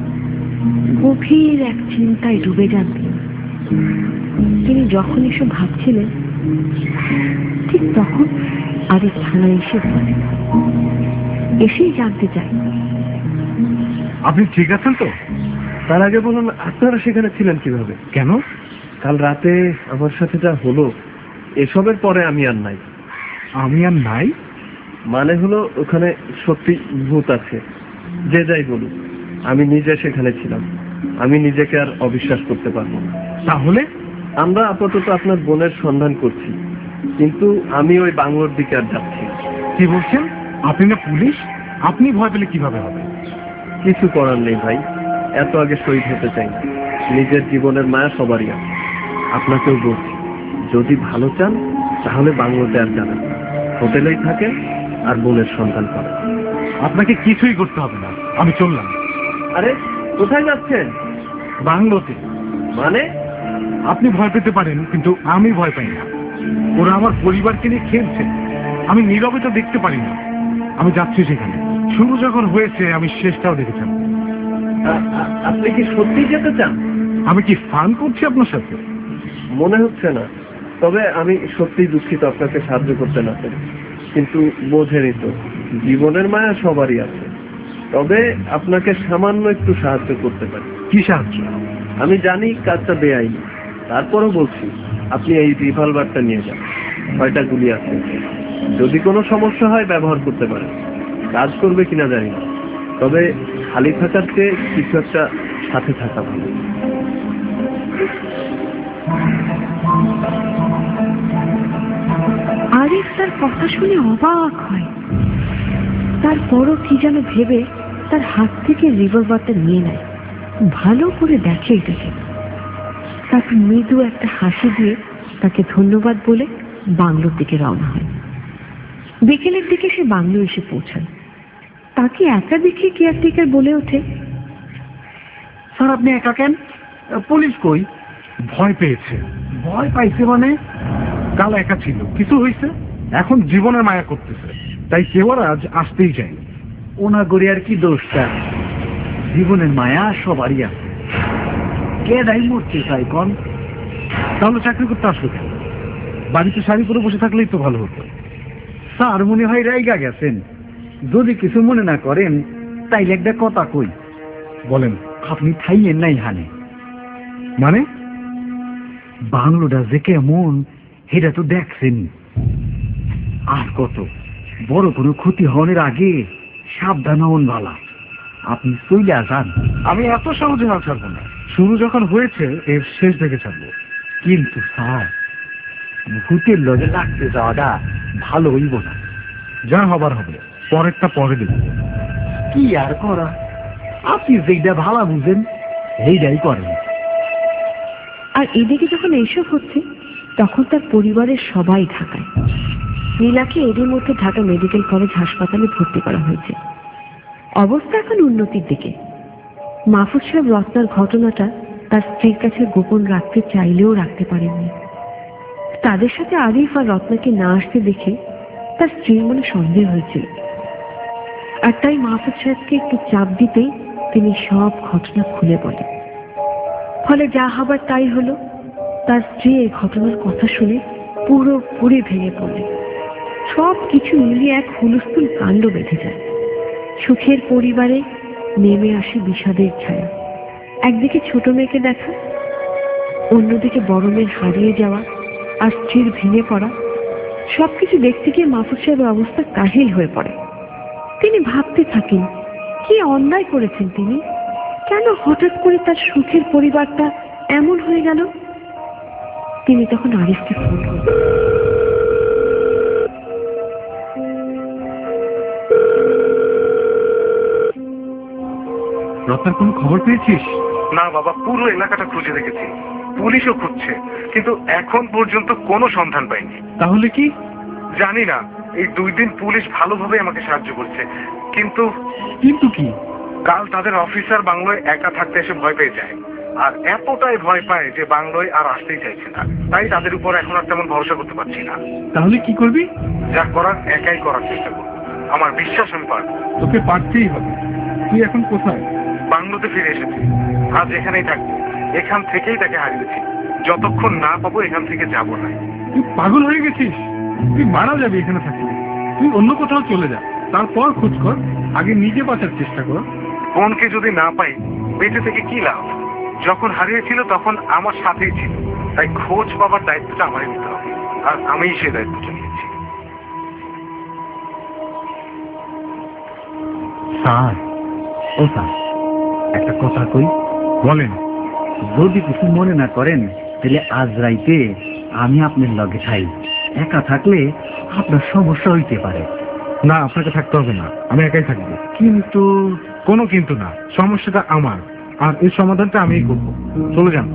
গভীর এক চিন্তায় ডুবে যান তিনি। তিনি যখন এসব ভাবছিলেন, ঠিক তখন আরিফ থানায় এসে বলে, এসেই জানতে চাই, আপনি ঠিক আছেন তো? তার আগে বলুন, আপনারা সেখানে ছিলেন কিভাবে? কেন? কাল রাতে আমার সাথে যা হলো, এসবের পরে আমি আর নাই। আমি আর নাই মানে হলো, ওখানে সত্যি ভূত আছে। যে যাই বলুক, আমি নিজে সেখানে ছিলাম। আমি নিজেকে আর অবিশ্বাস করতে পারবো না। তাহলে? আমরা আপাতত আপনার বোনের সন্ধান করছি, কিন্তু আমি ওই বাংলোর দিকে আর যাচ্ছি। কি বলছেন? আপনি না পুলিশ, আপনি ভয় পেলে কিভাবে হবে? কিছু করার নেই ভাই, এত আগে শহীদ হতে চাই না। নিজের জীবনের মায়া সবারই আছে। আপনাকেও বলছি, যদি ভালো চান তাহলে বাংলোতে আর যাবেন, হোটেলেই থাকেন আর বোনের সন্ধান করেন। আপনাকে কিছুই করতে হবে না, আমি চললাম। আরে কোথায় যাচ্ছেন? বাংলোতে। মানে? আপনি ভয় পেতে পারেন, কিন্তু আমি ভয় পাই না। ওরা আমার পরিবারকে নিয়ে খেলছে, আমি নীরবে তো দেখতে পারি না। আমি যাচ্ছি সেখানে। শুরু যখন হয়েছে আমি শেষটাও দেখেছিলাম। আপনি কি সত্যি যেতে চান? আমি কি ফান করছি আপনার সাথে? মনে হচ্ছে না, তবে আমি সত্যিই দুঃখিত আপনাকে সাহায্য করতে না পেরে। কিন্তু বোঝেনি তো, জীবনের মায়া সবারই আছে। তবে আপনাকে সামান্য একটু সাহায্য করতে পারি। কি সাহায্য? আমি জানি কাজটা বেআইনি, তারপরও বলছি, আপনি এই রিভলভারটা নিয়ে যান। ছয়টা গুলি আছে, যদি কোনো সমস্যা হয় ব্যবহার করতে পারেন। কাজ করবে কিনা জানি না, তবে খালি থাকার চেয়ে কিছু একটা সাথে থাকা ভালো। আরিফ তার কথা শুনে অবাক হয়। তারপরও কি যেন ভেবে তার হাত থেকে রিভলভারটা নিয়ে নেয়, ভালো করে দেখে এটাকে। তারপর মৃদু একটা হাসি দিয়ে তাকে ধন্যবাদ বলে বাংলোর দিকে রওনা হয়। বিকেলের দিকে সে বাংলো এসে পৌঁছায়। তাকে একা দেখে কেয়ারটেকার বলে ওঠে, স্যার আপনি একা কেন? পুলিশ কই? ভয় পেয়েছে। ভয় পাইছে মানে? কাল একা ছিল, কিছু হয়েছে, এখন জীবনের মায়া করতেছে, তাই কেউ আর আজ আসতেই চাই। ওনা গড়িয়ার কি দোষ স্যার? জীবনের মায়া সবারই আছে। কে দায়ী মরতে চাই কন? তাহলে চাকরি করতে আসলো কেন? বাড়িতে শাড়ি পরে বসে থাকলেই তো ভালো হতো। স্যার মনে হয় রাইগা গেছেন। যদি কিছু মনে না করেন তাইলে একটা কথা কই। বলেন। আপনি থাইয়েন নাই হানে। মানে? বাংলোটা যে কেমন সেটা তো দেখছেন। আর কত বড় কোনো ক্ষতি হওয়ার আগে সাবধান হন ভালা। আপনি চলে যান। আমি এত সহজে হাল ছাড়বো না। শুরু যখন হয়েছে এর শেষ দেখে ছাড়বো। কিন্তু স্যার, ভূতের লজে লাগতে যাওয়াটা ভালো হইব না। যা হবার হবে, পরেরটা পরে দেব। কি আর করা, আপনি যেটা ভালো বুঝেন সেইটাই করেন। আর এদিকে যখন এইসব হচ্ছে তখন তার পরিবারের সবাই ঢাকায়। নীলাকে এরই মধ্যে ঢাকা মেডিকেল কলেজ হাসপাতালে ভর্তি করা হয়েছে। অবস্থা এখন উন্নতির দিকে। মাহফুজ সাহেব রত্নার ঘটনাটা তার স্ত্রীর কাছে গোপন রাখতে চাইলেও রাখতে পারেননি। তাদের সাথে আরিফ আর রত্নাকে না আসতে দেখে তার স্ত্রীর মনে সন্দেহ হয়েছিল, আর তাই মাহফুজ সাহেবকে একটু চাপ দিতেই তিনি সব ঘটনা খুলে বলেন। ফলে যা হবার তাই হলো। তার স্ত্রী এই ঘটনার কথা শুনে পুরোপুরি ভেঙে পড়লেন। সব কিছু মিলিয়ে এক হুলস্থুল কাণ্ড বেঁধে যায়। সুখের পরিবারে নেমে আসে বিষাদের ছায়া। একদিকে ছোট মেয়েকে দেখা, অন্যদিকে বড় মেয়ের হারিয়ে যাওয়া আর স্ত্রীর ভেঙে পড়া। সবকিছু দেখতে গিয়ে মাহফুজ সাহেবের অবস্থা কাহিল হয়ে পড়ে। তিনি ভাবতে থাকেন, কি অন্যায় করেছেন তিনি, কেন হঠাৎ করে তার সুখের পরিবারটা এমন হয়ে গেল। তিনি তখন আরিফকে ফোন করেন। রত্নার কোনো খবর পেয়েছিস? না বাবা, পুরো এলাকাটা খুঁজে দেখেছি, পুলিশও খুঁজছে, কিন্তু এখন পর্যন্ত কোনো সন্ধান পাইনি। তাহলে কি? জানি না। এই দুই দিন পুলিশ ভালোভাবে আমাকে সাহায্য করছে, কিন্তু কিন্তু কি? কাল তাদের অফিসার বাংলোয় একা থাকতে এসে ভয় পেয়ে যায়, আর এতটাই ভয় পায় যে বাংলোয় আর আসতেই চাইছে না। তাই তাদের উপর এখন আর তেমন ভরসা করতে পারছি না। তাহলে কি করবি? যা করার একাই করার চেষ্টা করবো। আমার বিশ্বাস আমি পারবো। তোকে পারতেই হবে। তুই এখন কোথায়? বাংলোতে ফিরে এসেছি, আজ এখানেই থাকবো। এখান থেকেই তাকে হারিয়েছি, যতক্ষণ না পাবো এখান থেকে যাবো না। তুই পাগল হয়ে গেছিস? তুই মারা যাবি এখানে থাকলে। তুই অন্য কোথাও চলে যা, তারপর খোঁজ কর। আগে নিজে বাঁচার চেষ্টা কর। বোনকে যদি না পাই বেঁচে থেকে কি লাভ? যখন হারিয়েছিল তখন আমার সাথেই ছিল, তাই খোঁজ পাবার দায়িত্বটা আমারই নিতে হবে, আর আমিই সে দায়িত্বটা নিয়েছি। স্যার, ও স্যার, একটা কথা কই। বলেন। যদি কিছু মনে না করেন তাহলে আজ রাইতে আমি আপনার লগে খাই। একা থাকলে আপনার সমস্যা হইতে পারে। না, আপনাকে থাকতে হবে না, আমি একাই থাকবো। কিন্তু কোনো কিন্তু না, সমস্যাটা আমার, আর এই সমাধানটা আমিই করবো। চলে যান।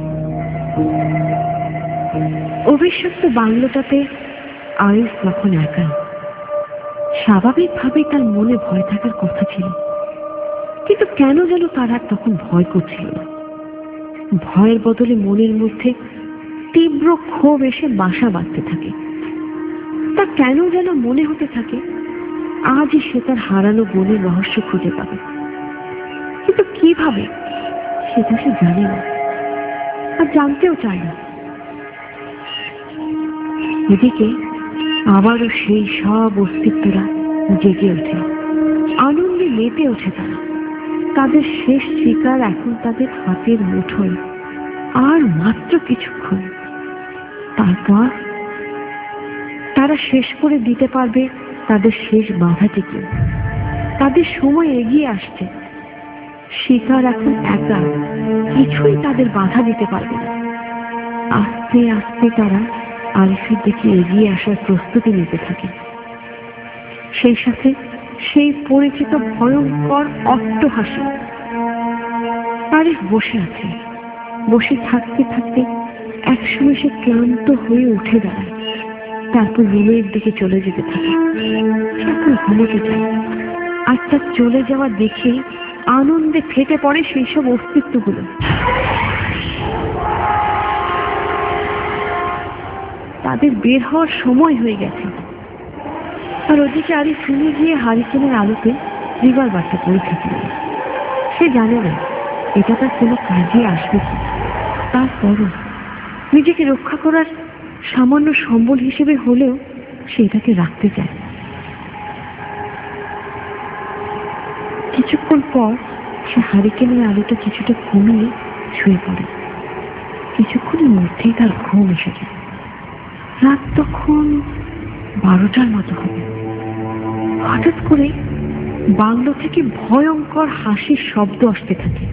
অবিশ্বস্ত বাংলোটাতে আরিফ তখন একাই। স্বাভাবিকভাবেই তার মনে ভয় থাকার কথা ছিল, কিন্তু কেন যেন তার আর তখন ভয় করছিল না। ভয়ের বদলে মনের মধ্যে তীব্র ক্ষোভ এসে বাসা বাঁধতে থাকে। তা কেন যেন মনে হতে থাকে আজই সে তার হারানো বোনের রহস্য খুঁজে পাবে, কিন্তু কিভাবে সেটা সে জানে না, আর জানতেও চায় না। এদিকে আবারও সেই সব অস্তিত্বরা জেগে ওঠে, আনন্দে মেতে ওঠে তারা। তাদের শেষ শিকার এখন তাদের হাতের মুঠোয়, আর মাত্র কিছুক্ষণ। তারপর তারা শেষ করে দিতে পারবে তাদের শেষ বাধাটিকে। তাদের সময় এগিয়ে আসছে। শিকার এখন একা, কিছুই তাদের বাধা দিতে পারবে না। আস্তে আস্তে তারা আরিফের দিকে এগিয়ে আসার প্রস্তুতি নিতে থাকে। সেই সাথে সেই পরিচিত ভয়ঙ্কর অট্টহাসি। আরিফ বসে আছে। বসে থাকতে থাকতে একসময় সে ক্লান্ত হয়ে উঠে দাঁড়ায়, তারপর রুমের দিকে চলে যেতে থাকে। সে এখন ঘুমোতে চায়, আর তার চলে যাওয়া দেখে আনন্দে ফেটে পড়ে সেই সব অস্তিত্বগুলো। তাদের বের হওয়ার সময় হয়ে গেছে। আর ওদিকে আরিফ শুনে গিয়ে হারিকেনের আলোতে রিভলভারটা পরীক্ষা করল। সে জানে না এটা তার কোনো কাজে আসবে কি, তারপরও নিজেকে রক্ষা করার সামান্য সম্বল হিসেবে হলেও সে এটাকে রাখতে চায়। কিছুক্ষণ পর সে হারিকেনের আলোটা কিছুটা কমিয়ে শুয়ে পড়ে। কিছুক্ষণের মধ্যেই তার ঘুম এসে যায়। রাত তখন বারোটার মতো হবে। হঠাৎ করে বাংলো থেকে ভয়ঙ্কর হাসির শব্দ আসতে থাকে।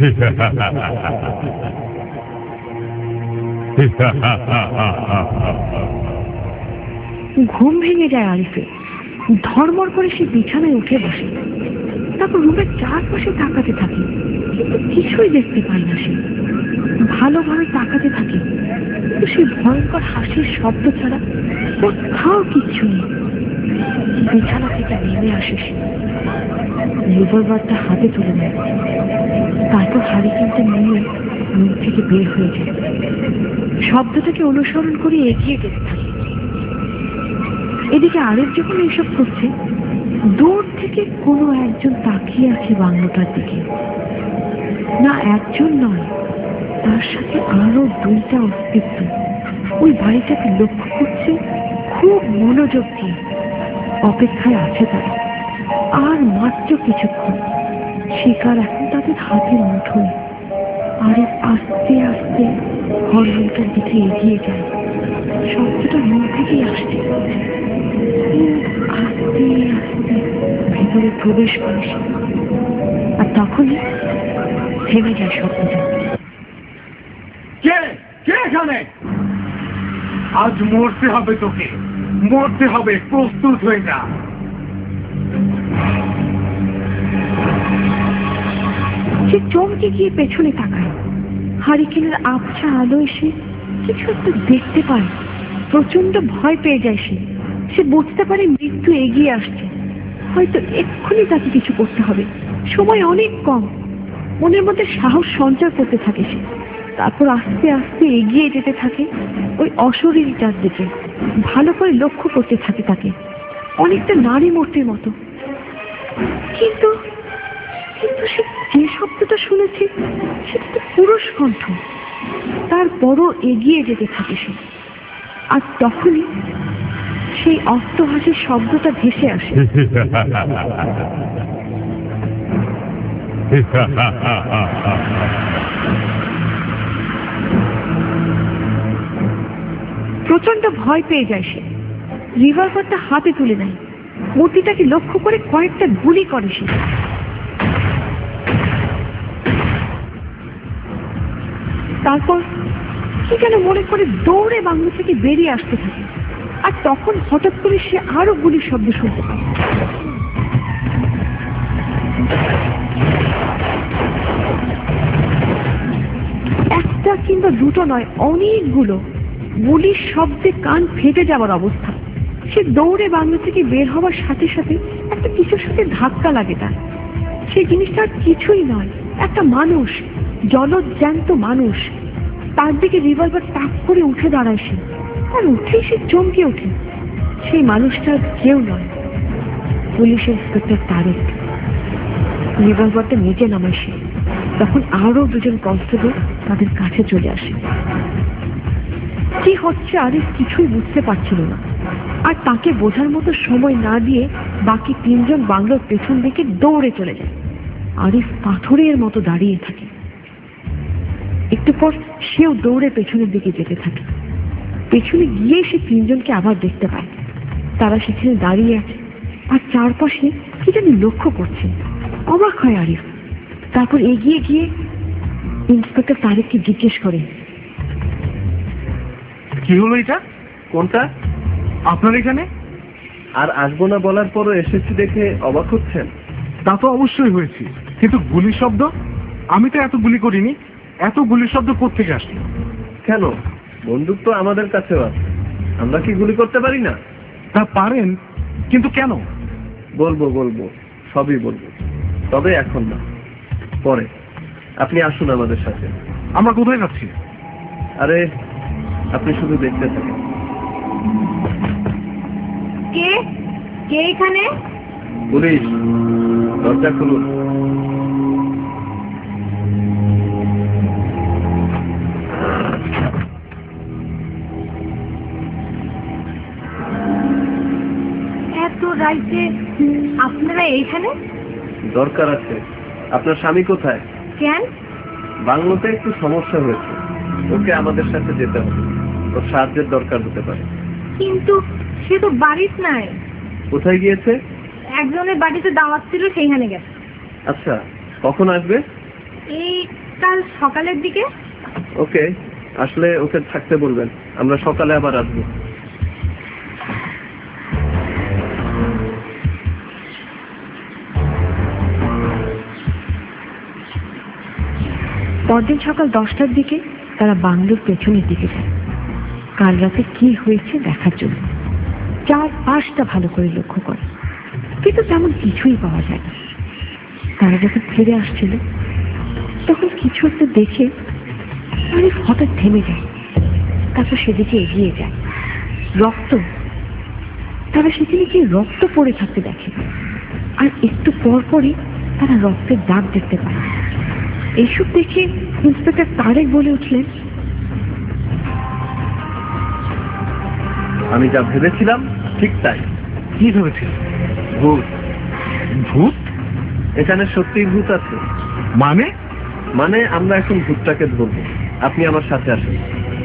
ঘুম ভেঙে যায় আরিফের। ধর্মর করে সে বিছানায় উঠে বসে। তারপর রুমের চারপাশে তাকাতে থাকে, কিন্তু কিছুই দেখতে পায় না। সে ভালোভাবে তাকাতে থাকে, কিন্তু সে ভয়ঙ্কর হাসির শব্দ ছাড়া কোথাও কিচ্ছু নেই। বিছানা থেকে নেমে আসে সে, রিভলভারটা হাতে তুলে নেয়। তারপর হারিকেনটা নিয়ে রুম থেকে বের হয়ে যায়। শব্দটাকে অনুসরণ করে এগিয়ে যেতে থাকে। এদিকে আরিফ যখন এইসব করছে, দূর থেকে কোনো একজন তাকিয়ে আছে বাংলোটার দিকে। না একজন নয়, তার সাথে আরো দুইটা অস্তিত্ব ওই বাড়িটাকে লক্ষ্য করছে খুব মনোযোগ দিয়ে। অপেক্ষায় আছে তারা। আর মাত্র কিছুক্ষণ, শিকার এখন তাদের হাতের মুঠোয়। আরে আস্তে আস্তে হরমোনটার দিকে এগিয়ে যায়। শব্দটা মন থেকেই আসছে। আস্তে আস্তে ভেতরে প্রবেশ করে সে। আর তখনই থেমে যায় শব্দটা। কে কে এখানে? আজ মরতে হবে তোকে, মরতে হবে, প্রস্তুত হয়ে যা। সে চমকে গিয়ে পেছনে তাকায়। হারিকেনের আবছা আলো এসে কিছু একটা দেখতে পায়। প্রচন্ড ভয় পেয়ে যায় সে। সে বুঝতে পারে মৃত্যু এগিয়ে আসছে। হয়তো এক্ষুনি তাকে কিছু করতে হবে। সময় অনেক কম। মনের মধ্যে সাহস সঞ্চয় করতে থাকে সে। তারপর আস্তে আস্তে এগিয়ে যেতে থাকে ওই অশরীরটার দিকে। ভালো করে লক্ষ্য করতে থাকে তাকে, অনেকটা নারী মূর্তির মতো। কিন্তু কিন্তু সে যে শব্দটা শুনেছে সেটা তো পুরুষ কণ্ঠ। তারপরও এগিয়ে যেতে থাকে সে। আর তখনই সেই অট্টহাসির শব্দটা ভেসে আসে। প্রচন্ড ভয় পেয়ে যায় সে। রিভলভারটা হাতে তুলে নেয়। মূর্তিটাকে লক্ষ্য করে কয়েকটা গুলি করে সে। তারপর কি যেন মনে করে দৌড়ে বাংলো থেকে বেরিয়ে আসতে থাকে। আর তখন হঠাৎ করে সে আরো গুলির শব্দ শুনতে পায়। একটা কিংবা দুটো নয়, অনেকগুলো গুলির শব্দে কান ফেটে যাওয়ার অবস্থা। সে দৌড়ে বাংলো থেকে বের হওয়ার সাথে সাথে একটা কিছুর সাথে ধাক্কা লাগে তার। সেই জিনিসটা কিছুই নয়, একটা মানুষ, জলজ্যান্ত মানুষ। তার দিকে রিভলভার তাক করে উঠে দাঁড়ায় সে। আর উঠেই সে চমকে ওঠে। সেই মানুষটা কেউ নয়, পুলিশ ইন্সপেক্টর তারেক। রিভলভারটা নিচে নামায় সে। তখন আরো দুজন কনস্টেবল তাদের কাছে চলে আসে। কি হচ্ছে আরিফ কিছুই বুঝতে পারছিল না। আর তাকে বোঝার মতো সময় না দিয়ে বাকি তিনজন বাংলোর পেছন দিকে দৌড়ে চলে যায়। আরিফ পাথরের মতো দাঁড়িয়ে থাকে। একটু পর সেও দৌড়ে পেছনের দিকে যেতে থাকে। পেছনে গিয়ে সে তিনজনকে আবার দেখতে পায়। তারা সেখানে দাঁড়িয়ে আছে আর চারপাশে কি জানি লক্ষ্য করছে। অবাক হয় আরিফ। তারপর এগিয়ে গিয়ে ইন্সপেক্টর তারেককে জিজ্ঞেস করে, কি হলো এটা? কোনটা? আপনার এখানে? আর আসবো না বলার পরও এসেছি দেখে অবাক হচ্ছেন? তা তো অবশ্যই হয়েছি, কিন্তু গুলির শব্দ? আমি তো এত গুলি করিনি। এত গুলির শব্দ কোত্থেকে আসলো? কেন, বন্দুক তো আমাদের কাছেও আছে। আমরা কি গুলি করতে পারি না? তা পারেন, কিন্তু কেন? বলবো বলবো সবই বলবো, তবে এখন না, পরে। আপনি আসুন আমাদের সাথে। আমরা কোথায় যাচ্ছি? আরে আপনি শুধু দেখতে থাকেন। কে কে এখানে? পুলিশ, দরজা খুলুন। এত রাইতে আপনারা এইখানে? দরকার আছে। আপনার স্বামী কোথায়? কেন? বাংলোতে একটু সমস্যা হয়েছে, ওকে আমাদের সাথে যেতে হবে। ওর সাহায্যের দরকার হতে পারে। কিন্তু সে তো বাড়িতে নাই। কোথায় গিয়েছে? একজনের বাড়িতে দাওয়াত ছিল, সেইখানে গেছে। আচ্ছা, কখন আসবে? এই কাল সকালের দিকে। ওকে, আসলে ওকে থাকতে বলবেন, আমরা সকালে আবার আসবো। পরদিন সকাল দশটার দিকে তারা বাংলোর পেছনের দিকে যায় কাল রাতে কি হয়েছে দেখার জন্য। চার পাঁচটা ভালো করে লক্ষ্য করে, কিন্তু তেমন কিছুই পাওয়া যায় না। তারা যখন ফিরে আসছিল তখন কিছু একটা দেখে আরিফ হঠাৎ থেমে যায়। তারপর সেদিকে এগিয়ে যায়। রক্ত। তারা সেখানে গিয়ে রক্ত পড়ে থাকতে দেখে। আর একটু পর পরই তারা রক্তের দাগ দেখতে পায়। এইসব দেখে ইন্সপেক্টর তারেক বলে উঠলেন, আমি যা ভেবেছিলাম ঠিক তাই। কি ভেবেছিল? ভূত। ভূত? এখানে সত্যিই ভূত আছে। মানে? মানে আমরা এখন ভূতটাকে ধরবো। আপনি আমার সাথে আসুন।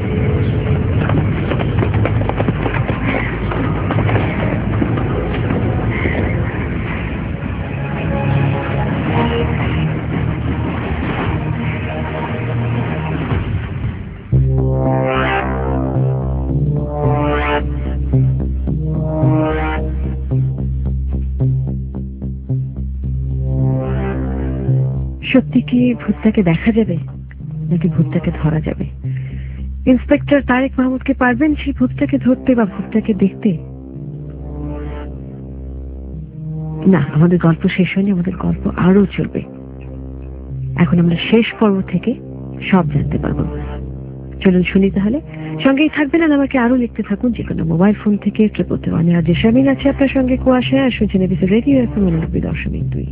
সত্যি কি ভূতটাকে দেখা যাবে নাকি ভূতটাকে ধরা যাবে? ইন্সপেক্টর তারেক মাহমুদকে পারবেন সেই ভূতটাকে ধরতে বা ভূতটাকে দেখতে? না, আমাদের গল্প শেষ হয়নি, আমাদের গল্প আরো চলবে। এখন আমরা শেষ পর্ব থেকে সব জানতে পারবো। চলুন শুনি তাহলে। সঙ্গেই থাকবেন আর আমাকে আরো লিখতে থাকুন যে কোনো মোবাইল ফোন থেকে। ট্রিপল ওয়ান আর যে শামিন আছে আপনার সঙ্গে কুয়াশা, আর শুনছেন এবিসি রেডিও এফএম উননব্বই দশমিক দুই।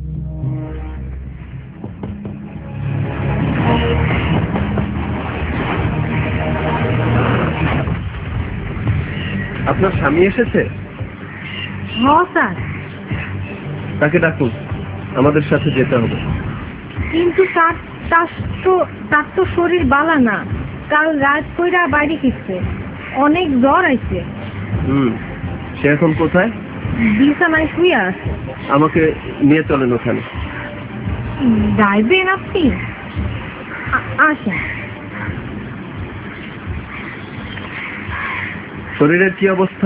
আপনার স্বামী এসেছে? হ্যাঁ স্যার। তাকে ডাকুন, আমাদের সাথে যেতে হবে। কিন্তু তার তার তো তার তো শরীর বালা না, কাল রাত কইরা বাইরে গেছে, অনেক জ্বর আইছে। হুম, সে এখন কোথায়? বিছানায় শুয়ে আছে। আমাকে নিয়ে চলেন ওখানে। যাইবেন আপনি? আ- আসেন। শরীরের কি অবস্থা?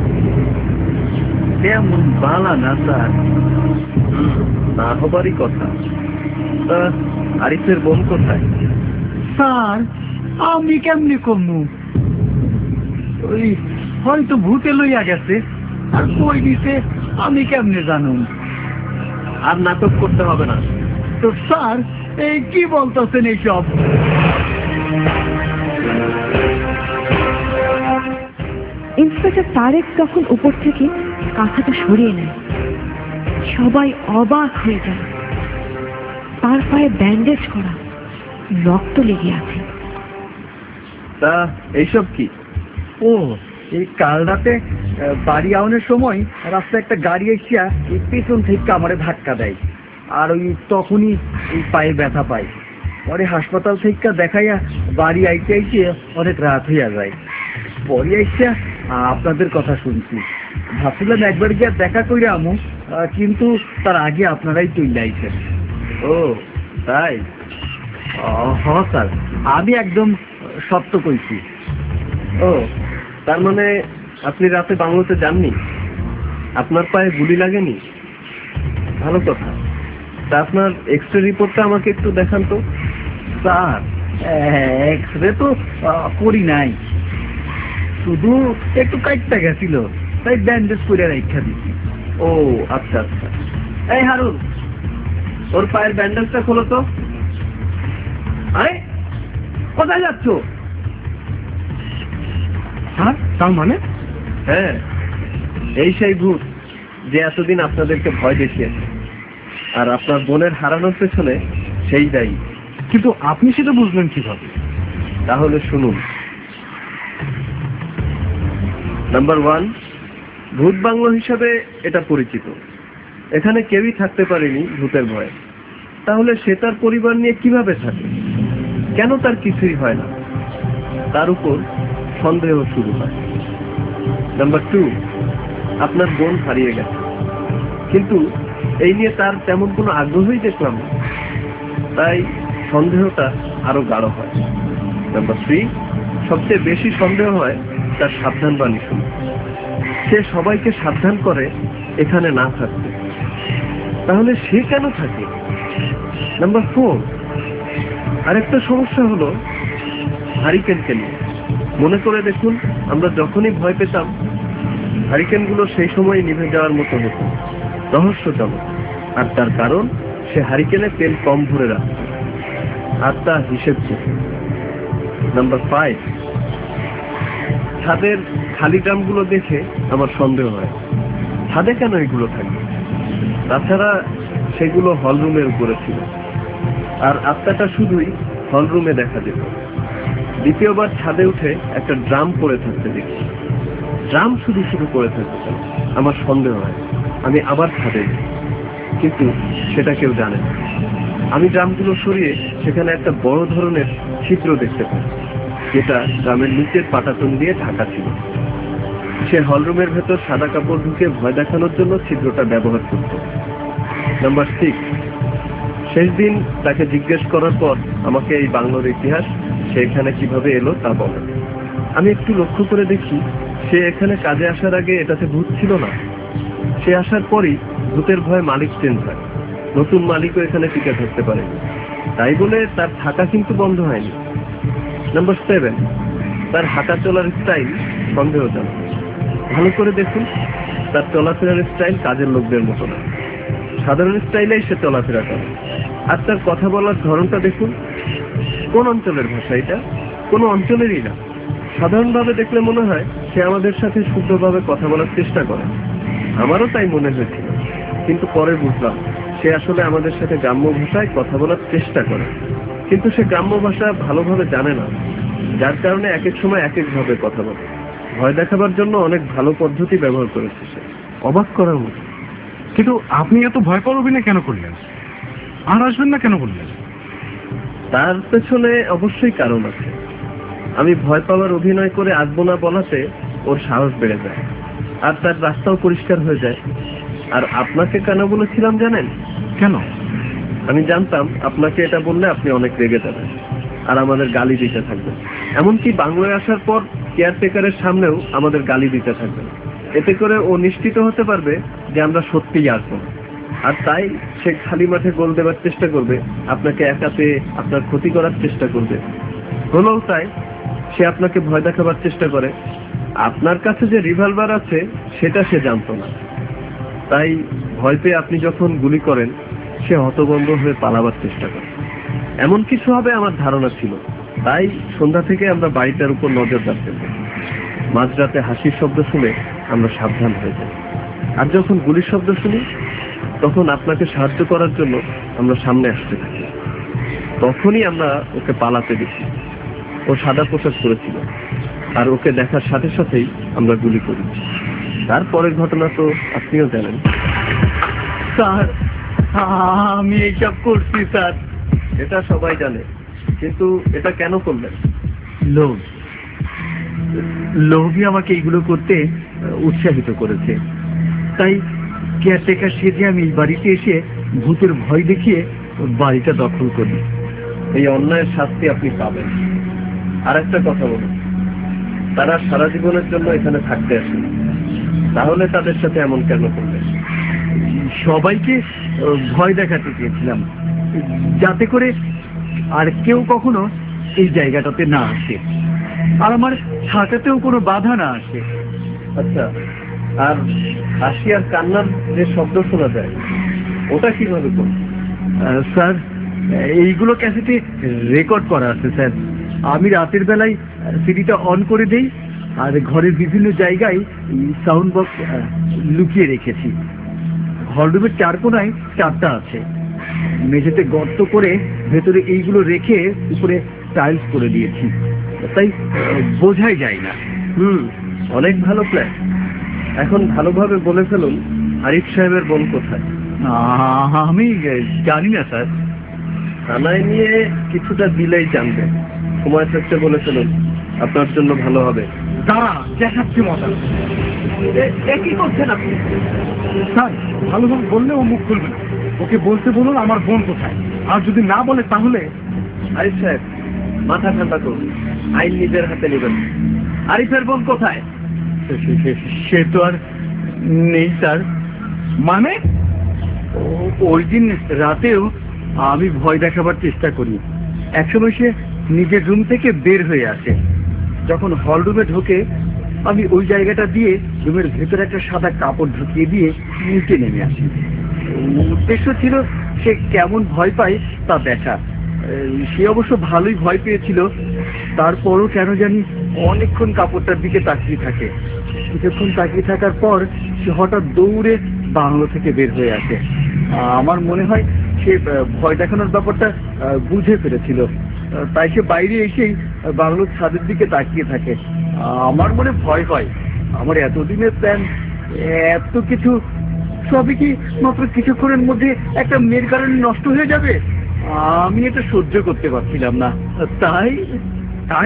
তেমন বালা না স্যার। না হবারই কথা। তা আরিফের বোন কোথায়? স্যার আমি কেমনি কমু? ওই হয়তো ভূতে লইয়া গেছে, আর কই দিতে আমি কেমনে জানুম? আর নাটক করতে হবে না। তো স্যার এই কি বলতেছেন এইসব? ইন্সপেক্টর তারেক তখন উপর থেকে কাঁথাটা সরিয়ে নেয়। সবাই অবাক হয়ে যায়। তার পায়ে ব্যান্ডেজ করা, রক্ত লেগে আছে। তা এইসব কি? ও, এই কাল রাতে আহ, বাড়ি আওয়ানোর সময় রাস্তায় একটা গাড়ি এসিয়া এই পেছন থেকে আমারে ধাক্কা দেয়, আর ওই তখনই এই পায়ে ব্যথা পাই। পরে হাসপাতাল থেকে দেখাইয়া বাড়ি আইতে আইতে অনেক রাত হইয়া যায়। পরে আইসা আপনাদের কথা শুনছি, ভাবছিলাম একবার গিয়া দেখা কইরা আমু, আহ, কিন্তু তার আগে আপনারাই চলে আইছেন। ও তাই? হ স্যার, আমি একদম সত্য কইছি। ও, তার মানে আপনি রাতে বাংলোতে যাননি? আপনার পায়ে গুলি লাগেনি? ভালো কথা। তা আপনার এক্স রে রিপোর্টটা আমাকে একটু দেখান তো। স্যার এক্স রে তো আহ, করি নাই, শুধু একটু কাটতে গেছিল, তাই ব্যান্ডেজ করে রেখা দিচ্ছি। ও আচ্ছা আচ্ছা। এই হারুন, ওর পায়ের ব্যান্ডেজটা খোলো তো। আরে কোথায় যাচ্ছ? হ্যাঁ, তার মানে? হ্যাঁ, এই সেই ভূত যে এতদিন আপনাদেরকে ভয় দেখিয়েছে, আর আপনার বোনের হারানোর পেছনে সেই দায়ী। কিন্তু আপনি সেটা বুঝলেন কিভাবে? তাহলে শুনুন। নাম্বার ওয়ান, ভূত বাংলো হিসাবে এটা পরিচিত। এখানে কেউই থাকতে পারেনি ভূতের ভয়ে। তাহলে সে তার পরিবার নিয়ে কিভাবে থাকে? কেন তার কিছুই হয় না? তার উপর সন্দেহ শুরু হয়। নাম্বার টু, আপনার বোন হারিয়ে গেছে, কিন্তু এই নিয়ে তার তেমন কোনো আগ্রহই দেখলাম না, তাই সন্দেহটা আরো গাঢ় হয়। নাম্বার থ্রি, সবচেয়ে বেশি সন্দেহ হয় তার সাবধান বাণী শুনে। সে সবাইকে সাবধান করে এখানে না থাকতে, তাহলে সে কেন থাকে? নাম্বার ফোর, আরেকটা সমস্যা হলো হারিকেনকে নিয়ে। মনে করে দেখুন, আমরা যখনই ভয় পেতাম হারিকেনগুলো সেই সময় নিভে যাওয়ার মতো হতো। রহস্যজনক। আর তার কারণ, সে হারিকেনে তেল কম ভরে রাখত আর তা হিসেব করত। নাম্বার ফাইভ, ছাদের খালি ড্রামগুলো দেখে আমার সন্দেহ হয়, ছাদে কেন এগুলো থাকে? তাছাড়া সেগুলো হলরুমের উপরে ছিল, আর আত্মাটা শুধুই হলরুমে দেখা যেত। দ্বিতীয়বার ছাদে উঠে একটা ড্রাম পড়ে থাকতে দেখি। ড্রাম শুধু শুধু পড়ে থাকতে চাই, আমার সন্দেহ হয়। আমি আবার ছাদে যাই, কিন্তু সেটা কেউ জানে না। আমি ড্রামগুলো সরিয়ে সেখানে একটা বড় ধরনের ছিদ্র দেখতে পাই, যেটা ড্রামের নিচের পাটাতন দিয়ে ঢাকা ছিল। সে হলরুমের ভেতর সাদা কাপড় ঢুকে ভয় দেখানোর জন্য ছিদ্রটা ব্যবহার করত। নাম্বার সিক্স, শেষ দিন তাকে জিজ্ঞেস করার পর আমাকে এই বাংলোর ইতিহাস, সে এখানে কিভাবে এলো তা বলে। আমি একটু লক্ষ্য করে দেখি, সে এখানে কাজে আসার আগে এটাতে ভূত ছিল না। সে আসার পরই ভূতের ভয়ে মালিক চেঞ্জ হয়, নতুন মালিকও এখানে টিকে থাকতে পারে, তাই বলে তার থাকা কিন্তু বন্ধ হয়নি। নাম্বার সেভেন, তার হাঁটা চলার স্টাইল সন্দেহজনক। ভালো করে দেখুন, তার চলাফেরার স্টাইল কাজের লোকদের মতো না, সাধারণ স্টাইলেই সে চলাফেরা করে। আর তার কথা বলার ধরনটা দেখুন, কোন অঞ্চলের ভাষা এটা? কোনো অঞ্চলেরই না। সাধারণভাবে দেখলে মনে হয় সে আমাদের সাথে শুদ্ধভাবে কথা বলার চেষ্টা করে। আমারও তাই মনে হয়েছিল, কিন্তু পরে বুঝলাম সে আসলে আমাদের সাথে গ্রাম্য ভাষায় কথা বলার চেষ্টা করে, কিন্তু সে গ্রাম্য ভাষা ভালোভাবে জানে না, যার কারণে এক এক সময় এক এক ভাবে কথা বলে। ভয় দেখাবার জন্য অনেক ভালো পদ্ধতি ব্যবহার করেছে সে, অবাক করার মতো। কিন্তু আপনি এত ভয় পাওয়ার অভিনয় কেন করলেন? আর আসবেন না কেন বললেন? তার পেছনে অবশ্যই কারণ আছে। আমি ভয় পাওয়ার অভিনয় করে আসবো না বলাতে ওর সাহস বেড়ে যায়, আর তার রাস্তাও পরিষ্কার হয়ে যায়। আর আপনাকে কেন বলেছিলাম জানেন? কেন? আমি জানতাম আপনাকে এটা বললে আপনি অনেক রেগে যাবেন আর আমাদের গালি দিতে থাকবেন। এমনকি বাংলায় আসার পর কেয়ারটেকারের সামনেও আমাদের গালি দিতে থাকবেন। এতে করে ও নিশ্চিত হতে পারবে যে আমরা সত্যিই আসবো, আর তাই সে খালি মাঠে গোল দেওয়ার চেষ্টা করবে, আপনাকে একাতে আপনার ক্ষতি করার চেষ্টা করবে। হলেও তাই সে আপনাকে ভয় দেখাবার চেষ্টা করে। আপনার কাছে যে রিভলভার আছে সেটা সে জানতো না, তাই ভয় পেয়ে আপনি যখন গুলি করেন সে হতভম্ব হয়ে পালাবার চেষ্টা করে। এমন কিছু হবে আমার ধারণা ছিল, তাই সন্ধ্যা থেকে আমরা বাড়িটার উপর নজর রাখতে পারি। মাঝরাতে হাসির শব্দ শুনে আমরা সাবধান হয়ে যাই, আর যখন গুলির শব্দ শুনি তখন আপনাকে সাহায্য করার জন্য আমরা সামনে আসতে থাকি। তখনই আমরা ওকে পালাতে দেখি। ও সাদা পোশাক পরেছিল, আর ওকে দেখার সাথে সাথেই আমরা গুলি করি। তারপরের ঘটনা তো আপনিও জানেন। স্যার, আমি এইসব করছি স্যার। এটা সবাই জানে, কিন্তু এটা কেন করলেন? লোভ, লোভই আমাকে এইগুলো করতে উৎসাহিত করেছে। তাই কেয়ারটেকার সেজে আমি এই বাড়িতে এসে ভূতের ভয় দেখিয়ে বাড়িটা দখল করি। এই অন্যায়ের শাস্তি আপনি পাবেন। আর একটা কথা বলুন, তারা সারা জীবনের জন্য এখানে থাকতে আসে, তাহলে তাদের সাথে এমন কেন করলেন? সবাইকে ভয় দেখাতে চেয়েছিলাম, যাতে করে আর কেউ কখনো এই জায়গাটাতে না আসে, আর আমার থাকাতেও কোনো বাধা না আসে। আচ্ছা, আর হাসি আর কান্নার যে শব্দ শোনা যায় ওটা কিভাবে করুন? স্যার, এইগুলো ক্যাসেটে রেকর্ড করা আছে স্যার। আমি রাতের বেলায় সিডিটা অন করে দেই, আর ঘরের বিভিন্ন জায়গায় সাউন্ড বক্স লুকিয়ে রেখেছি। হলরুমের চার কোনায় চারটা আছে, মেঝেতে গর্ত করে ভেতরে এইগুলো রেখে উপরে টাইলস করে দিয়েছি, তাই বোঝাই যায় না। হুম, অনেক ভালো প্ল্যান। এখন ভালোভাবে বলে ফেলুন, আরিফ সাহেবের বোন কোথায়? আমি জানি না স্যার। থানায় নিয়ে কিছুটা দিলেই জানবে। সময় থাকতে বলে ফেলুন, আপনার জন্য ভালো হবে। দাঁড়া, দেখাচ্ছি মজা। কি করছেন আপনি? স্যার, ভালোভাবে বললে ও মুখ খুলবে না। ওকে বলতে বলুন আমার বোন কোথায়, আর যদি না বলে তাহলে। আরিফ সাহেব, মাথা ঠান্ডা করুন, আইন নিজের হাতে নেবেন। আরিফের বোন কোথায়? সে তো আর নেই স্যার। মানে? ওই দিন রাতেও আমি ভয় দেখাবার চেষ্টা করি, একসময় সে নিজের রুম থেকে বের হয়ে আসে। যখন হল রুমে ঢোকে আমি ওই জায়গাটা দিয়ে রুমের ভেতরে একটা সাদা কাপড় ঢুকিয়ে দিয়ে নিচে নেমে আসি। উদ্দেশ্য ছিল সে কেমন ভয় পায় তা দেখা। সে অবশ্য ভালোই ভয় পেয়েছিল, তারপরও কেন জানি অনেকক্ষণ কাপড়টার দিকে তাকিয়ে থাকে। কিছুক্ষণ তাকিয়ে থাকার পর সে হঠাৎ দৌড়ে বাংলো থেকে বের হয়ে আসে। আমার মনে হয় সে ভয় দেখানোর ব্যাপারটা বুঝে ফেলেছিল, তাই সে বাইরে এসেই বাংলোর ছাদের দিকে তাকিয়ে থাকে। আমার মনে ভয় হয়, আমার এতদিনের প্ল্যান, এত কিছু সবই কি মাত্র কিছুক্ষণের মধ্যে একটা মেয়ের কারণে নষ্ট হয়ে যাবে? আমি এটা সহ্য করতে পারছিলাম না। তাই তাই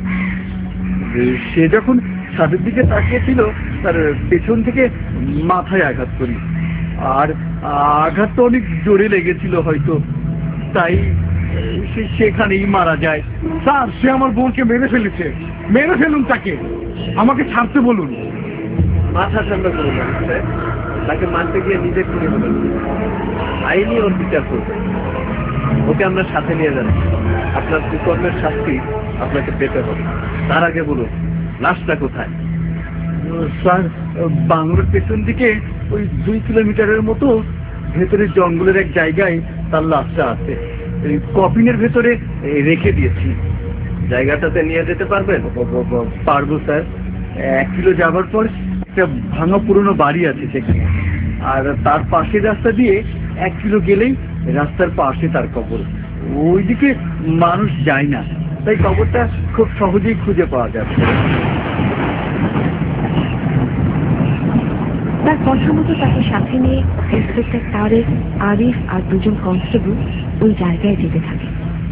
সে যখন ছাদের দিকে তাকিয়েছিল, তার পেছন থেকে মাথায় আঘাত করি, আর আঘাত তো অনেক জোরে লেগেছিল হয়তো, তাই সে সেখানেই মারা যায়। স্যার, সে আমার বোনকে মেরে ফেলেছে। মেরে ফেলুন তাকে, আমাকে ছাড়তে বলুন। মাথা ঠান্ডা করুন, তাকে মানতে গিয়ে নিজে খুনি হবেন। আইনি ওর বিচার করবে, ওকে আমরা সাথে নিয়ে যাচ্ছি। আপনার কুকর্মের শাস্তি আপনাকে পেতে হবে। তার আগে বলুন, লাশটা কোথায়? স্যার, বাংলোর পেছন দিকে ওই দুই কিলোমিটারের মতো ভেতরে জঙ্গলের এক জায়গায় তার লাশটা আছে। এই কফিনের ভেতরে রেখে দিয়েছি। জায়গাটাতে নিয়ে যেতে পারবেন? পারবো স্যার। এক কিলো যাবার পর একটা ভাঙা পুরনো বাড়ি আছে সেখানে, আর তার পাশের রাস্তা দিয়ে এক কিলো গেলেই রাস্তার পাশে তার কবর। ওইদিকে মানুষ যায় না, তাই কবরটা খুব সহজেই খুঁজে পাওয়া যাবে। তার কথা মতো তাকে সাথে নিয়ে ইন্সপেক্টর তারেক, আরিফ আর দুজন কনস্টেবল ওই জায়গায় যেতে থাকে।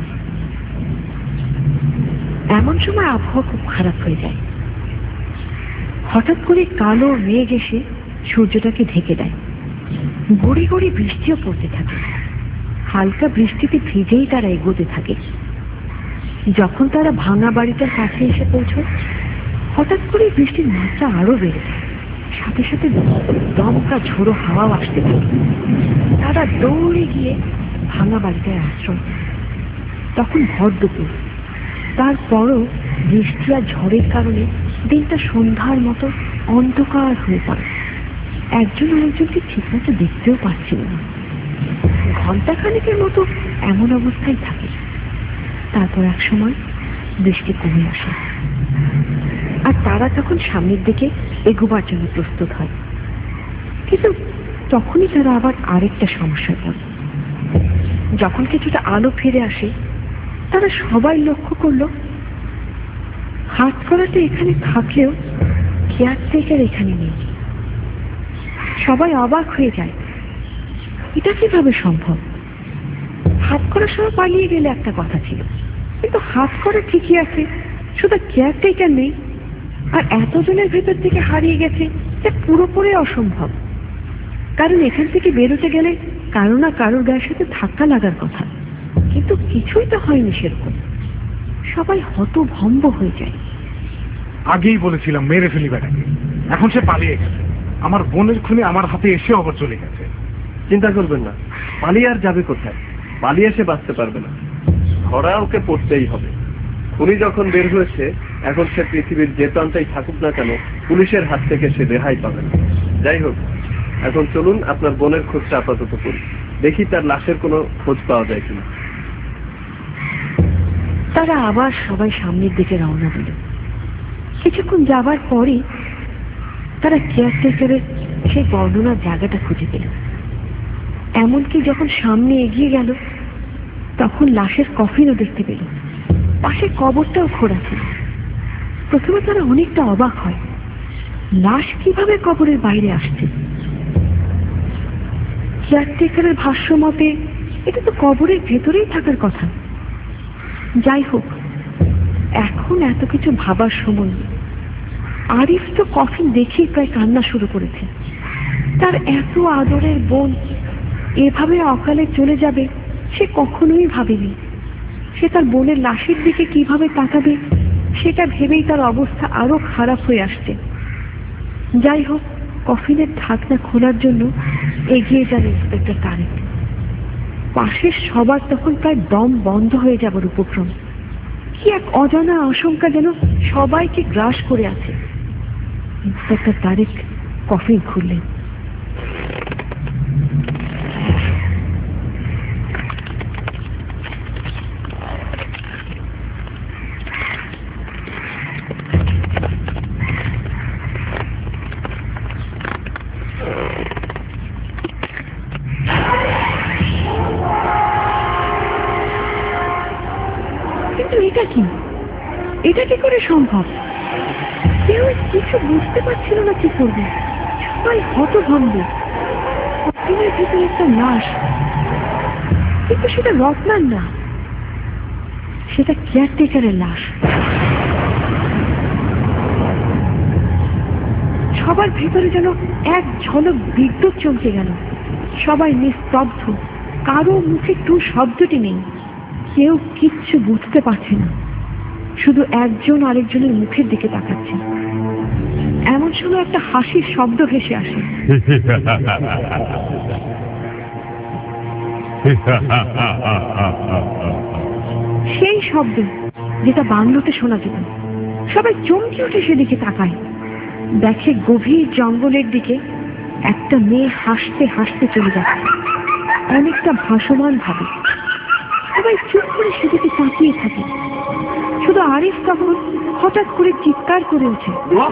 এমন সময় আবহাওয়া খুব খারাপ হয়ে যায়। হঠাৎ করে কালো মেঘ এসে সূর্যটাকে ঢেকে দেয়। গড়ি গড়ি বৃষ্টিও পড়তে থাকে। হালকা বৃষ্টিতে ভিজেই তারা এগোতে থাকে। যখন তারা ভাঙা বাড়িটার কাছে এসে পৌঁছয়, হঠাৎ করে বৃষ্টির মাত্রা আরো বেড়ে যায়। সাথে সাথে দমকা ঝোড়ো হাওয়াও আসতে থাকে। তারা দৌড়ে গিয়ে ভাঙা বাড়িটায় আশ্রয়। তখন ভর দুপুর। তারপরও বৃষ্টি আর ঝড়ের কারণে দিনটা সন্ধ্যার মতো অন্ধকার হয়ে পড়ে। একজন আরেকজনকে ঠিকমতো দেখতেও পাচ্ছিল না। ঘন্টাখানেকের মতো এমন অবস্থায় থাকে। তারপর এক সময় বৃষ্টি কমে আসে, আর তারা তখন সামনের দিকে এগোবার জন্য প্রস্তুত হয়। কিন্তু তখনই তারা আবার আরেকটা সমস্যায় পড়ে। যখন কিছুটা আলো ফিরে আসে, তারা সবাই লক্ষ্য করলো হাত করাটা এখানে থাকলেও কেয়ারটেকার এখানে নেই। সবাই অবাক হয়ে যায়, এটা কিভাবে সম্ভব? হাত করার সময় পালিয়ে গেলে একটা কথা ছিল, কিন্তু হাত করা ঠিকই আছে, শুধু কেয়ারটেকার নেই। আর এতজনের ভেতর থেকে হারিয়ে গেছে, এটা পুরোপুরি অসম্ভব। কারণ এখান থেকে বেরোতে গেলে কারো না কারোর গায়ের সাথে ধাক্কা লাগার কথা, কিন্তু কিছুই তো হয়নি সেরকম। সবাই হতভম্ব হয়ে যায়। আগেই বলেছিলাম মেরে ফেলি বেটাকে, এখন সে পালিয়ে গেছে। আমার বোনের খুনি আমার হাতে এসে আবার চলে গেছে। চিন্তা করবেন না, পালিয়ে আর যাবে কোথায়? পালিয়ে এসে বাঁচতে পারবে না। ধরা ওকে পড়তেই হবে। খুনি যখন বের হয়েছে, এখন সে পৃথিবীর যে প্রান্তেই থাকুক না কেন, পুলিশের হাত থেকে সে রেহাই পাবে না। যাই হোক, এখন চলুন আপনার বোনের খোঁজটা আপাতত করি, দেখি তার লাশের কোনো খোঁজ পাওয়া যায় কিনা। তারা আবার সবাই সামনের দিকে রওনা দিল। কিছুক্ষণ যাবার পরই তারা কেয়ারটেকারের সেই বর্ণনার জায়গাটা খুঁজে পেল। এমনকি যখন সামনে এগিয়ে গেল, তখন লাশের কফিনও দেখতে পেল। পাশে কবরটাও খোঁড়া ছিল। প্রথমে তারা অনেকটা অবাক হয়, লাশ কিভাবে কবরের বাইরে আসছে। কেয়ারটেকারের ভাষ্য মতে এটা তো কবরের ভেতরেই থাকার কথা। যাই হোক, এখন এত কিছু ভাবার সময় নেই। আরিফ তো কফিন দেখেই প্রায় কান্না শুরু করেছে। তার এত আদরের বোন এভাবে অকালে চলে যাবে সে কখনোই ভাবেনি। সে তার বোনের লাশের দিকে কিভাবে তাকাবে সেটা ভেবেই তার অবস্থা আরো খারাপ হয়ে আসছে। যাই হোক, কফিনের ঢাকনা খোলার জন্য এগিয়ে যান ইন্সপেক্টর তারেক। পাশের সবার তখন প্রায় দম বন্ধ হয়ে যাবার উপক্রম। কি এক অজানা আশঙ্কা যেন সবাইকে গ্রাস করে আছে। ইন্সপেক্টর তারেক কফিন খুললেন। এটা কি করে সম্ভব? কেউ কিছু বুঝতে পারছিল না কি করবে, সবাই হতভম্ব। কফিনের ভিতরে একটা লাশ, কিন্তু সেটা রত্নার না, সেটা কেয়ারটেকারের লাশ। সবার ভেতরে যেন এক ঝলক বিদ্যুৎ চমকে গেল। সবাই নিস্তব্ধ, কারো মুখে টু শব্দটি নেই, কেউ কিচ্ছু বুঝতে পারছে না, শুধু একজন আরেকজনের মুখের দিকে তাকাচ্ছে। এমন সময় একটা হাসির শব্দ ভেসে আসে। সেই শব্দ যেটা বাংলোতে শোনা যেত। সবাই চমকে উঠে সেদিকে তাকায়, দেখে গভীর জঙ্গলের দিকে একটা মেয়ে হাসতে হাসতে চলে যাচ্ছে, অনেকটা ভাসমান ভাবে। সবাই চুপ করে সেদিকে তাকিয়ে থাকে। শুধু আরিফ তখন হঠাৎ করে চিৎকার করে ওঠে,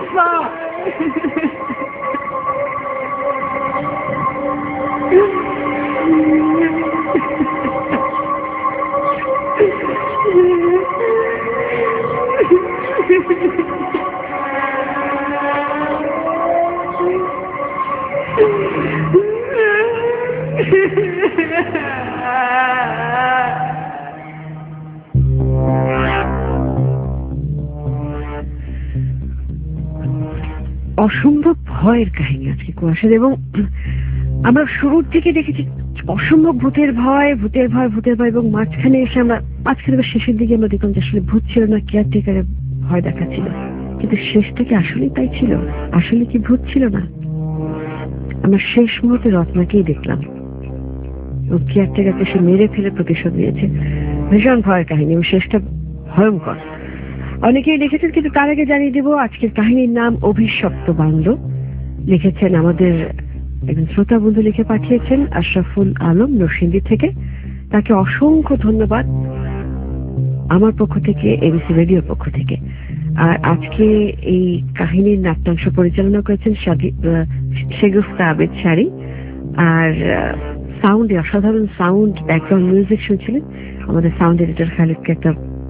অসম্ভব ভয়ের কাহিনী আজকে কুয়াশার। এবং আমরা শুরুর থেকে দেখেছি অসম্ভব ভূতের ভয়, ভূতের ভয়, ভূতের ভয়, এবং মাঝখানে এসে আমরা মাঝখানে শেষের দিকে আমরা দেখলাম যে আসলে ভূত ছিল না, কেয়ারটেকারের ভয় দেখাচ্ছিল। কিন্তু শেষটাকে আসলেই তাই ছিল, আসলে কি ভূত ছিল না? আমরা শেষ মুহূর্তে রত্নাকেই দেখলাম, ও কেয়ারটেকারকে সে মেরে ফেলে প্রতিশোধ নিয়েছে। ভীষণ ভয়ের কাহিনী এবং শেষটা ভয়ঙ্কর। অনেকেই লিখেছেন, কিন্তু তার আগে জানিয়ে দেব আজকের কাহিনীর নাম অভিশপ্ত বাংলো। লিখেছেন আমাদের একজন শ্রোতা বন্ধু, লিখে পাঠিয়েছেন আশরাফুল আলম নরসিংদী থেকে। তাকে অসংখ্য ধন্যবাদ আমার পক্ষ থেকে, এবিসি রেডিওর পক্ষ থেকে। আর আজকে এই কাহিনীর নাট্যাংশ পরিচালনা করেছেন শেগুফতা আবেদ শাড়ি। আর সাউন্ডে অসাধারণ সাউন্ড, ব্যাকগ্রাউন্ড মিউজিক শুনছিলেন আমাদের সাউন্ড এডিটর খালিদকে একটা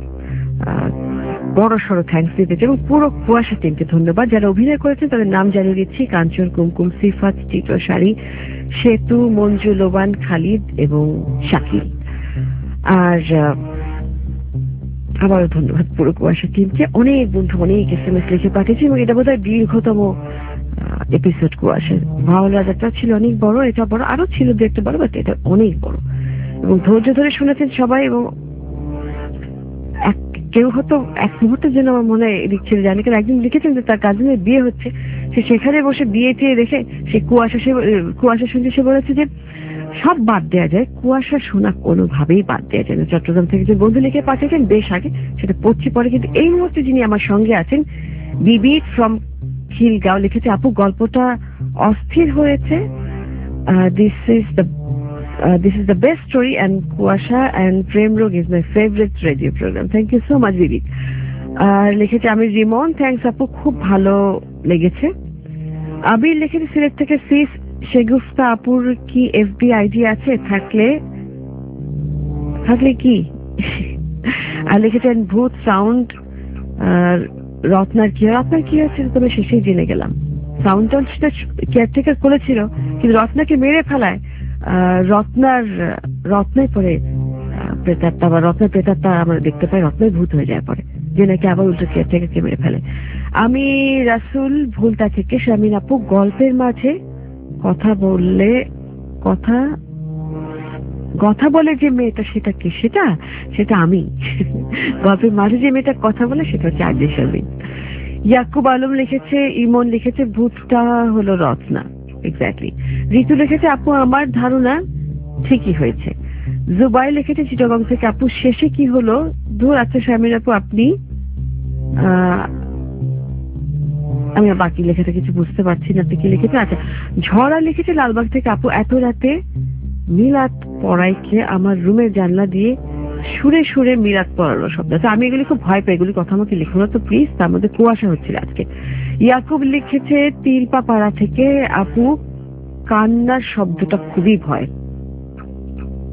বড় সড়ো থ্যাংকস দিতে চাই। এবং পুরো কুয়াশা টিমকে ধন্যবাদ। যারা অভিনয় করেছেন তাদের নাম জানিয়ে দিচ্ছি: কাঞ্চন, কুমকুম, সিফাত, চিত্র, শাড়ি, সেতু, মঞ্জু, লোবান, খালিদ এবং শাকিল। আর আবারও ধন্যবাদ পুরো কুয়াশা টিমকে। অনেক বন্ধু অনেক এস এম এস লিখে পাঠিয়েছি, এবং এটা বোধ হয় দীর্ঘতম এপিসোড কুয়াশার। ভাওয়াল রাজাটা ছিল অনেক বড়, এটা বড়, আরো ছিল দু একটা বড়, বাট এটা অনেক বড়। এবং ধৈর্য ধরে শুনেছেন সবাই। এবং কেউ হয়তো এক মুহূর্তের জন্য আমার মনে হয় লিখছিল, জানি কারণ একদিন লিখেছেন যে তার কাজিনের বিয়ে হচ্ছে, সে সেখানে বসে বিয়ে টিয়ে দেখে সে কুয়াশা সে কুয়াশা শুনছে, সে বলেছে যে সব বাদ দেওয়া যায়, কুয়াশা শোনা কোনোভাবেই বাদ দেওয়া যায় না। চট্টগ্রাম থেকে যে বন্ধু লিখে পাঠিয়েছেন বেশ আগে, সেটা পড়ছি পরে। কিন্তু এই মুহূর্তে যিনি আমার সঙ্গে আছেন, বিবি ফ্রম খিলগাঁও, লিখেছে আপু গল্পটা অস্থির হয়েছে, this is the Uh, this is the best story, and Kuasha and Prem Rog is my favorite radio program. Thank you so much, Bibi. আর লিখেছে আমি রিমন, থ্যাংকস আপু, খুব ভালো লেগেছে। আবির লিখেছে সিলেট থেকে, সিস শেগুফতা আপুর কি এফবি আইডি আছে? থাকলে থাকলে কি? আর লিখেছেন ভূত সাউন্ড রত্নার কি রত্নার কি আছে, তবে শেষেই জেনে গেলাম। সাউন্ড টাউন্ড সেটা কেয়ারটেকার করেছিল, কিন্তু রত্নাকে মেরে ফেলায় রত্নার রত্নায় পরে প্রেতাত্মা বা রত্নার প্রেতাত্মা আমরা দেখতে পাই, রত্নায় ভূত হয়ে যায় পরে, যে নাকি আবার উল্টো কেয়ারটেকারকে মেরে ফেলে। আমি রাসুল ভুলতা থেকে, শামিন আপু গল্পের মাঝে কথা বললে কথা কথা বলে যে মেয়েটা, সেটা কি? সেটা সেটা আমি। গল্পের মাঝে যে মেয়েটা কথা বলে সেটা হচ্ছে আজে শামিন। ইয়াকুব আলম লিখেছে, ইমন লিখেছে ভূতটা হলো রত্না। এক্স্যাক্টলি। ঋতু লিখেছে আপু আমার ধারণা ঠিকই হয়েছে। জুবাই লিখেছে চিটাগং থেকে, আপু শেষে কি হলো? দূর আচ্ছা শামিন আপু আপনি, আমি বাকি লেখাটা কিছু বুঝতে পারছি না, আপনি কি লিখেছে? আচ্ছা, ঝড়া লিখেছে লালবাগ থেকে, আপু এত রাতে মিলাদ পড়াইকে আমার রুমের জানলা দিয়ে সুরে সুরে মিলাদ পড়ালো শব্দ। আচ্ছা, আমি এগুলি খুব ভয় পাই, এগুলি কথা আমাকে লিখো না তো প্লিজ, তার মধ্যে কুয়াশা হচ্ছিল আজকে। ইয়াকুব লিখেছে তিলপা পাড়া থেকে, আপু কান্নার শব্দটা খুবই ভয়।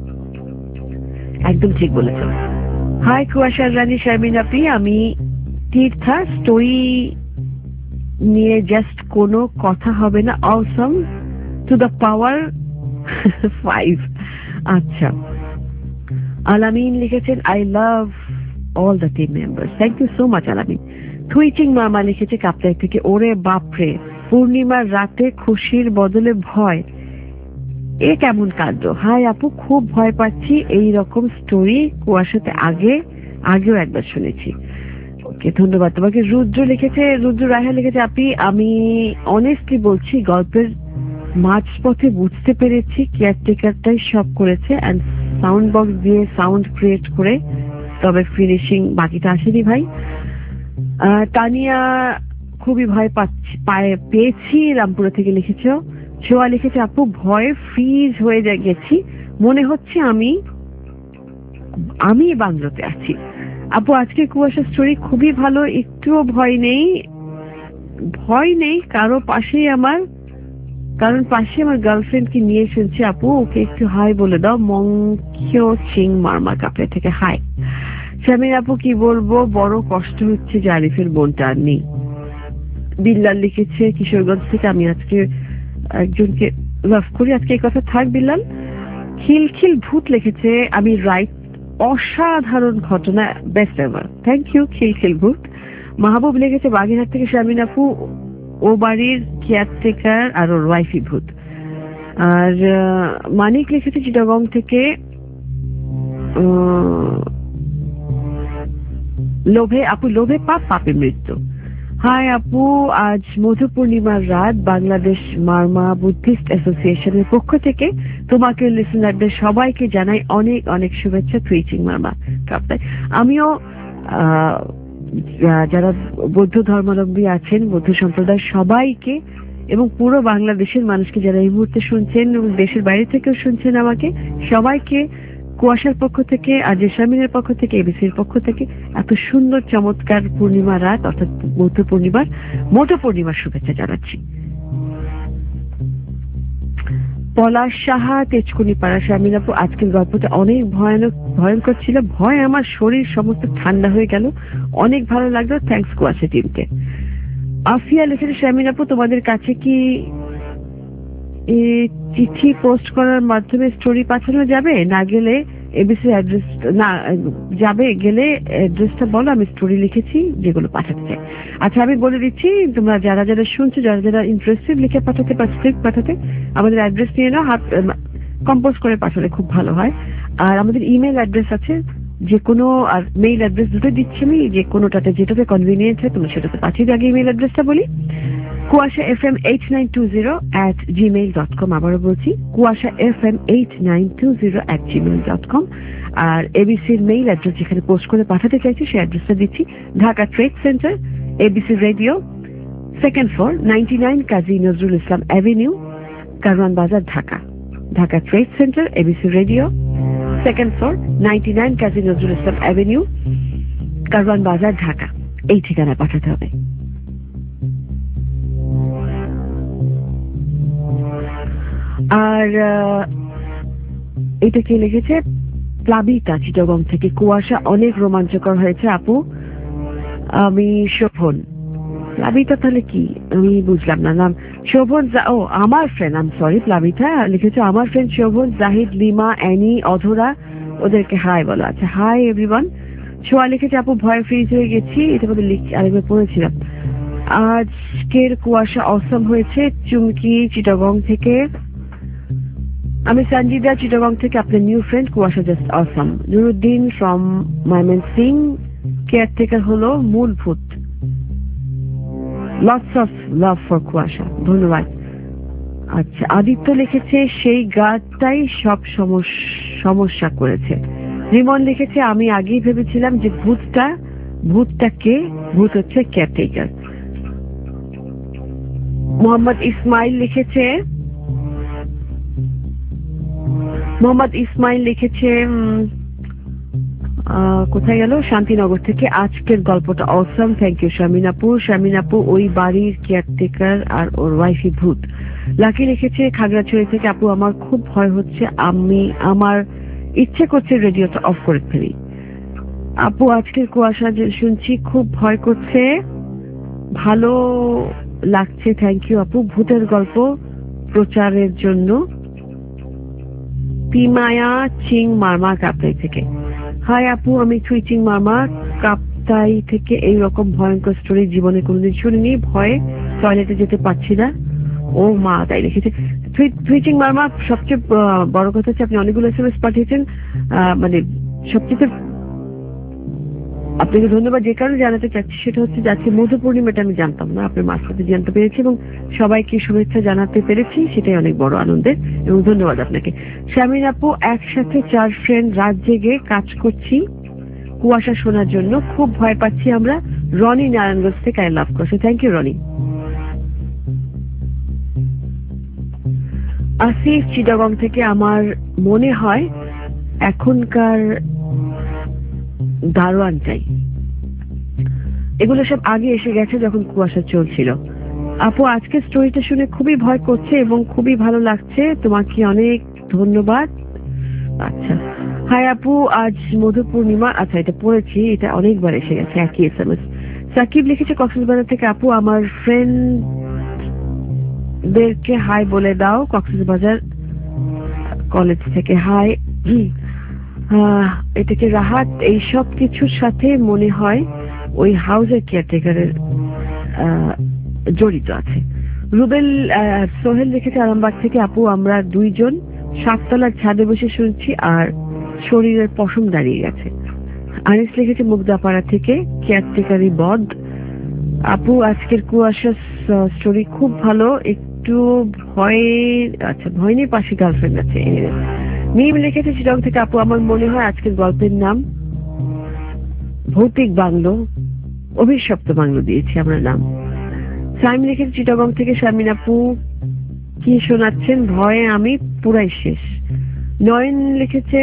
একদম ঠিক বলেছ। হাই কুয়াশার রানী শারমিন আপনি, আমি তীর্থা স্টোরি নিয়ে জাস্ট কোনো কথা হবে না, awesome to the power five. আচ্ছা, আলামিন লিখেছেন I love all the team members, thank you so much Alamin. থুইচিং মামা লিখেছে কাপ্তাই থেকে, ওরে বাপরে পূর্ণিমার রাতে খুশির বদলে ভয়, এ কেমন কাণ্ড। হাই আপু, খুব ভয় পাচ্ছি, এই রকম স্টোরি কুয়াশাতে আগে আগেও একবার শুনেছি। ওকে, ধন্যবাদ তোমাকে। রুদ্র লিখেছে, রুদ্র রায়হা লিখেছে আপনি, আমি অনেস্টলি বলছি গল্পের মাঝপথে বুঝতে পেরেছি কেয়ারটেকারটাই সব করেছে, অ্যান্ড সাউন্ড বক্স দিয়ে সাউন্ড ক্রিয়েট করে, তবে ফিনিশিং বাকিটা আসেনি ভাই। তানিয়া খুবই ভয় পাচ্ছি পেয়েছি রামপুরা থেকে লিখেছ। ছোয়া লিখেছে আপু ভয়ে ফ্রিজ হয়ে গেছি, মনে হচ্ছে আমি আমি বাংলোতে আছি। আপু আজকে কুয়াশা স্টোরি খুবই ভালো, একটুও ভয় নেই, ভয় নেই কারো পাশেই আমার, কারণ পাশে আমার গার্লফ্রেন্ডকে নিয়ে শুনছি। আপু ওকে একটু হাই বলে দাও। মংকিও চিং মারমা কাপড়ে থেকে হাই। স্বামীর আপু কি বলবো, বড় কষ্ট হচ্ছে যে আরিফের বোনটা আর নেই। বিল্লাল লিখেছে কিশোরগঞ্জ থেকে, আমি আজকে একজনকে লাভ করি, আজকে এই কথা থাক বিল্লাল। খিলখিল ভূত লিখেছে আমি রাইট, অসাধারণ ঘটনা, বেস্ট এভার, থ্যাংক ইউ খিলখিল ভূত। মাহবুব লিখেছে বাগেরহাট থেকে, শামিন আপু ও বাড়ির কেয়ারটেকার আর ওর ওয়াইফি ভূত। আর মানিক লিখেছে চিটাগং থেকে, লোভে আপু লোভে পাপ পাপে মৃত্যু। হাই আপু, আজ মধু পূর্ণিমার রাত, বাংলাদেশ মারমা বুদ্ধিস্ট অ্যাসোসিয়েশনের পক্ষ থেকে তোমাকে লিসনারদের সবাইকে জানাই অনেক অনেক শুভেচ্ছা। থুইচিং মারমা কাপ্তাই। আমিও আহ যারা বৌদ্ধ ধর্মাবলম্বী আছেন, বৌদ্ধ সম্প্রদায় সবাইকে এবং পুরো বাংলাদেশের মানুষকে যারা এই মুহূর্তে শুনছেন এবং দেশের বাইরে থেকেও শুনছেন আমাকে, সবাইকে কুয়াশার পক্ষ থেকে, আর জেসামিনের পক্ষ থেকে, এবিসির পক্ষ থেকে এত সুন্দর চমৎকার পূর্ণিমা রাত অর্থাৎ বৌদ্ধ পূর্ণিমার মোটো পূর্ণিমার শুভেচ্ছা জানাচ্ছি। পলাশ সাহা তেজকুনি পাড়া, শামিন আপু আজকের গল্পটা অনেক ভয়ানক ভয়ঙ্কর ছিল, ভয় আমার শরীর সমস্ত ঠান্ডা হয়ে গেল, অনেক ভালো লাগলো, থ্যাংকস কুয়াশা টিমকে। আফিয়া লিখেছে শামিন আপু তোমাদের কাছে কি চিঠি পোস্ট করার মাধ্যমে স্টোরি পাঠানো যাবে? না গেলে এবিসি অ্যাড্রেস না যাবে, গেলে অ্যাড্রেসটা বলো, আমি স্টোরি লিখেছি যেগুলো পাঠাতে চাই। আচ্ছা আমি বলে দিচ্ছি, তোমরা যারা যারা শুনছো, যারা যারা ইন্টারেস্টেড লিখে পাঠাতে বা স্ক্রিপ্ট পাঠাতে, আমাদের অ্যাড্রেস নিয়ে নাও, হাত কম্পোজ করে পাঠালে খুব ভালো হয়। আর আমাদের ইমেল অ্যাড্রেস আছে, যে কোনো, আর মেইল অ্যাড্রেস দুটো দিচ্ছি আমি, যে কোনোটাতে যেটাতে কনভিনিয়েন্ট হয় তোমরা সেটাতে পাঠিয়ে দাও। আগে ইমেল অ্যাড্রেসটা বলি, Kuasha F M eight nine two zero at Gmail dot com. আবারও বলছি, Kuasha F M eight nine two zero at Gmail dot com. আর এবিসির মেইল অ্যাড্রেস যেখানে পোস্ট করে পাঠাতে চাইছি সেই অ্যাড্রেসটা দিচ্ছি, Dhaka trade centre, ABC radio, second floor, ninety nine Kazi Nazrul Islam avenue, Karwan Bazar, Dhaka. Dhaka trade centre, ABC radio, second floor, ninety nine Kazi Nazrul Islam avenue, Karwan Bazar, Dhaka. এই ঠিকানায় পাঠাতে হবে। আর এটা কে লিখেছে, প্লাবিতা চিটাগং থেকে, কুয়াশা অনেক রোমাঞ্চকর হয়েছে আপু, আমি শোভন। প্লাবিতা তাহলে কি আমি বুঝলাম না নাম। শোভন, ও আমার ফ্রেন্ড, আম সরি প্লাবিতা লিখেছে আমার ফ্রেন্ড শোভন, জাহিদ, লিমা, অ্যানি, অধরা, ওদেরকে হাই বলো। আচ্ছা হাই এভরিওয়ান। ছোয়া লিখেছে আপু ভয় ফ্রিজ হয়ে গেছি, এটা বলে আরেকবার পড়েছিলাম। আজকের কুয়াশা অসম হয়েছে। চুমকি চিটাগং থেকে, আমি সঞ্জিদা চিটাগং থেকে, আপনার new friend, Kuasha just awesome. Nuruddin from Mymensingh, caretaker হলো মূলভূত, lots of love for Kuasha, ধন্যবাদ। আচ্ছা আদিত্য লিখেছে সেই গাছটাই সব সমস্যা করেছে। রিমন লিখেছে আমি আগেই ভেবেছিলাম যে ভূতটা ভূতটা কে, ভূত হচ্ছে কেয়ারটেকার। মোহাম্মদ ইসমাইল লিখেছে মোহাম্মদ ইসমাইল লিখেছে কোথায় গেল, শান্তিনগর থেকে, আজকের গল্পটা অসম, থ্যাংক ইউ শামিন আপু। শামিন আপু ওই বাড়ির কেয়ারটেকার আর ওর ওয়াইফি ভূত। লাকি লিখেছে খাগড়াছড়ি থেকে, আপু আমার খুব ভয় হচ্ছে, আমি আমার ইচ্ছে করছে রেডিওটা অফ করে ফেলি। আপু আজকের কুয়াশা যে শুনছি খুব ভয় করছে, ভালো লাগছে, থ্যাংক ইউ আপু। ভূতের গল্প প্রচারের জন্য পিমায়া চিং মারমা কাপ্তাই থেকে। হাই আপু, আমি থুই চিং মারমা কাপ্তাই থেকে। এইরকম ভয়ঙ্কর স্টোরি জীবনে কোনোদিন শুনিনি, ভয়ে টয়লেটে যেতে পারছি না। ও মা, তাই লিখেছে থুই চিং মারমা। সবচেয়ে বড় কথা হচ্ছে আপনি অনেকগুলো এস এম এস পাঠিয়েছেন, মানে সবচেয়ে আপনাকে ধন্যবাদ। যে কারণে জানাতে চাচ্ছি সেটা হচ্ছে যে আজকে মধু পূর্ণিমাটা আমি জানতাম না, আপনার মাঝখানে জানতে পেরেছি এবং সবাইকে শুভেচ্ছা জানাতে পেরেছি, সেটাই অনেক বড় আনন্দের এবং ধন্যবাদ আপনাকে। শামিন আপু, একসাথে চার ফ্রেন্ড রাত জেগে কাজ করছি কুয়াশা শোনার জন্য, খুব ভয় পাচ্ছি আমরা। রনি নারায়ণগঞ্জ থেকে আই লাভ করছে, থ্যাংক ইউ রনি। আসিফ চিটাগং থেকে, আমার মনে হয় এখনকার দারোয়ান চাই। এগুলো সব আগে এসে গেছে যখন কুয়াশা চলছিল। আপু আজকে স্টোরিটা শুনে খুবই ভয় করছে এবং খুবই ভালো লাগছে, তোমাকে অনেক ধন্যবাদ। আচ্ছা, হাই আপু, আজ মধু পূর্ণিমা। আচ্ছা, এটা পড়েছি, এটা অনেকবার এসে গেছে একই এস এম এস। সাকিব লিখেছে কক্সবাজার থেকে, আপু আমার ফ্রেন্ড দেরকে হাই বলে দাও, কক্সবাজার কলেজ থেকে হাই। এটাকে রাহাত। এই সব কিছুর সাথে মনে হয় ওই হাউসের কেয়ারটেকারের জড়িত আছে। রুবেল সোহেল লিখেছে আরামবাগ থেকে, আপু আমরা দুইজন সাততলার ছাদে বসে শুনছি আর শরীরের পশম দাঁড়িয়ে গেছে। আনিস লিখেছে মুগদাপাড়া থেকে, কেয়ারটেকারি বদ। আপু আজকের কুয়াশা স্টোরি খুব ভালো, একটু ভয়, আচ্ছা ভয় নেই, পাশে গার্লফ্রেন্ড আছে। মিম লিখেছে চিটং থেকে, আপু আমার মনে হয় আজকের গল্পের নাম ভৌতিক বাংলো, অভিশপ্ত বাংলো দিয়েছি আমরা নাম। সাইম লিখেছে চিটাগং থেকে, শামিন আপু কি শোনাচ্ছেন, ভয়ে আমি পুরাই শেষ। নয়ন লিখেছে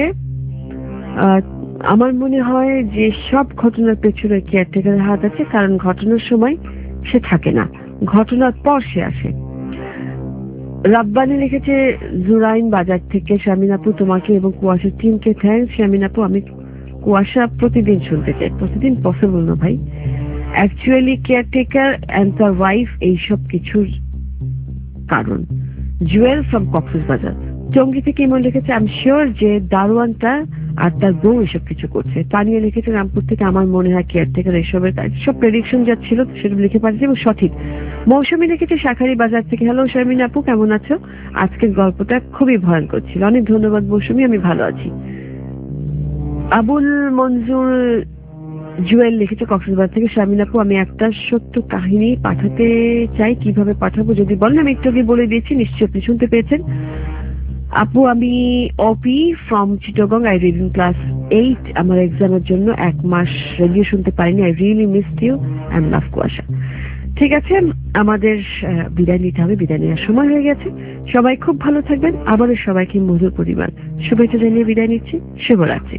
আমার মনে হয় যে সব ঘটনার পেছনে কেয়ারটেকারের হাত আছে, কারণ ঘটনার সময় সে থাকে না, ঘটনার পর সে আসে। রাব্বানি লিখেছে জুরাইন বাজার থেকে, শামিন আপু তোমাকে এবং কুয়াশার টিমকে থ্যাঙ্কস। শামিন আপু আমি কুয়াশা প্রতিদিন শুনতে চাই, প্রতিদিন পসিবল না ভাই। অ্যাকচুয়ালি কেয়ারটেকার অ্যান্ড তার ওয়াইফ এইসব কিছুর কারণ। জুয়েল ফ্রম কক্সবাজার। টঙ্গী থেকে ইমন লিখেছে আই এম শিওর যে দারোয়ানটা আর তার বউ এসব কিছু করছে। তানিয়া লিখেছে রামপুর থেকে, আমার মনে হয় কেয়ারটেকার এসবের সব প্রেডিকশন যা ছিল সেগুলো লিখে পাঠিয়েছে এবং সঠিক। মৌসুমী লিখেছে শাখারি বাজার থেকে, হ্যালো শারমিন আপু কেমন আছো, আজকের গল্পটা খুবই ভয়ঙ্কর ছিল। অনেক ধন্যবাদ মৌসুমী, আমি ভালো আছি। আবুল মঞ্জুর জুয়েল লিখেছে কক্সবাজার থেকে, শারমিন আপু আমি একটা সত্য কাহিনী পাঠাতে চাই, কিভাবে পাঠাবো যদি বলেন। আমি একটু আগে বলে দিয়েছি, নিশ্চয়ই আপনি শুনতে পেয়েছেন। আপু আমি Opi from Chittagong, I read in class eight. আমার এক্সামের জন্য এক মাস রেডিও শুনতে পারিনি, I really missed you and love Kuasha. ঠিক আছে, আমাদের বিদায় নিতে হবে, বিদায় নেওয়ার সময় হয়ে গেছে। সবাই খুব ভালো থাকবেন, আবারও সবাইকে মধুর পরিবার শুভেচ্ছা জানিয়ে বিদায় নিচ্ছি। শুভরাত্রি।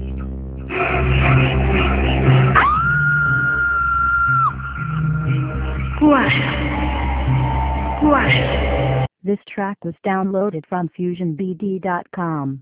কুয়াশা কুয়াশা This track was downloaded from fusion b d dot com.